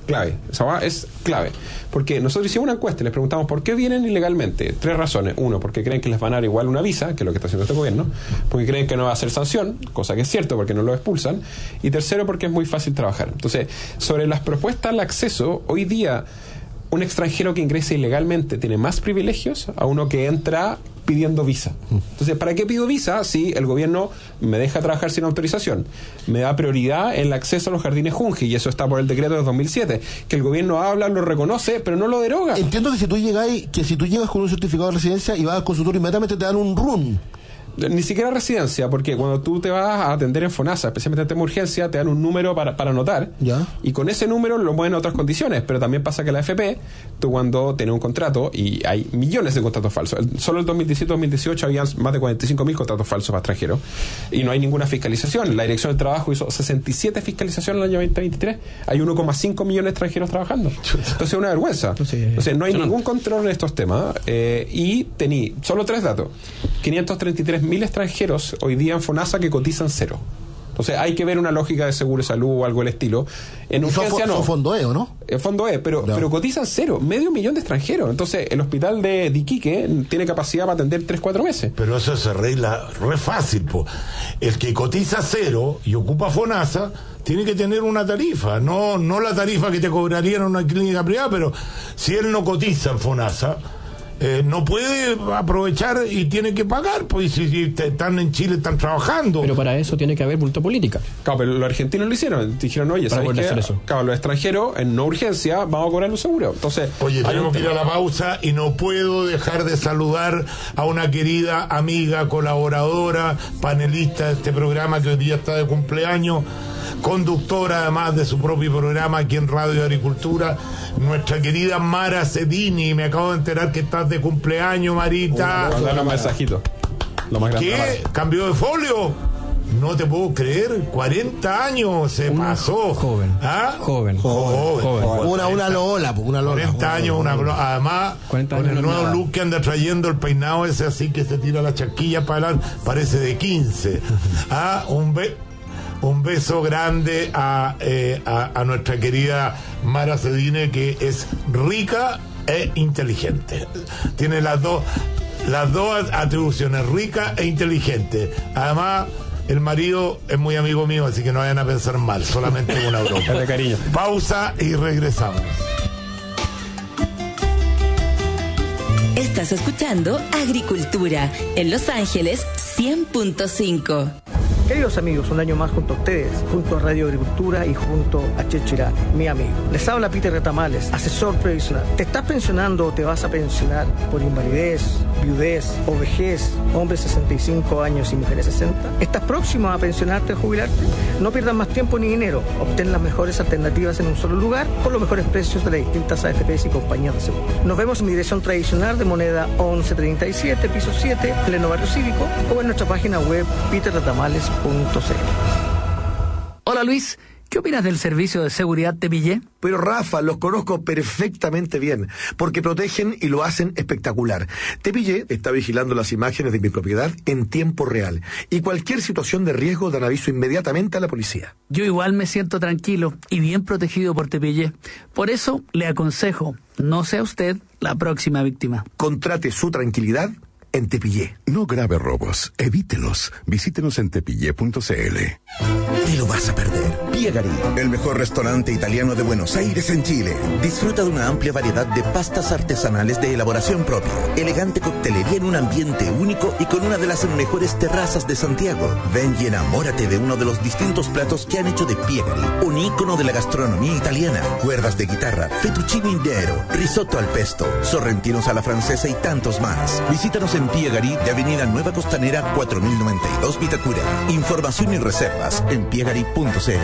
clave. Esa es clave. Porque nosotros hicimos una encuesta y les preguntamos por qué vienen ilegalmente. Tres razones. Uno, porque creen que les van a dar igual una visa, que es lo que está haciendo este gobierno. Porque creen que no va a hacer sanción, cosa que es cierto, porque no lo expulsan. Y tercero, porque es muy fácil trabajar. Entonces, sobre las propuestas al acceso, hoy día un extranjero que ingresa ilegalmente tiene más privilegios a uno que entra pidiendo visa. Entonces, ¿para qué pido visa si el gobierno me deja trabajar sin autorización? Me da prioridad en el acceso a los jardines Junji, y eso está por el decreto de dos mil siete, que el gobierno habla, lo reconoce, pero no lo deroga. Entiendo que si tú llegas, que si tú llegas con un certificado de residencia y vas al consultorio, inmediatamente te dan un run. Ni siquiera residencia, porque cuando tú te vas a atender en FONASA, especialmente en tema de urgencia, te dan un número para, para anotar, ¿ya? Y con ese número lo mueven a otras condiciones. Pero también pasa que la A F P, tú cuando tienes un contrato, y hay millones de contratos falsos, el, solo el dos mil diecisiete dos mil dieciocho había más de cuarenta y cinco mil contratos falsos para extranjeros, y no hay ninguna fiscalización. La Dirección del Trabajo hizo sesenta y siete fiscalizaciones en el año veinte veintitrés, hay uno coma cinco millones de extranjeros trabajando. Entonces es una vergüenza. Entonces no hay ningún control en estos temas, eh, y tení solo tres datos: quinientos treinta y tres mil extranjeros hoy día en FONASA que cotizan cero. Entonces hay que ver una lógica de seguro de salud o algo del estilo. En urgencia no. Son fondo E, ¿o no? En fondo E, pero, no. pero cotizan cero, medio millón de extranjeros. Entonces el hospital de Iquique tiene capacidad para atender tres, cuatro meses. Pero eso se arregla re fácil, po. El que cotiza cero y ocupa FONASA tiene que tener una tarifa, no, no la tarifa que te cobrarían en una clínica privada, pero si él no cotiza en FONASA, Eh, no puede aprovechar y tiene que pagar, pues si, si están en Chile, están trabajando. Pero para eso tiene que haber voluntad política. Claro, pero los argentinos lo hicieron. Dijeron, oye, ¿sabes qué? Eso. Claro, los extranjeros en no urgencia vamos a cobrar los seguros. Entonces, oye, tenemos que ir a la pausa y no puedo dejar de saludar a una querida amiga, colaboradora, panelista de este programa que hoy día está de cumpleaños, conductora además de su propio programa aquí en Radio Agricultura, nuestra querida Mara Cedini. Me acabo de enterar que estás de cumpleaños, Marita. Uh, Dale un mensajito. Lo más grande. ¿Qué? ¿Cambió de folio? No te puedo creer, cuarenta años se una pasó. Joven. ¿Ah? Joven. Joven. joven. joven. Una, una lola, una lola. cuarenta años, una lola. Además, cuarenta con años el no nuevo nada. look que anda trayendo, el peinado ese así que se tira la chaquilla para adelante, parece de quince. ¿Ah? Un be Un beso grande a, eh, a, a nuestra querida Mara Cedine, que es rica e inteligente. Tiene las dos las dos atribuciones, rica e inteligente. Además, el marido es muy amigo mío, así que no vayan a pensar mal, solamente una broma. De cariño. Pausa y regresamos. Estás escuchando Agricultura en Los Ángeles cien punto cinco. Queridos amigos, un año más junto a ustedes, junto a Radio Agricultura y junto a Checho Irán, mi amigo. Les habla Peter Retamales, asesor previsional. ¿Te estás pensionando o te vas a pensionar por invalidez, viudez o vejez, hombres sesenta y cinco años y mujeres sesenta? ¿Estás próximo a pensionarte o jubilarte? No pierdas más tiempo ni dinero. Obtén las mejores alternativas en un solo lugar por los mejores precios de las distintas A F Pes y compañías de seguros. Nos vemos en mi dirección tradicional de moneda once treinta y siete, piso siete, pleno barrio cívico, o en nuestra página web peter retamales punto c l. Hola Luis, ¿qué opinas del servicio de seguridad Tepillé? Pero Rafa, los conozco perfectamente bien, porque protegen y lo hacen espectacular. Tepillé está vigilando las imágenes de mi propiedad en tiempo real, y cualquier situación de riesgo dan aviso inmediatamente a la policía. Yo igual me siento tranquilo y bien protegido por Tepillé. Por eso le aconsejo, no sea usted la próxima víctima. Contrate su tranquilidad en Tepillé. No grave robos, evítelos. Visítenos en tepillé punto c l. Te lo vas a perder. Piegari, el mejor restaurante italiano de Buenos Aires en Chile. Disfruta de una amplia variedad de pastas artesanales de elaboración propia, elegante coctelería en un ambiente único y con una de las mejores terrazas de Santiago. Ven y enamórate de uno de los distintos platos que han hecho de Piegari un ícono de la gastronomía italiana. Cuerdas de guitarra, fettuccine intero, risotto al pesto, sorrentinos a la francesa y tantos más. Visítanos en Piegari de Avenida Nueva Costanera cuatro mil noventa y dos Vitacura. Información y reservas en piegari punto c l.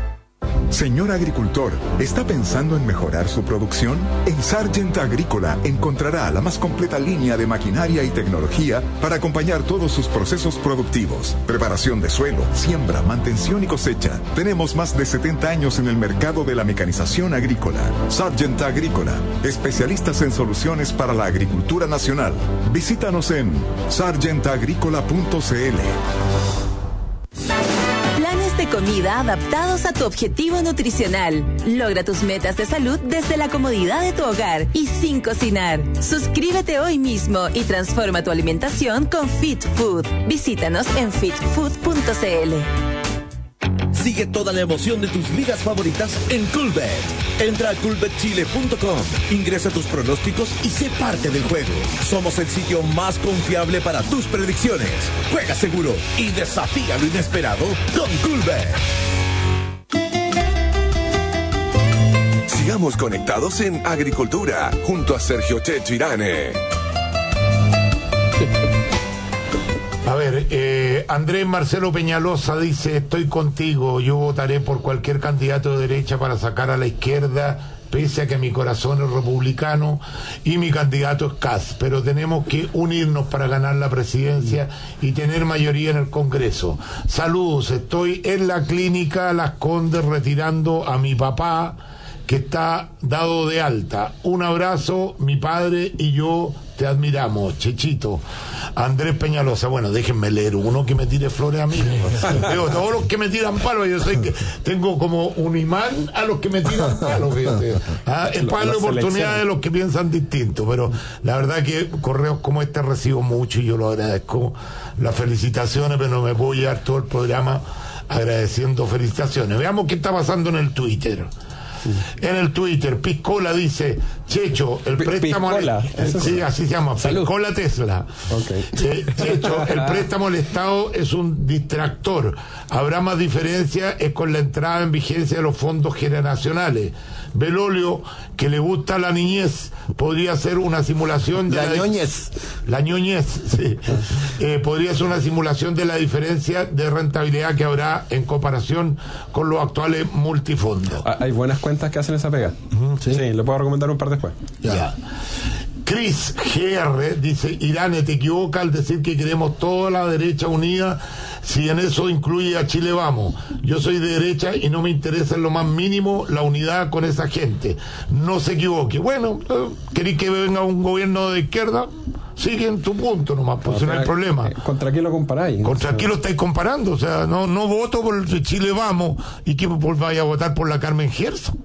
Señor agricultor, ¿está pensando en mejorar su producción? En Sargent Agrícola encontrará la más completa línea de maquinaria y tecnología para acompañar todos sus procesos productivos. Preparación de suelo, siembra, mantención y cosecha. Tenemos más de setenta años en el mercado de la mecanización agrícola. Sargent Agrícola, especialistas en soluciones para la agricultura nacional. Visítanos en sargent agrícola punto c l. Planes de comida adaptados a tu objetivo nutricional. Logra tus metas de salud desde la comodidad de tu hogar y sin cocinar. Suscríbete hoy mismo y transforma tu alimentación con Fit Food. Visítanos en fit food punto c l. Sigue toda la emoción de tus ligas favoritas en Coolbet. Entra a coolbet chile punto com, ingresa tus pronósticos y sé parte del juego. Somos el sitio más confiable para tus predicciones. Juega seguro y desafía lo inesperado con Coolbet. Sigamos conectados en Agricultura junto a Sergio Checho Irane. A ver, eh, Andrés Marcelo Peñalosa dice: estoy contigo, yo votaré por cualquier candidato de derecha para sacar a la izquierda, pese a que mi corazón es republicano y mi candidato es Kast, pero tenemos que unirnos para ganar la presidencia y tener mayoría en el Congreso. Saludos, estoy en la clínica Las Condes retirando a mi papá, que está dado de alta. Un abrazo, mi padre y yo te admiramos, Chechito. Andrés Peñalosa, bueno, déjenme leer uno que me tire flores a mí. Digo, todos los que me tiran palos, yo sé que tengo como un imán a los que me tiran palos, fíjate. Ah, es para la oportunidad de los que piensan distinto, pero la verdad que correos como este recibo mucho y yo lo agradezco. Las felicitaciones, pero no me puedo llevar todo el programa agradeciendo felicitaciones. Veamos qué está pasando en el Twitter. En el Twitter, Piscola dice: Checho, el préstamo Piscola, al... sí, así se llama, Salud. Piscola Tesla. Okay. Eh, Checho, el préstamo al Estado es un distractor. Habrá más diferencia es con la entrada en vigencia de los fondos generacionales. Belolio, que le gusta la niñez, podría ser una simulación de la, la ñoñez. La ñoñez, sí. Eh, podría ser una simulación de la diferencia de rentabilidad que habrá en comparación con los actuales multifondos. Ah, hay buenas cuentas que hacen esa pega. Uh-huh, sí. sí, le puedo recomendar un par después. Ya. ya. Chris G R dice: Irane, te equivoca al decir que queremos toda la derecha unida, si en eso incluye a Chile Vamos. Yo soy de derecha y no me interesa en lo más mínimo la unidad con esa gente. No se equivoque. Bueno, ¿queréis que venga un gobierno de izquierda? Sigue en tu punto nomás, pues no, no hay problema. ¿Contra quién lo comparáis? ¿Contra quién lo estáis comparando? O sea, no no voto por Chile Vamos y que pues vaya a votar por la Carmen Gerson.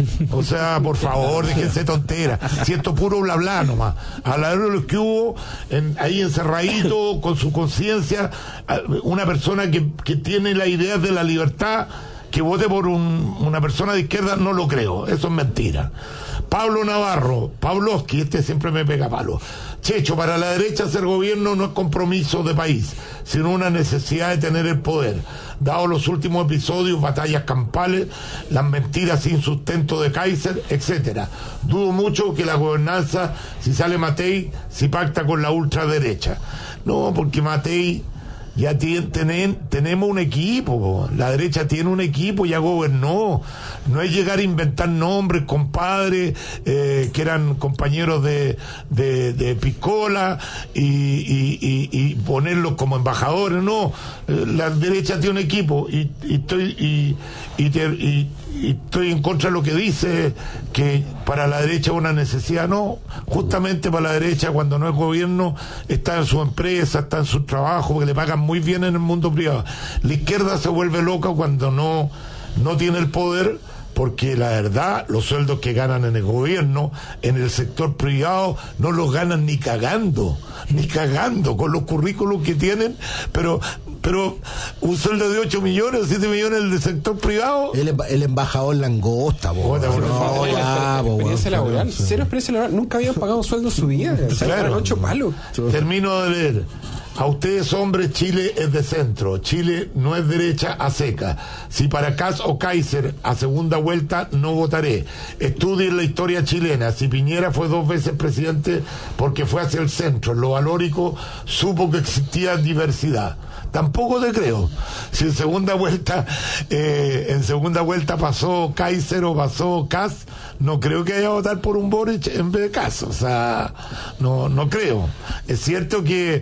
O sea, por favor, déjense tonteras. Siento puro bla bla nomás. A la hora de los que hubo en, ahí encerradito con su conciencia, una persona que, que tiene la idea de la libertad, que vote por un, una persona de izquierda, no lo creo. Eso es mentira. Pablo Navarro, Pavlovsky, este siempre me pega palo. Checho, para la derecha ser gobierno no es compromiso de país, sino una necesidad de tener el poder. Dado los últimos episodios, batallas campales, las mentiras sin sustento de Kaiser, etcétera. Dudo mucho que la gobernanza, si sale Matei, si pacta con la ultraderecha. No, porque Matei ya tiene, ten, tenemos un equipo, la derecha tiene un equipo, ya gobernó. No es llegar a inventar nombres, compadres, eh, que eran compañeros de, de, de Piscola y, y, y, y ponerlos como embajadores, no. La derecha tiene un equipo y, y estoy y, y, te, y, y estoy en contra de lo que dice que para la derecha es una necesidad. No, justamente para la derecha, cuando no es gobierno, está en su empresa, está en su trabajo, porque le pagan muy bien en el mundo privado. La izquierda se vuelve loca cuando no no tiene el poder, porque la verdad, los sueldos que ganan en el gobierno, en el sector privado, no los ganan ni cagando, ni cagando, con los currículos que tienen, pero pero un sueldo de ocho millones, siete millones el del sector privado. El, el embajador Langosta, po, no, no, ya, po, experiencia bueno, laboral, sí. Cero experiencia laboral, nunca habían pagado sueldo en su vida, claro. ocho palos. Termino de leer. A ustedes, hombres, Chile es de centro. Chile no es derecha a seca. Si para Kast o Kaiser a segunda vuelta, no votaré. Estudien la historia chilena. Si Piñera fue dos veces presidente porque fue hacia el centro, en lo valórico supo que existía diversidad. Tampoco te creo. Si en segunda vuelta eh, en segunda vuelta pasó Kaiser o pasó Kast, no creo que haya a votar por un Boric en vez de Kast. O sea, no, no creo. Es cierto que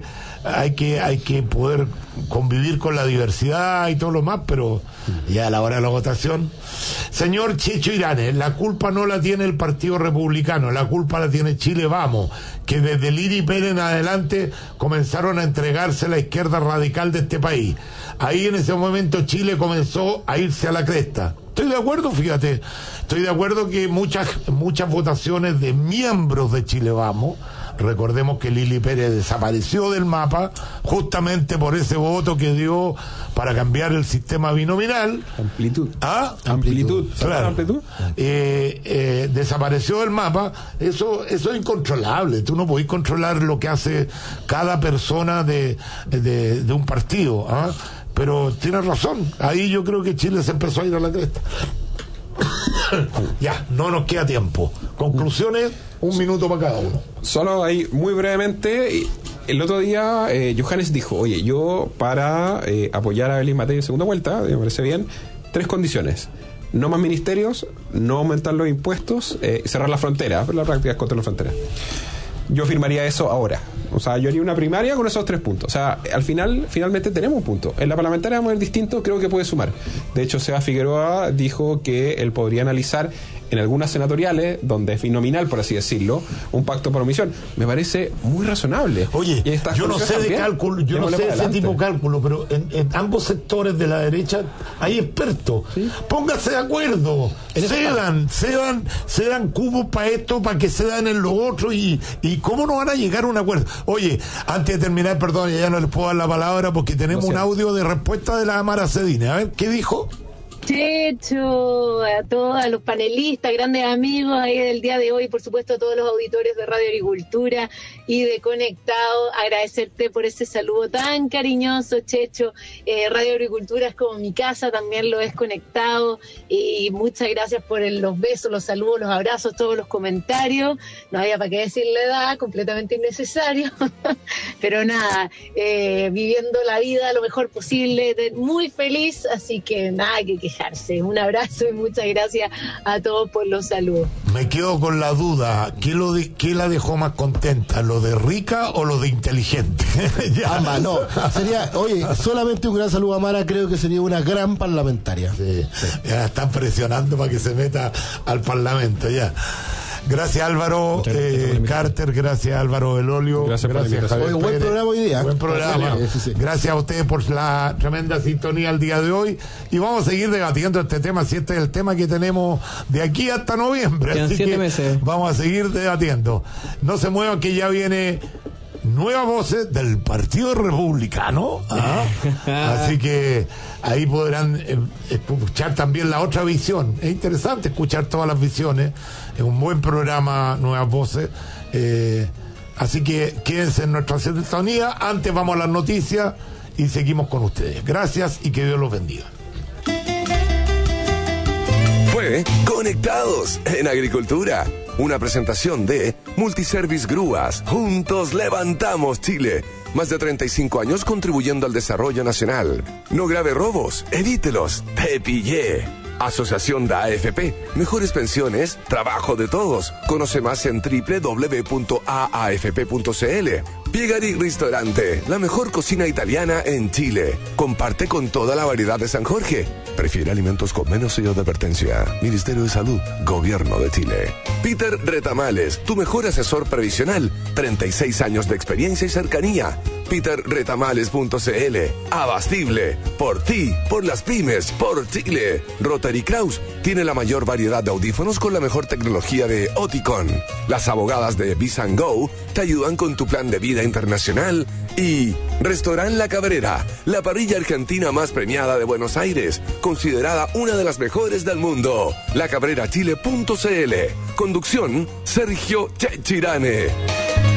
hay que, hay que poder convivir con la diversidad y todo lo más, pero ya a la hora de la votación. Señor Checho Iranes, la culpa no la tiene el Partido Republicano, la culpa la tiene Chile Vamos, que desde Lili Pérez en adelante comenzaron a entregarse a la izquierda radical de este país. Ahí en ese momento Chile comenzó a irse a la cresta. Estoy de acuerdo, fíjate, estoy de acuerdo que muchas, muchas votaciones de miembros de Chile Vamos, recordemos que Lili Pérez desapareció del mapa justamente por ese voto que dio para cambiar el sistema binominal. Amplitud. ¿Ah? Amplitud. Claro. Amplitud. Eh, eh, desapareció del mapa. Eso, eso es incontrolable. Tú no podés controlar lo que hace cada persona de, de, de un partido. ¿Ah? Pero tienes razón. Ahí yo creo que Chile se empezó a ir a la cresta. Ya, no nos queda tiempo. Conclusiones, un minuto para cada uno. Solo ahí, muy brevemente, el otro día eh, Johannes dijo, oye, yo para eh, apoyar a Evelyn Matei en segunda vuelta, me parece bien, tres condiciones. No más ministerios, no aumentar los impuestos, eh, cerrar la frontera, la práctica es contra la frontera. Yo firmaría eso ahora. O sea, yo haría una primaria con esos tres puntos. O sea, al final, finalmente tenemos un punto. En la parlamentaria vamos a ver distinto, creo que puede sumar. De hecho, Seba Figueroa dijo que él podría analizar en algunas senatoriales, donde es binominal, por así decirlo, un pacto por omisión. Me parece muy razonable. Oye, yo no sé también, de cálculo, yo no sé de ese tipo de cálculo, pero en, en ambos sectores de la derecha hay expertos. ¿Sí? Pónganse de acuerdo. Cedan, cedan, cedan cubos para esto, para que cedan en lo otro, y, y cómo no van a llegar a un acuerdo. Oye, antes de terminar, perdón, ya no les puedo dar la palabra porque tenemos no sé. un audio de respuesta de la Amara Cedine. A ver, ¿qué dijo? Checho, a todos, a los panelistas, grandes amigos ahí del día de hoy, por supuesto a todos los auditores de Radio Agricultura y de Conectado, agradecerte por ese saludo tan cariñoso, Checho. eh, Radio Agricultura es como mi casa, también lo es Conectado, y muchas gracias por el, los besos, los saludos, los abrazos, todos los comentarios. No había para qué decir la edad, completamente innecesario, pero nada, eh, viviendo la vida lo mejor posible, de, muy feliz, así que nada que quejarse. Un abrazo y muchas gracias a todos por los saludos. Me quedo con la duda, ¿qué, lo de, qué la dejó más contenta? ¿Lo de rica o lo de inteligente? Ambas, no. Sería, oye, solamente un gran saludo a Mara, creo que sería una gran parlamentaria. Sí, sí. Ya la están presionando para que se meta al Parlamento, ya. Gracias Álvaro eh, Carter, gracias Álvaro Elolio, gracias, gracias Javier. Oye, buen programa hoy día. Buen programa. Sí, sí. Gracias a ustedes por la tremenda sintonía el día de hoy, y vamos a seguir debatiendo este tema, si este es el tema que tenemos de aquí hasta noviembre. Quedan así siete que meses. Vamos a seguir debatiendo. No se muevan, que ya viene nuevas voces del Partido Republicano. ¿Ah? Así que ahí podrán eh, escuchar también la otra visión. Es interesante escuchar todas las visiones. Es un buen programa, Nuevas Voces. Eh, así que quédense en nuestra sintonía. Antes vamos a las noticias y seguimos con ustedes. Gracias y que Dios los bendiga. Fue Conectados en Agricultura, una presentación de Multiservice Grúas. Juntos levantamos Chile. Más de treinta y cinco años contribuyendo al desarrollo nacional. No grave robos, evítelos, te pillé. Asociación de A F P, mejores pensiones, trabajo de todos. Conoce más en doble u doble u doble u punto a a f p punto c l. Piegari Ristorante, la mejor cocina italiana en Chile. Comparte con toda la variedad de San Jorge. Prefiere alimentos con menos sello de advertencia. Ministerio de Salud, Gobierno de Chile. Peter Retamales, tu mejor asesor previsional. treinta y seis años de experiencia y cercanía. peter retamales punto c l. Abastible. Por ti, por las pymes, por Chile. Rotary Kraus tiene la mayor variedad de audífonos con la mejor tecnología de Oticon. Las abogadas de Biz and Go te ayudan con tu plan de vida internacional. Y Restaurant La Cabrera, la parrilla argentina más premiada de Buenos Aires, considerada una de las mejores del mundo. la cabrera chile punto c l. Conducción, Sergio Chechirane.